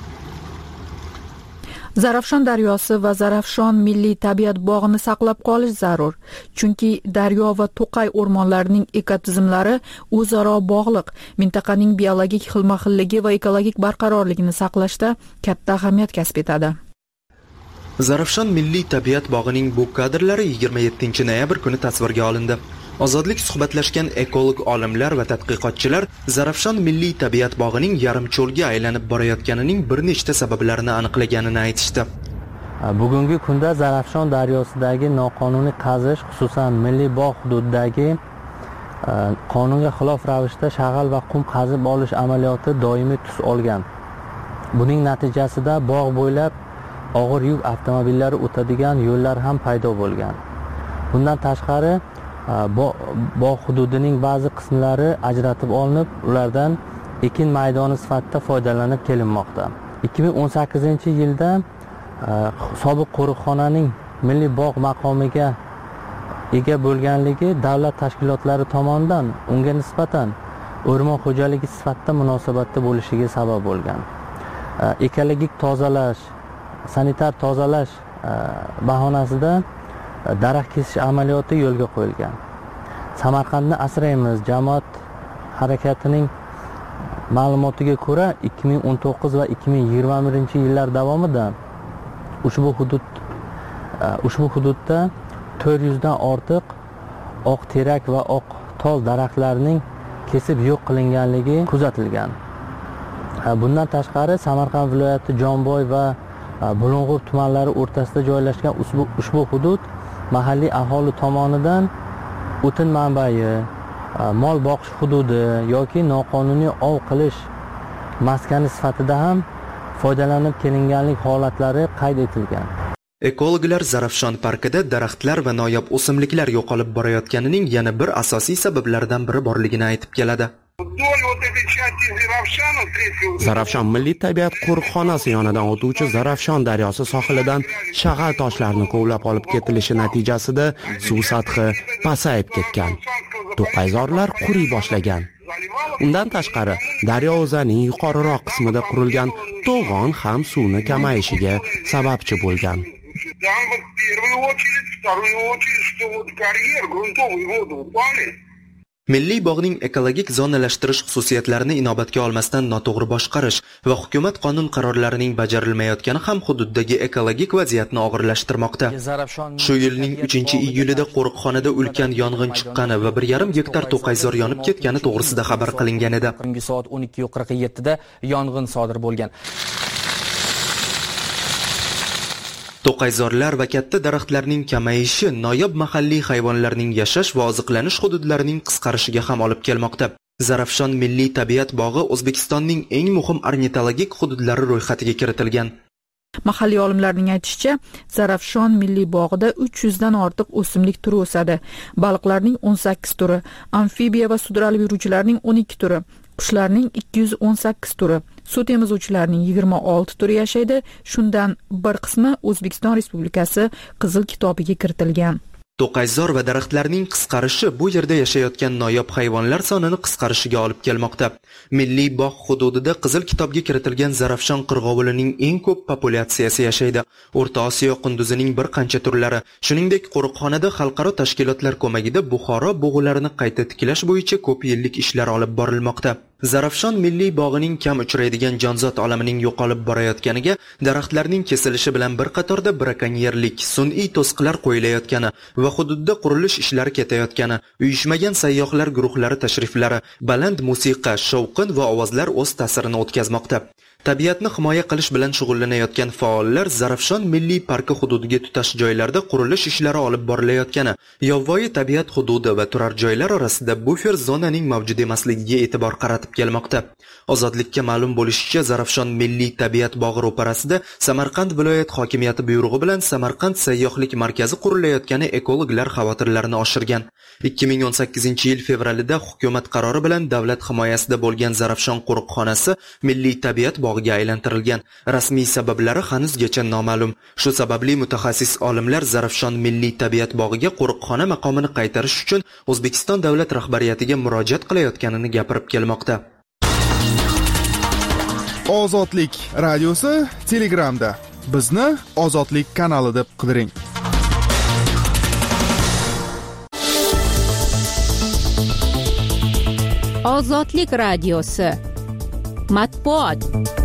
Zarafshon daryosi va Zarafshon milliy tabiat bog'ini saqlab qolish zarur, chunki daryo va to'qay o'rmonlarining ekotizimlari o'zaro bog'liq, mintaqaning biologik xilma-xilligi va ekologik barqarorligini saqlashda katta ahamiyat kasb etadi. Zarafshon milliy tabiat bog'ining bu kadrlari yigirma yettinchi noyabr kuni tasvirga olindi. Ozodlik suhbatlashgan ekolog olimlar va tadqiqotchilar Zarafshon milliy tabiat bog'ining yarim cho'lga aylanib borayotganining bir nechta sabablarini aniqlaganini aytishdi. Bugungi kunda Zarafshon daryosidagi noqonuniy qazish, xususan milliy bog' hududidagi qonunga xilof ravishda shag'al va qum qazib olish amaliyoti doimiy tus olgan. Buning natijasida bog' bo'ylab og'ir yuk avtomobillari o'tadigan yo'llar ham paydo bo'lgan. Bundan tashqari bog' hududining ba'zi qismlari ajratib olinib, ulardan ekin maydoni sifatida foydalanib kelinmoqda. ikki ming o'n sakkizinchi yilda sobiq qo'riqxonaning milliy bog' maqomiga ega bo'lganligi davlat tashkilotlari tomonidan unga nisbatan o'rmon xo'jaligi sifatida munosabatda bo'lishiga sabab bo'lgan. Ekologik tozalash, sanitar tozalash bahonasida daraxt kesish amaliyoti yo'lga qo'yilgan. Samarqandni asraymiz jamoat harakatining ma'lumotiga ko'ra ikki ming o'n to'qqiz va ikki ming yigirma birinchi yillar davomida ushbu hudud ushbu hududda to'rt yuz dan ortiq oq terak va oq tol daraxtlarining kesib yo'q qilinganligi kuzatilgan. Bundan tashqari Samarqand viloyati Jomboy va Bulung'ur tumanlari o'rtasida joylashgan ushbu ushbu hudud mahalliy aholi tomonidan o'tin manbai, mol boqish hududi yoki noqonuniy ov qilish maskani sifatida ham foydalanib kelinganlik holatlari qayd etilgan. Ekologlar Zarafshon parkida daraxtlar va noyob o'simliklar yo'qolib borayotganining yana bir asosiy sabablaridan biri borligini aytib keladi. Zarafshon milliy tabiat qo'riqxonasi yonidan o'tuvchi Zarafshon daryosi sohilidan shag'al toshlarni kovlab olib ketilishi natijasida suv sathi pasayib ketgan. To'qayzorlar quriy boshlagan. Undan tashqari, daryo o'zining yuqoriroq qismida qurilgan to'g'on ham suvni kamayishiga sababchi bo'lgan. Milliy bog'ning ekologik zonalashtirish xususiyatlarini inobatga olmasdan noto'g'ri boshqarish va hukumat qonun qarorlarining bajarilmayotgani ham hududdagi ekologik vaziyatni og'irlashtirmoqda. Shu yilning uchinchi iyulida qo'riqxonada ulkan yong'in chiqqani va bir yarim gektar to'qayzor yonib ketgani to'g'risida xabar qilingan edi. Soat o'n ikki qirq yetti da yong'in sodir bo'lgan. To'qayzorlar va katta daraxtlarning kamayishi noyob mahalliy hayvonlarning yashash va oziqlanish hududlarining qisqarishiga ham olib kelmoqda. Zarafshon milliy tabiat bog'i O'zbekistonning eng muhim ornitologik hududlari ro'yxatiga kiritilgan. Mahalliy olimlarning aytishicha, Zarafshon milliy bog'ida uch yuz dan ortiq o'simlik turi o'sadi. Baliqlarning o'n sakkiz turi, amfibiya va sudralib yuruvchilarning o'n ikki turi, qushlarning ikki yuz o'n sakkiz turi, suv temizuvchilarning yigirma olti turi yashaydi. Shundan bir qismi O'zbekiston Respublikasi Qizil kitobiga kiritilgan. To'qayzor va daraxtlarning qisqarishi bu yerda yashayotgan noyob hayvonlar sonini qisqarishiga olib kelmoqda. Milliy bog' hududida Qizil kitobga kiritilgan Zarafshon qirg'ovulining eng ko'p populyatsiyasi yashaydi. O'rta Osiyo qunduzining bir qancha turlari, shuningdek qo'riqxonada xalqaro tashkilotlar ko'magida Buxoro bug'ularini qayta tiklash bo'yicha ko'p yillik ishlar olib borilmoqda. Zarafshon milliy bog'ining kam uchraydigan jonzot olamining yo'qolib borayotganiga daraxtlarning kesilishi bilan bir qatorda brakonyerlik, sun'iy to'siqlar qo'yilayotgani va hududda qurilish ishlari ketayotgani, uyushmagan sayyohlar guruhlari tashriflari, baland musiqa, shovqin va ovozlar o'z ta'sirini o'tkazmoqda. Tabiatni himoya qilish bilan shug'ullanayotgan faollar Zarafshon milliy parki hududiga tutash joylarda qurilish ishlari olib borilayotgani, yovvoyi tabiat hududi va turar joylar orasida bufer zonaning mavjud emasligiga e'tibor qaratib kelmoqda. Ozodlikka ma'lum bo'lishicha, Zarafshon milliy tabiat bog'i ro'parasida Samarqand viloyat hokimiyati buyrug'i bilan Samarqand sayyohlik markazi qurilayotgani ekologlar xavotirlarini oshirgan. ikki ming o'n sakkizinchi yil fevralida hukumat qarori bilan davlat himoyasida bo'lgan Zarafshon qo'riqxonasi milliy tabiat bog'iga aylantirilgan. Rasmiy sabablari hanuzgacha noma'lum. Shu sababli mutaxassis olimlar Zarafshon milliy tabiat bog'iga qo'riqxona maqomini qaytarish uchun O'zbekiston davlat rahbariyatiga murojaat qilayotganini gapirib kelmoqda. Ozodlik radiosi Telegramda. Bizni Ozodlik kanali deb qidiring. Ozodlik radiosi. Matbuot.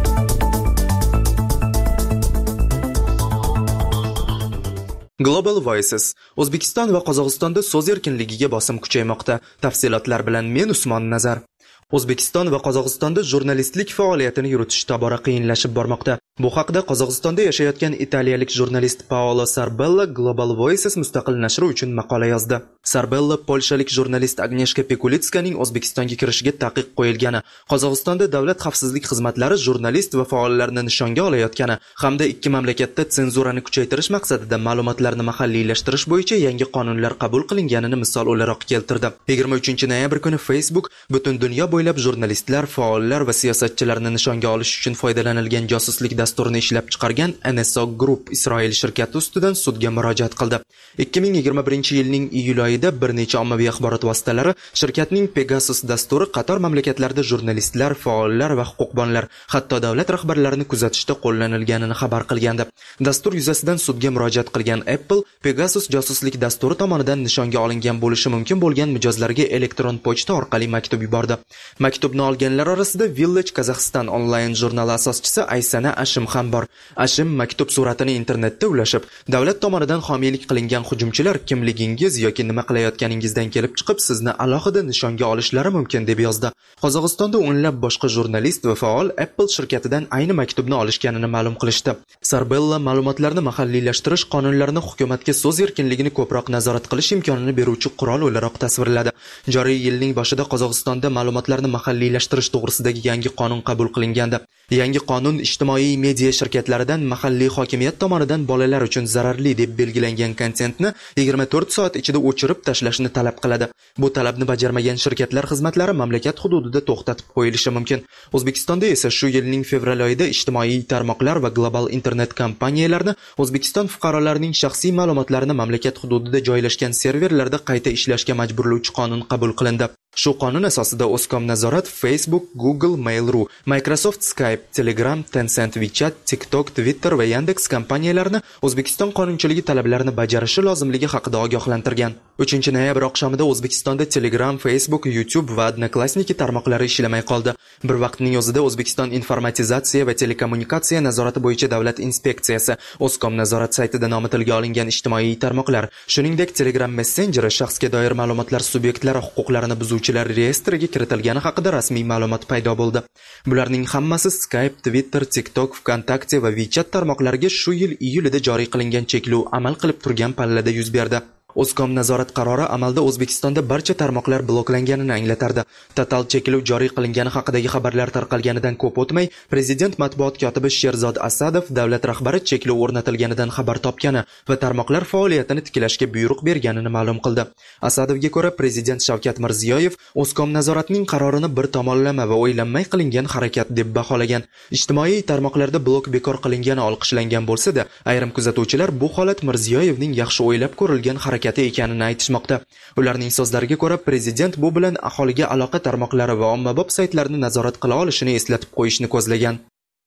Global Voices. O'zbekiston va Qozog'istonda so'z erkinligiga bosim kuchaymoqda. Tafsilotlar bilan men Usmon Nazar. O'zbekiston va Qozog'istonda jurnalistlik faoliyatini yuritish tobora qiyinlashib bormoqda. Bu haqda Qozog'istonda yashayotgan italiyalik jurnalist Paolo Sarbella Global Voices mustaqil nashri uchun maqola yozdi. Sarbella polshalik jurnalist Agneshka Pekulitskaning O'zbekistonga kirishiga taqiq qo'yilgani, Qozog'istonda davlat xavfsizlik xizmatlari jurnalist va faollarni nishonga olayotgani hamda ikki mamlakatda senzurani kuchaytirish maqsadida ma'lumotlarni mahalliylashtirish bo'yicha yangi qonunlar qabul qilinganini misol o'laroq keltirdi. yigirma uchinchi noyabr kuni Facebook butun dunyo bo'ylab jurnalistlar, faollar va siyosatchilarni nishonga olish uchun foydalanilgan josuslik dasturini ishlab chiqargan N S O Group Isroil shirkati ustidan sudga murojaat qildi. ikki ming yigirma birinchi yilning iyul oyida bir necha ommaviy axborot vositalari shirkatning Pegasus dasturi qator mamlakatlarda jurnalistlar, faollar va huquqbonlar, hatto davlat rahbarlarini kuzatishda qo'llanilganini xabar qilgandi. Dastur yuzasidan sudga murojaat qilgan Apple Pegasus josuslik dasturi tomonidan nishonga olingan bo'lishi mumkin bo'lgan mijozlarga elektron pochta orqali maktub yubordi. Maktubni olganlar orasida Village Kazakhstan onlayn jurnali asoschisi Aysana Ashim ham bor. Ashim maktub suratini internetda ulashib, davlat tomonidan homiylik qilingan hujumchilar kimligingiz yoki nima qilayotganingizdan kelib chiqib sizni alohida nishonga olishlari mumkin deb yozdi. Qozog'istonda o'nlab boshqa jurnalist va faol Apple shirkatidan ayni maktubni olishganini ma'lum qilishdi. Sarbella ma'lumotlarni mahalliylashtirish qonunlarini hukumatga so'z erkinligini ko'proq nazorat qilish imkonini beruvchi qurol o'laroq tasvirladi. Joriy yilning boshida Qozog'istonda ma'lumotlarni mahalliylashtirish to'g'risidagi yangi qonun qabul qilingandi. Yangi qonun ijtimoiy media shirkatlaridan mahalliy hokimiyat tomonidan bolalar uchun zararli deb belgilangan kontentni yigirma to'rt soat ichida o'chirib tashlashni talab qiladi. Bu talabni bajarmagan shirkatlar xizmatlari mamlakat hududida to'xtatib qo'yilishi mumkin. O'zbekistonda esa shu yilning fevral oyida ijtimoiy tarmoqlar va global internet kompaniyalarni O'zbekiston fuqarolarining shaxsiy ma'lumotlarini mamlakat hududida joylashgan serverlarda qayta ishlashga majburlovchi qonun qabul qilindi. Shu qonun asosida O'zkomnazorat Facebook, Google, Mail.ru, Microsoft Skype, Telegram, Tencent WeChat, TikTok, Twitter va Yandex kompaniyalarini O'zbekiston qonunchiligi talablarini bajarishi lozimligi haqida ogohlantirgan. uchinchi noyabr oqshomida O'zbekistonda Telegram, Facebook, YouTube va Odnoklassniki tarmoqlari ishlamay qoldi. Bir vaqtning o'zida O'zbekiston informatizatsiya va telekommunikatsiya nazorati bo'yicha davlat inspeksiyasi O'zkomnazorat saytida nomi tilga olingan ijtimoiy tarmoqlar, shuningdek Telegram messenjeri shaxsga doir ma'lumotlar subyektlari huquqlarini buzuvchilar reyestriga kiritilgani haqida rasmiy ma'lumot paydo bo'ldi. Bularning hammasi Skype, Twitter, TikTok, VKontakte va WeChat tarmoqlariga shu yil iyulida joriy qilingan cheklov amal qilib turgan pallada yuz berdi. O'zkom nazorat qarori amalda O'zbekistonda barcha tarmoqlar bloklanganini anglatardi. Total cheklov joriy qilingani haqidagi xabarlar tarqalganidan ko'p o'tmay, prezident matbuot kotibi Sherzod Asadov davlat rahbari cheklov o'rnatilganidan xabar topgani va tarmoqlar faoliyatini tiklashga buyruq berganini ma'lum qildi. Asadovga ko'ra, prezident Shavkat Mirziyoyev O'zkom nazoratning qarorini bir tomonlama va o'ylanmay qilingan harakat deb baholagan. Ijtimoiy tarmoqlarda blok bekor qilingani olqishlangan bo'lsa-da, ayrim kuzatuvchilar bu holat Mirziyoyevning yaxshi o'ylab ko'rilgan harakat ekanini aytishmoqda. Ularning so'zlariga ko'ra, prezident bu bilan aholiga aloqa tarmoqlari va ommabop saytlarni nazorat qila olishini eslatib qo'yishni ko'zlagan.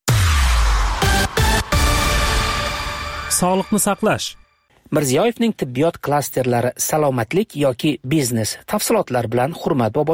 Sog'liqni saqlash. Mirziyoyevning tibbiyot klasterlari salomatlik yoki biznes tafsilotlar bilan Hurmat Bobojon.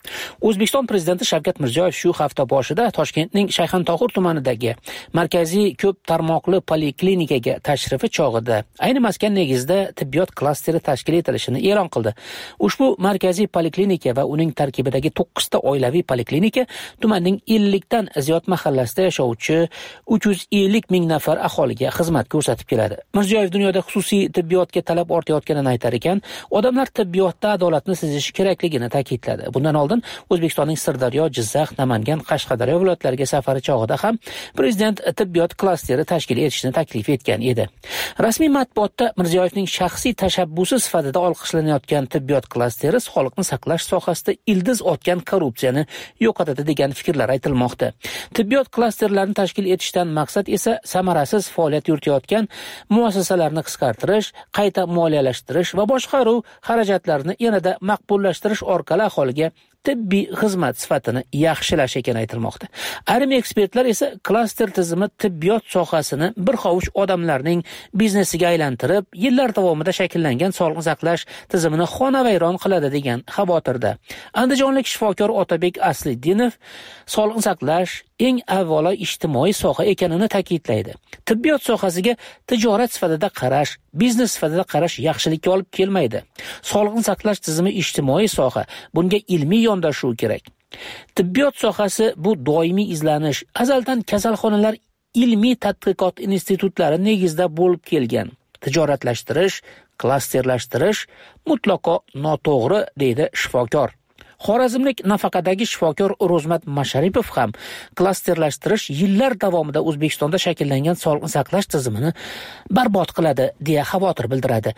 O'zbekiston prezidenti Shavkat Mirziyoyev shu hafta boshida Toshkentning Shayxontohur tumanidagi markaziy ko'p tarmoqli poliklinikaga tashrifi chog'ida ayni maskan negizida tibbiyot klasteri tashkil etilishini e'lon qildi. Ushbu markaziy poliklinika va uning tarkibidagi to'qqizta oilaviy poliklinika tumanning ellikdan ziyod mahallasida yashovchi uch yuz ellik ming nafar aholiga xizmat ko'rsatib keladi. Mirziyoyev dunyoda xususiy tibbiyotga talab ortayotganini aytar ekan, odamlar tibbiyotda adolatni sezishi kerakligini ta'kidladi. Bundan oldin O'zbekistonning Sirdaryo, Jizzax, Namangan, Qashqadaryo viloyatlariga safari chog'ida ham prezident tibbiyot klasteri tashkil etishni taklif etgan edi. Rasmiy matbuotda Mirziyoyevning shaxsiy tashabbusi sifatida olqishlanayotgan tibbiyot klasteri sog'liqni saqlash sohasida ildiz otgan korrupsiyani yo'qotadi degan fikrlar aytilmoqda. Tibbiyot klasterlarini tashkil etishdan maqsad esa samarasiz faoliyat yuritayotgan muassasalarni qisqartirish, qayta moliyalashtirish va boshqaruv xarajatlarini yanada maqbullashtirish orqali aholiga tibbiy xizmat sifatini yaxshilash ekani aytilmoqda. Ayrim ekspertlar esa klaster tizimi tibbiyot sohasini bir hovuch odamlarning biznesiga aylantirib, yillar davomida shakllangan sog'liqni saqlash tizimini xonavayron qiladi degan xavotirda. Andijonlik shifokor Otabek Asliddinov sog'liqni saqlash eng avvalo ijtimoiy soha ekanini ta'kidlaydi. Tibbiyot sohasiga tijorat sifatida qarash, biznes sifatida qarash yaxshilikka olib kelmaydi. Sog'liqni saqlash tizimi ijtimoiy soha, bunga ilmiy yondashuv kerak. Tibbiyot sohasi bu doimiy izlanish, azaldan kasalxonalar ilmiy tadqiqot institutlari negizida bo'lib kelgan. Tijoratlashtirish, klasterlashtirish mutlaqo noto'g'ri, deydi shifokor. Xorazmlik nafaqadagi shifokor Ro'zmat Masharipov ham klasterlashtirish yillar davomida O'zbekistonda shakllangan sog'liqni saqlash tizimini barbod qiladi deya xavotir bildiradi.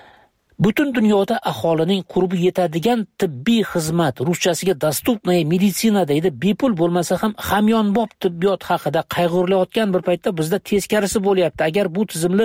Butun dunyoda aholining qurbi yetadigan tibbiy xizmat, ruschasiga dostupnaya meditsina deydi, bepul bo'lmasa ham hamyonbop tibbiyot haqida qayg'urilayotgan bir paytda bizda teskarisi bo'lyapti. Agar bu tizimli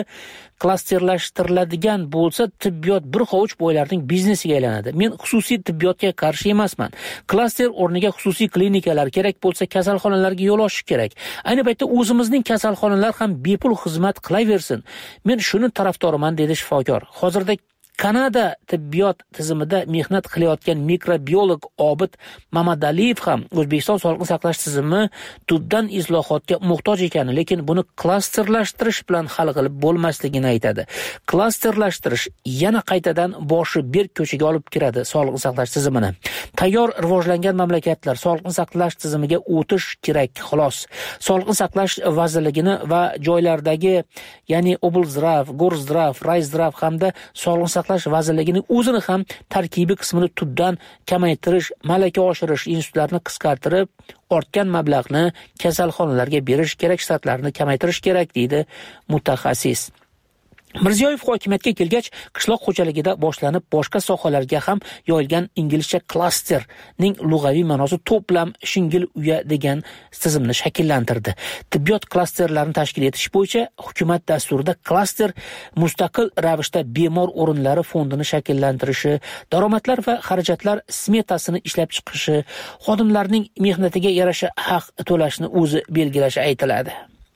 klasterlashtiriladigan bo'lsa, tibbiyot bir hovuch boylarning biznesiga aylanadi. Men xususiy tibbiyotga qarshi emasman. Klaster o'rniga xususiy klinikalar kerak bo'lsa, kasalxonalarga yo'l ochish kerak. Ayni paytda o'zimizning kasalxonalar ham bepul xizmat qilaversin. Men shuni tarafdoriman, dedi shifokor. Hozirda Kanada tibbiyot tizimida mehnat qilayotgan mikrobiolog Obid Mamadaliyev ham O'zbekiston sog'liqni saqlash tizimi tubdan islohotga muhtoj ekanini, lekin buni klasterlashtirish bilan hal qilib bo'lmasligini aytadi. Klasterlashtirish yana qaytadan boshi berk ko'chaga olib kiradi sog'liqni saqlash tizimini. Tayyor rivojlangan mamlakatlar sog'liqni saqlash tizimiga o'tish kerak, xolos. Sog'liqni saqlash vazirligini va joylardagi, ya'ni Oblzdrav, Gorzdrav, Rayzdrav hamda sog'liqni saqlash vazirligining o'zini ham tarkibiy qismini tubdan kamaytirish, malaka oshirish, institutlarni qisqartirib, ortgan mablag'ni kasalxonalarga berish kerak, shtatlarni kamaytirish kerak, deydi mutaxassis. Mirziyoyev hokimiyatga kelgach, qishloq xo'jaligida boshlanib boshqa sohalarga ham yoyilgan inglizcha klasterning lug'aviy ma'nosi to'plam shingil uya degan tizimni shakllantirdi. Tibbiyot klasterlarini tashkil etish bo'yicha hukumat dasturida klaster mustaqil ravishda bemor o'rinlari fondini shakllantirishi, daromadlar va xarajatlar smetasini ishlab chiqishi, xodimlarning mehnatiga yarasha haq to'lashni o'zi belgilashi aytiladi.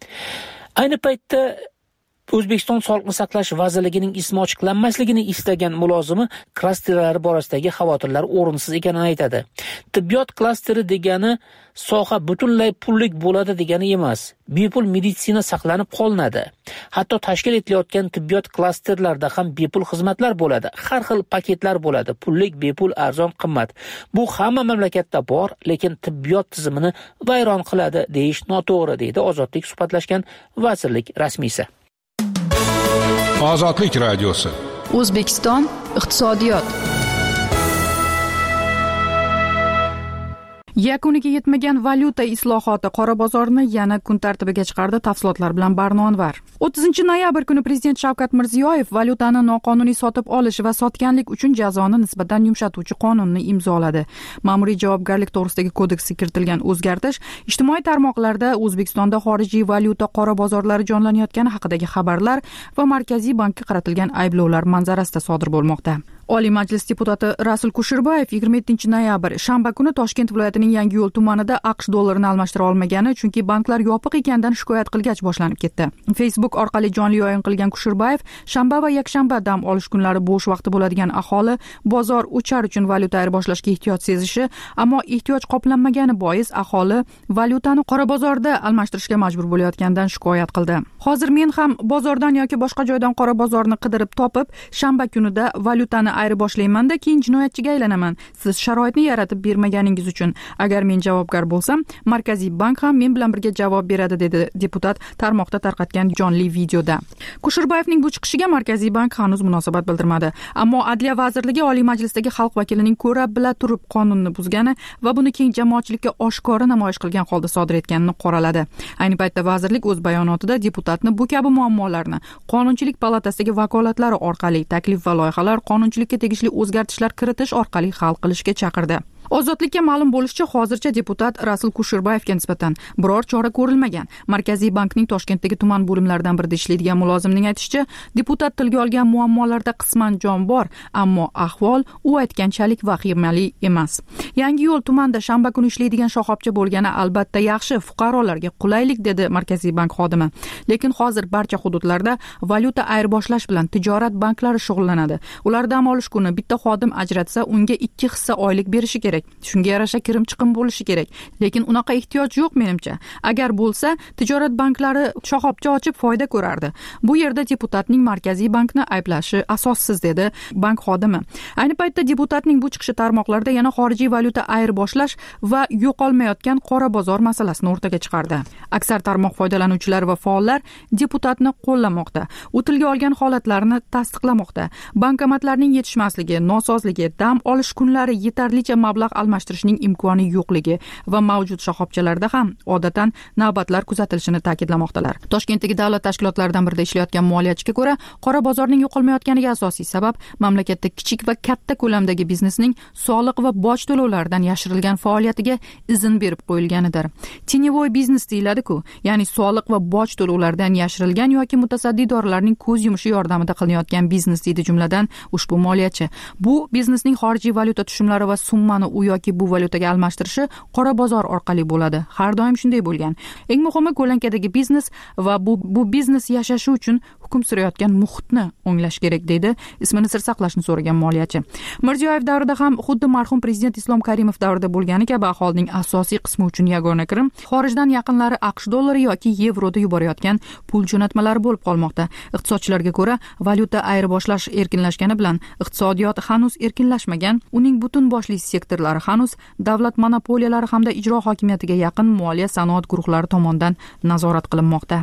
Ayni paytda O'zbekiston Sog'liqni saqlash vazirligining ismi ochiqlanmasligini istagan mulozimi klasterlar borasidagi xavotirlar o'rinsiz ekanini aytadi. Tibbiyot klasteri degani soha butunlay pullik bo'ladi degani emas. Bepul meditsina saqlanib qolinadi. Hatto tashkil etilayotgan tibbiyot klasterlarda ham bepul xizmatlar bo'ladi. Har xil paketlar bo'ladi. Pullik, bepul, arzon, qimmat. Bu hamma mamlakatda bor, lekin tibbiyot tizimini vayron qiladi deyish noto'g'ri, deydi Ozodlik suhbatlashgan vazirlik rasmiysi. Ozodlik radiosi. O'zbekiston iqtisodiyot. Yakuniga yetmagan valyuta islohoti qora bozorni yana kun tartibiga chiqardi. Tafsilotlar bilan Barnonvar. o'ttizinchi noyabr kuni prezident Shavkat Mirziyoyev valyutani noqonuniy sotib olish va sotganlik uchun jazoni nisbatan yumshatuvchi qonunni imzoladi. Ma'muriy javobgarlik to'g'risidagi kodeksga kiritilgan o'zgartish ijtimoiy tarmoqlarda O'zbekistonda xorijiy valyuta qora bozorlari jonlanayotgani haqidagi xabarlar va Markaziy bankka qaratilgan ayblovlar manzarasida sodir bo'lmoqda. Oliy Majlis deputati Rasul Kusherbayev yigirma yettinchi noyabr shanba kuni Toshkent viloyatining Yangiyo'l tumanida AQSh dollarini almashtira olmagani, chunki banklar yopiq ekanidan shikoyat qilgach boshlanib ketdi. Facebook orqali jonli yayın qilgan Kusherbayev shanba va yakshanba dam olish kunlari bo'sh vaqti bo'ladigan aholi bozor o'char uchun valyuta ayirboshlashga ehtiyoj sezishi, ammo ehtiyoj qoplanmagani bois aholi valyutani qora bozorda almashtirishga majbur bo'layotganidan shikoyat qildi. Hozir men ham bozordan yoki boshqa joydan qora bozorni qidirib topib, shanba kunida valyutani ayirboshlaymanda keyin jinoyatchiga aylanaman. Siz sharoitni yaratib bermaganingiz uchun. Agar men javobgar bo'lsam, Markaziy bank ham men bilan birga javob beradi, dedi deputat tarmoqda tarqatgan jonli videoda. Kusherbayevning bu chiqishiga Markaziy bank hanuz munosabat bildirmadi, ammo Adliya vazirligi Oliy Majlisdagi xalq vakilining ko'ra bila turib qonunni buzgani va buni keng jamoatchilikka oshkora namoyish qilgan holda sodir etganini qoraladi. Ayni paytda vazirlik o'z bayonotida deputatni bu kabi muammolarni Qonunchilik palatasidagi vakolatlari orqali taklif va loyihalar qonunchilikka tegishli o'zgartishlar kiritish orqali hal qilishga chaqirdi. Ozodlikka ma'lum bo'lishicha, hozircha deputat Rasul Kusherbayevga nisbatan biror chora ko'rilmagan. Markaziy bankning Toshkentdagi tuman bo'limlaridan birida ishlaydigan mulozimning aytishicha, deputat tilga olgan muammolarda qisman jon bor, ammo ahvol u aytganchalik vahimali emas. Yangiyo'l tumanida shanba kuni ishlaydigan shoxobcha bo'lgani albatta yaxshi, fuqarolarga qulaylik, dedi Markaziy bank xodimi. Lekin hozir barcha hududlarda valyuta ayirboshlash bilan tijorat banklari shug'ullanadi. Ular dam olish kuni bitta xodim ajratsa, unga ikki hissa oylik berishi kerak. Shunga yarasha kirim chiqim bo'lishi kerak. Lekin unaqa ehtiyoj yo'q menimcha. Agar bo'lsa, tijorat banklari shoxobcha ochib foyda ko'rardi. Bu yerda deputatning Markaziy bankni ayblashi asossiz, dedi bank xodimi. Ayni paytda deputatning bu chiqishi tarmoqlarda yana xorijiy valyuta ayirboshlash va yo'qolmayotgan qora bozor masalasini o'rtaga chiqardi. Aksar tarmoq foydalanuvchilari va faollar deputatni qo'llamoqda. U tilga olgan holatlarni tasdiqlamoqda. Bankomatlarning yetishmasligi, nosozligi, dam olish kunlari yetarlicha mablag' almashtirishning imkoni yo'qligi va mavjud shoxobchalarda ham odatan navbatlar kuzatilishini ta'kidlamoqdalar. Toshkentdagi davlat tashkilotlaridan birida ishlayotgan moliyachiga ko'ra, qora bozorning yo'qolmayotganiga asosiy sabab mamlakatda kichik va katta ko'lamdagi biznesning soliq va boj to'lovlaridan yashirilgan faoliyatiga izn berib qo'yilganidir. Tеневой biznes deyiladi-ku, ya'ni soliq va boj to'lovlaridan yashirilgan yoki mutasaddi idoralarning ko'z yumishi yordamida qilinayotgan biznes, deydi jumladan ushbu moliyachi. Bu biznesning xorijiy valyuta tushumlari va summani u yoki bu valyutaga almashtirishi qora bozor orqali bo'ladi. Har doim shunday bo'lgan. Eng muhimi ko'lankadagi biznes va bu bu biznes yashashi uchun hukm surayotgan muhitni o'nglash kerak, deydi ismini sir saqlashni so'ragan moliyachi. Mirziyoyev davrida ham xuddi marhum prezident Islom Karimov davrida bo'lgani kabi aholining asosiy qismi uchun yagona kirim xorijdan yaqinlari AQSh dollari yoki yevroda yuborayotgan pul jo'natmalari bo'lib qolmoqda. Iqtisodchilarga ko'ra, valyuta ayirboshlash erkinlashgani bilan iqtisodiyot hanuz erkinlashmagan, uning butun boshli sektorlari hanuz davlat monopoliyalari hamda ijro hokimiyatiga yaqin moliya sanoat guruhlari tomonidan nazorat qilinmoqda.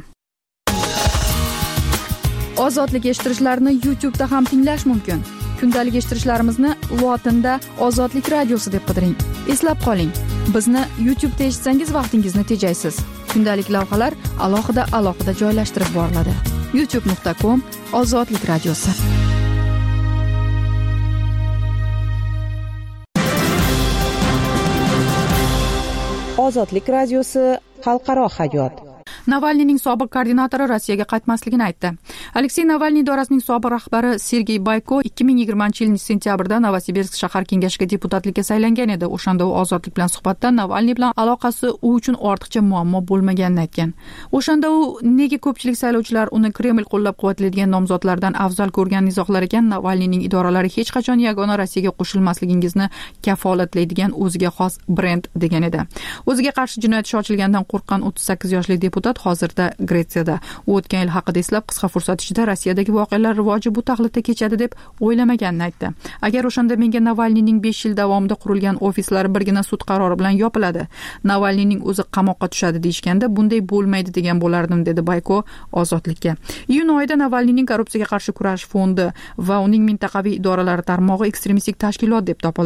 Ozodlik eshittirishlarni YouTube'da ham tinglash mumkin. Kundalik eshittirishlarimizni lotinda Ozodlik radiosi deb qidiring. Eslab qoling, bizni YouTube'da eshitsangiz vaqtingizni tejaysiz. Kundalik lavhalar alohida alohida joylashtirib boriladi. youtube nuqta com Ozodlik radiosi. Ozodlik radiosi xalqaro hayot. Navalniyning sobiq koordinatori Rossiyaga qaytmasligini aytdi. Aleksey Navalniy idorasining sobiq rahbari Sergey Bayko ikki ming yigirmanchi yilning sentyabrida Novosibirsk shahar kengashiga deputatlikka saylangan edi. O'shanda u Ozodlik bilan suhbatda Navalniy bilan aloqasi u uchun ortiqcha muammo bo'lmaganini aytgan. O'shanda u nega ko'pchilik saylovchilar uni Kreml qo'llab-quvvatlaydigan nomzodlardan afzal ko'rgan izohlar ekan, Navalniyning idoralari hech qachon yagona Rossiyaga qo'shilmasligingizni kafolatlaydigan o'ziga xos brend degan edi. O'ziga qarshi jinoyat ishi ochilgandan qo'rqqan o'ttiz sakkiz yoshli deputat hozirda Gretsiyada. U o'tgan yil haqida eslab, qisqa fursat ichida Rossiyadagi voqealar rivoji bu taxlitda kechadi deb o'ylamaganini aytdi. Agar o'shanda menga Navalniyning besh yil davomida qurilgan ofislari birgina sud qarori bilan yopiladi, Navalniyning o'zi qamoqqa tushadi deyishganda, bunday bo'lmaydi degan bo'lardim, dedi Bayko Ozodlikka. Iyun oyida Navalniyning korrupsiyaga qarshi kurash fondi va uning mintaqaviy idoralari tarmog'i ekstremistik tashkilot deb topildi.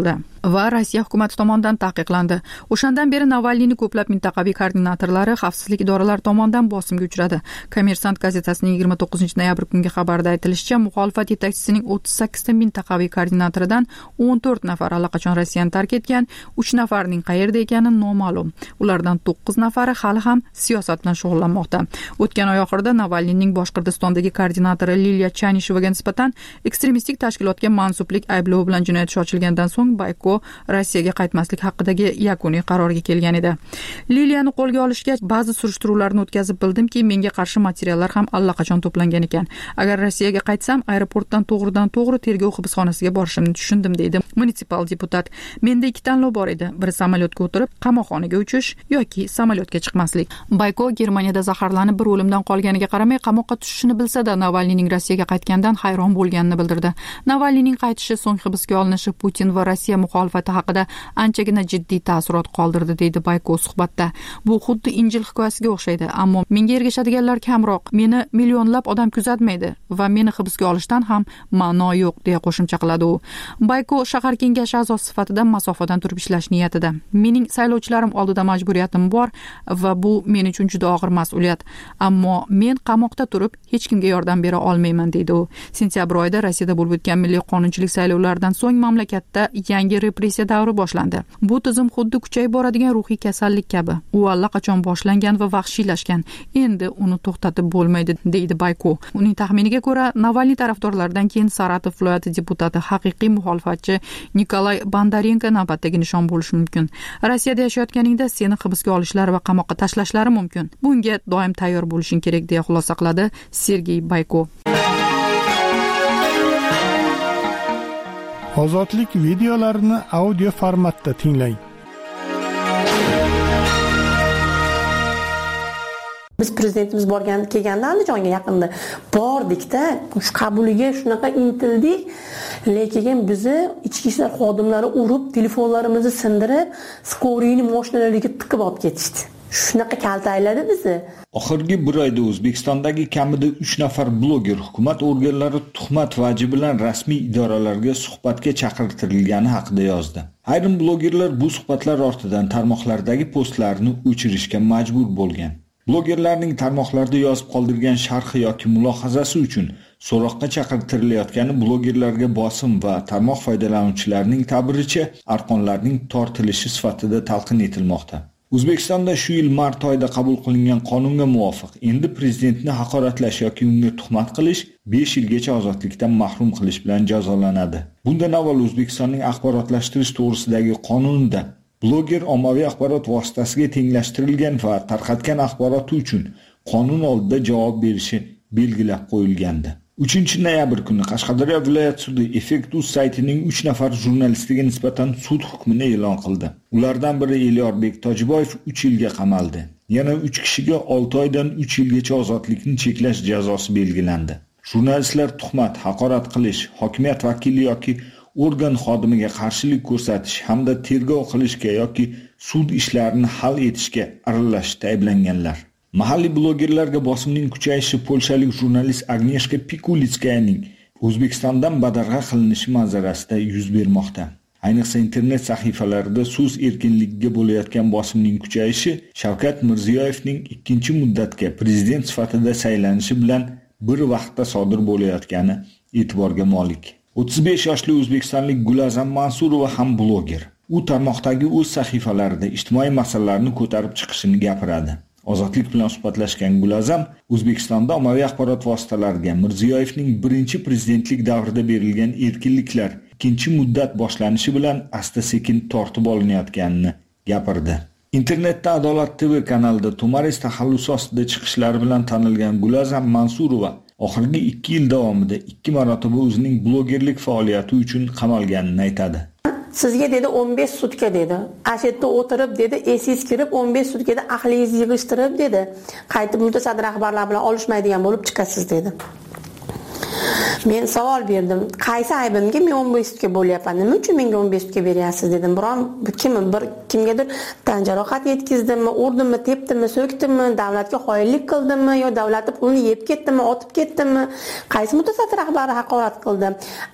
va Rossiya hukumati tomonidan taqiqlandi. O'shandan beri Navalniyni ko'plab mintaqaviy koordinatorlari xavfsizlik idoralari tomonidan bosimga uchradi. Kommersant gazetasining yigirma to'qqizinchi noyabr kungi xabarida aytilishicha, muxolifat yetakchisining o'ttiz sakkizta mintaqaviy koordinatoridan o'n to'rt nafar allaqachon Rossiyani tark etgan, uch nafarining qayerda ekani noma'lum. Ulardan to'qqiz nafari hali ham siyosat bilan shug'ullanmoqda. O'tgan oy oxirida Navalniyning Boshqirdistondagi koordinatori Liliya Chanishevaga nisbatan ekstremistik tashkilotga mansublik ayblovi bilan jinoyat ishi ochilgandan so'ng Bayko Rossiyaga qaytmaslik haqidagi yakuniy qarorga kelgan edi. Liliyani qo'lga olishga ba'zi surishtiruvlarni o'tkazib bildimki, menga qarshi materiallar ham allaqachon to'plangan ekan. Agar Rossiyaga qaytsam, aeroportdan to'g'ridan to'g'ri tergov hibsxonasiga borishimni tushundim, deydi munitsipal deputat. Menda ikki tanlov bor edi. Biri samolyotga o'tirib qamoqxonaga uchish yoki samolyotga chiqmaslik. Bayko Germaniyada zaharlanib bir o'limdan qolganiga qaramay qamoqqa tushishini bilsa-da, Navalniyning Rossiyaga qaytgandan hayron bo'lganini bildirdi. Navalniyning qaytishi, so'ng hibsga olinishi Putin va Rossiya muxolifati haqida anchagina jiddiy ta'sirot qoldirdi, deydi Bayko suhbatda. Bu xuddi Injil hikoyasiga o'xshaydi, ammo menga ergashadiganlar kamroq. Meni millionlab odam kuzatmaydi va meni hibsga olishdan ham ma'no yo'q, deya qo'shimcha qiladi u. Bayko shahar kengashi a'zosi sifatida masofadan turib ishlash niyatida. Mening saylovchilarim oldida majburiyatim bor va bu men uchun juda og'ir mas'uliyat. Ammo men qamoqda turib hech kimga yordam bera olmayman, deydi u. Sentyabr oyida Rossiyada bo'lib o'tgan milliy qonunchilik saylovlaridan so'ng mamlakatda yangi repressiya davri boshlandi. Bu tizim xuddi kuchayib boradigan ruhiy kasallik kabi. U allaqachon boshlangan va vahshiylashgan. Endi uni to'xtatib bo'lmaydi, deydi Bayko. Uning taxminiga ko'ra, Navalniy tarafdorlaridan keyin Saratov viloyati deputati, haqiqiy muxolifatchi Nikolay Bondarenko navbatdagi nishon bo'lishi mumkin. Rossiyada yashayotganingda seni hibsga olishlari va qamoqqa tashlashlari mumkin. Bunga doim tayyor bo'lishing kerak, deya xulosa qiladi Sergey Bayko. Ozodlik videolarini audio formatda tinglang. Biz prezidentimiz borgan kelganda Andijonga yaqinda bordik-da, shu qabuliga shunaqa intildik, lekin bizni ichki ishlar xodimlari urib, telefonlarimizni sindirib, skoriyni mashinalariga tiqib olib ketishdi. Shunaqa kaltayladi bizni. Oxirgi bir oyda O'zbekistondagi kamida uch nafar bloger hukumat organlari tuhmat vaji bilan rasmiy idoralarga suhbatga chaqirtirilgani haqida yozdi. Ayrim blogerlar bu suhbatlar ortidan tarmoqlardagi postlarini o'chirishga majbur bo'lgan. Blogerlarning tarmoqlarda yozib qoldirgan sharhi yoki mulohazasi uchun so'roqqa chaqirtirilayotgani blogerlarga bosim va tarmoq foydalanuvchilarining ta'biricha arqonlarning tortilishi sifatida talqin etilmoqda. O'zbekistonda shu yil mart oyida qabul qilingan qonunga muvofiq endi prezidentni haqoratlash yoki unga tuhmat qilish besh yilgacha ozodlikdan mahrum qilish bilan jazolanadi. Bundan avval O'zbekistonning axborotlashtirish to'g'risidagi qonunida bloger ommaviy axborot vositasiga tenglashtirilgan va tarqatgan axboroti uchun qonun oldida javob berishi belgilab qo'yilgandi. uchinchi noyabr kuni Qashqadaryo viloyat sudi Effekt.uz saytining uch nafar jurnalistiga nisbatan sud hukmini e'lon qildi. Ulardan biri Elyorbek Tojiboyev uch yilga qamaldi. Yana uch kishiga olti oydan uch yilgacha ozodlikni cheklash jazosi belgilandi. Jurnalistlar tuhmat, haqorat qilish, hokimiyat vakili yoki organ xodimiga qarshilik ko'rsatish hamda tergov qilishga yoki sud ishlarini hal etishga aralashishda ayblanganlar. Mahalliy blogerlarga bosimning kuchayishi polshalik jurnalist Agnieszka Pikulitskayaning O'zbekistondan badarg'a qilinishi manzarasida yuz bermoqda. Ayniqsa internet sahifalarida so'z erkinligiga bo'layotgan bosimning kuchayishi Shavkat Mirziyoyevning ikkinchi muddatga prezident sifatida saylanishi bilan bir vaqtda sodir bo'layotgani e'tiborga molik. o'ttiz besh yoshli o'zbekistonlik Gulazam Mansurova ham bloger. U tarmoqdagi o'z sahifalarida ijtimoiy masalalarni ko'tarib chiqishini gapiradi. Ozodlik bilan suhbatlashgan Gulazam O'zbekistonda ommaviy axborot vositalariga Mirziyoyevning birinchi prezidentlik davrida berilgan erkinliklar ikkinchi muddat boshlanishi bilan asta-sekin tortib olinayotganini gapirdi. Internetda Adolat T V kanalida Tomaris taxallusi ostida chiqishlari bilan tanilgan Gulazam Mansurova oxirgi ikki yil davomida ikki marotaba o'zining blogerlik faoliyati uchun qamalganini aytadi. Sizga dedi o'n besh sutka dedi. Ashitda o'tirib dedi, esiz kirib o'n besh sutkada aqlingizni yig'ishtirib dedi. Qaytib mutasaddi rahbarlar bilan olishmaydigan bo'lib chiqasiz dedi. Men savol berdim. Qaysi aybimga men o'n besh sutka bo'lyapman? Nima uchun menga o'n besh sutka beryapsiz dedim. Biron kim bir kimgadir tan jarohat yetkazdimmi, urdimmi, tepdimmi, so'kdimmi, davlatga xoinlik qildimmi yo davlatni pulini yeb ketdimmi, otib ketdimmi? Qaysi mutasaddi rahbari haqorat qildi?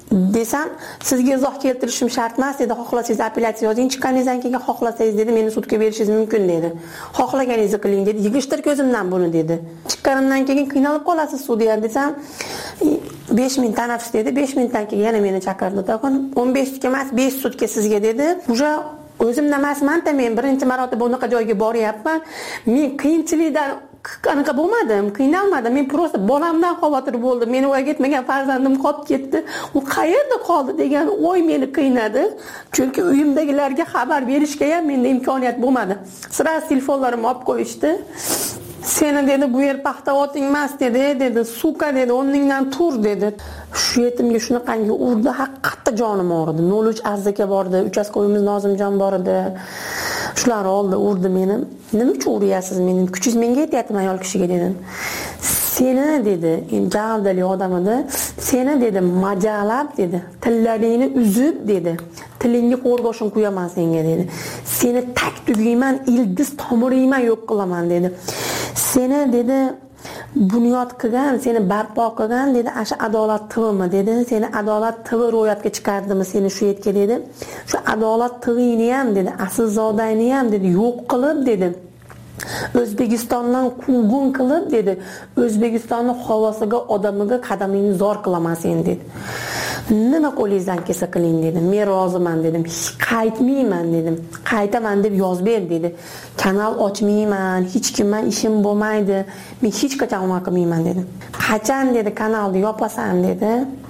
desam, sizga izoh keltirishim shart emas dedi. Xohlasangiz apellyatsiya yozing, chiqqaningizdan keyin xohlasangiz dedi, meni sudga berishingiz mumkin dedi. Xohlaganingizni qiling dedi. Yig'ishtir ko'zimdan buni dedi. Chiqqanimdan keyin qiynalib qolasiz sudya desam, besh ming tanaffus dedi. besh mingdan keyin yana meni chaqirdi. Taqon o'n besh sutka emas, besh sutka sizga dedi. Uje o'zimdan emasman-da, men birinchi marotaba bunaqa joyga boryapman. Men qiyinchilikdan qanaqa bo'lmadim, qiynalmadim. Men prosta bolamdan xavotir bo'ldim. Meni voyaga yetmagan farzandim qolib ketdi. U qayerda qoldi degan o'y meni qiynadi. Chunki uyimdagilarga xabar berishga ham menda imkoniyat bo'lmadi. Sira telefonlarimni olib qo'yishdi. Seni dedi, bu yer paxtavoting emas dedi, dedi, suka dedi, o'rningdan tur dedi. Shu yetimga shunaqangi urdi, haqiqatda jonim og'ridi. nol uch arzaka bordi, uchastkoyimiz Nozimjon bor edi. Shular oldi, urdi meni. Nima uchun uryapsiz meni? Kuchingiz menga yetyapti ayol kishiga dedim. Seni dedi, javdali odam edi. Seni dedi, majalab dedi, tillaringni uzib dedi. Tilingga qo'rg'oshin qo'yaman senga dedi. Seni tak tugayman, ildiz tomiringman yo'q qilaman dedi. Seni dedi, bunyod qilgan, seni barpo qilgan dedi, asha adolat tivimi dedi. Seni adolat tivi ro'yobga chiqardimi seni shu yerga dedi. Shu adolat tivini ham dedi, aslzodangni ham dedi, yo'q qilib dedi. O'zbekistondan quvgun qilib dedi. O'zbekistonning havosiga, odamiga qadamingni zo'r qilaman sen dedi. Nima qo'lingizdan kelsa qiling dedi. Men roziman dedim. Qaytmayman dedim. Qaytaman deb yozib ber dedi. Kanal ochmayman, hech kimman ishim bo'lmaydi. Men hech qachon unaqa qilmayman dedim. Qachon dedi kanalni yopasan dedi.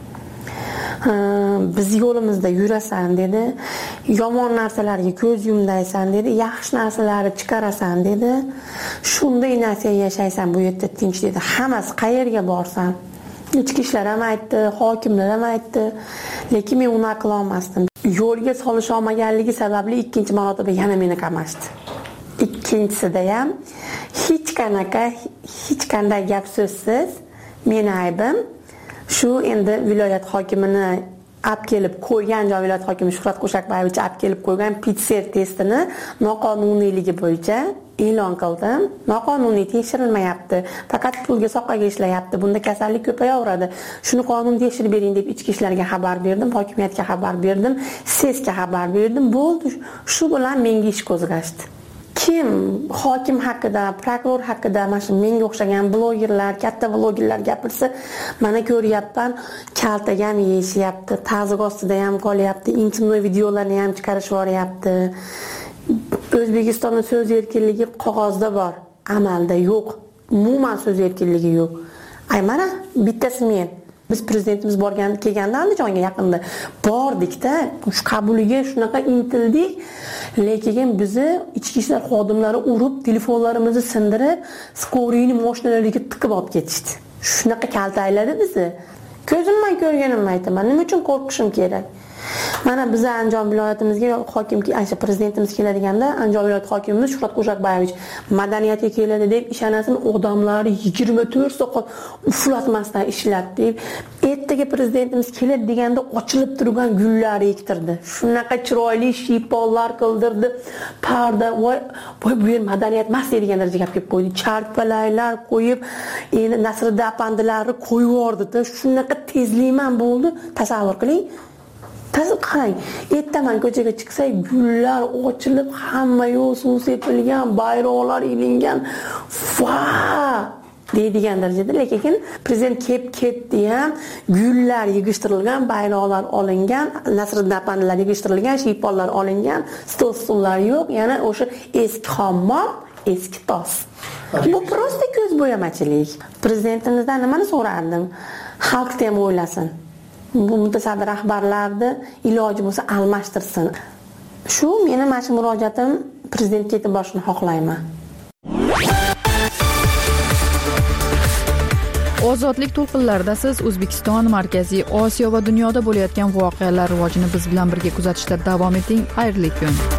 Biz yo'limizda yurasan dedi. Yomon narsalarga ko'z yumdaysan dedi. Yaxshi narsalarni chiqarasan dedi. Shunday narsa yashaysan bu yerda tinch dedi. Hammasi qayerga borsan. Ichki ishlar ham aytdi, hokimlar ham aytdi, lekin men uni qila olmasdim. Yo'lga solish olmaganligi sababli ikkinchi marotaba yana meni qamashdi. Ikkinchisida ham hech qanaqa, hech qanday gap so'zsiz meni aybim shu endi viloyat hokimini olib kelib qo'ygan, viloyat hokimi Shuhrat Qo'shaqboyevich olib kelib qo'ygan P C R testini noqonuniyligi bo'yicha e'lon qildim. Noqonuniy tekshirilmayapti. Faqat pulga soqaga ishlayapti. Bunda kasallik ko'payaveradi. Shuni qonun tekshirib bering deb ichki ishlarga xabar berdim, hokimiyatga xabar berdim, S E Sga xabar berdim. Bo'ldi. Shu bilan menga ish qo'zg'ashdi. Kim hokim haqida, prokuror haqida, mana shu menga o'xshagan blogerlar, katta blogerlar gapirsa, mana ko'ryapman, kaltaga ham yeyishyapti, ta'ziq ostida ham qolyapti, intimnoy videolarni ham chiqarib yuboryapti. O'zbekistonda so'z erkinligi qog'ozda bor, amalda yo'q. Umuman so'z erkinligi yo'q. Ay mana bittasi men. Biz prezidentimiz borgan kelganda Andijonga yaqinda bordik-da, shu qabuliga shunaqa intildik, lekin bizni ichki ishlar xodimlari urib, telefonlarimizni sindirib, skoriyni mashinalariga tiqib olib ketishdi. Shunaqa kaltayladi bizni. Ko'zimdan ko'rganimni aytaman. Nima uchun qo'rqishim kerak? Mana biz Andijon viloyatimizga hokim, ancha prezidentimiz keladeganda, Andijon viloyat hokimimiz Shuhrat Qo'shaqboyevich madaniyatga keladi deb ishanasin odamlari yigirma to'rt soat uflatmasdan ishlatdi deb, ertaga prezidentimiz keladi deganda ochilib turgan gullar ektirdi. Shunaqa chiroyli shiyponlar qildirdi. Parda, voy, voy bu yer madaniyat emas degan darajaga gap kelib qo'ydi. Charpalaylar qo'yib, endi Nasriddin apandilarni qo'yib yubordi-da. Shunaqa tezlikman bo'ldi. Tasavvur qiling. Tasavvur qarang, ertaman ko'chaga chiqsak, gullar ochilib, hamma yo'l suv sepilgan, bayroqlar ilingan. Va! deydigan darajada, lekin prezident kelib ketdi ham, gullar yig'ishtirilgan, bayroqlar olingan, Nasriddin apandilar yig'ishtirilgan, shiyponlar olingan, stol-stullar yo'q, yana o'sha eski xammom, eski tos. Bu prosta ko'z bo'yamachilik. Prezidentimizdan nimani so'rardim? Xalqni ham o'ylasin. Bu mutasaddi rahbarlarni iloji bo'lsa almashtirsin. Shu meni mana shu murojaatim prezidentga yetib borishni xohlayman. Ozodlik to'lqinlarida siz O'zbekiston, Markaziy Osiyo va dunyoda bo'layotgan voqealar rivojini biz bilan birga kuzatishda davom eting. Xayrli kun.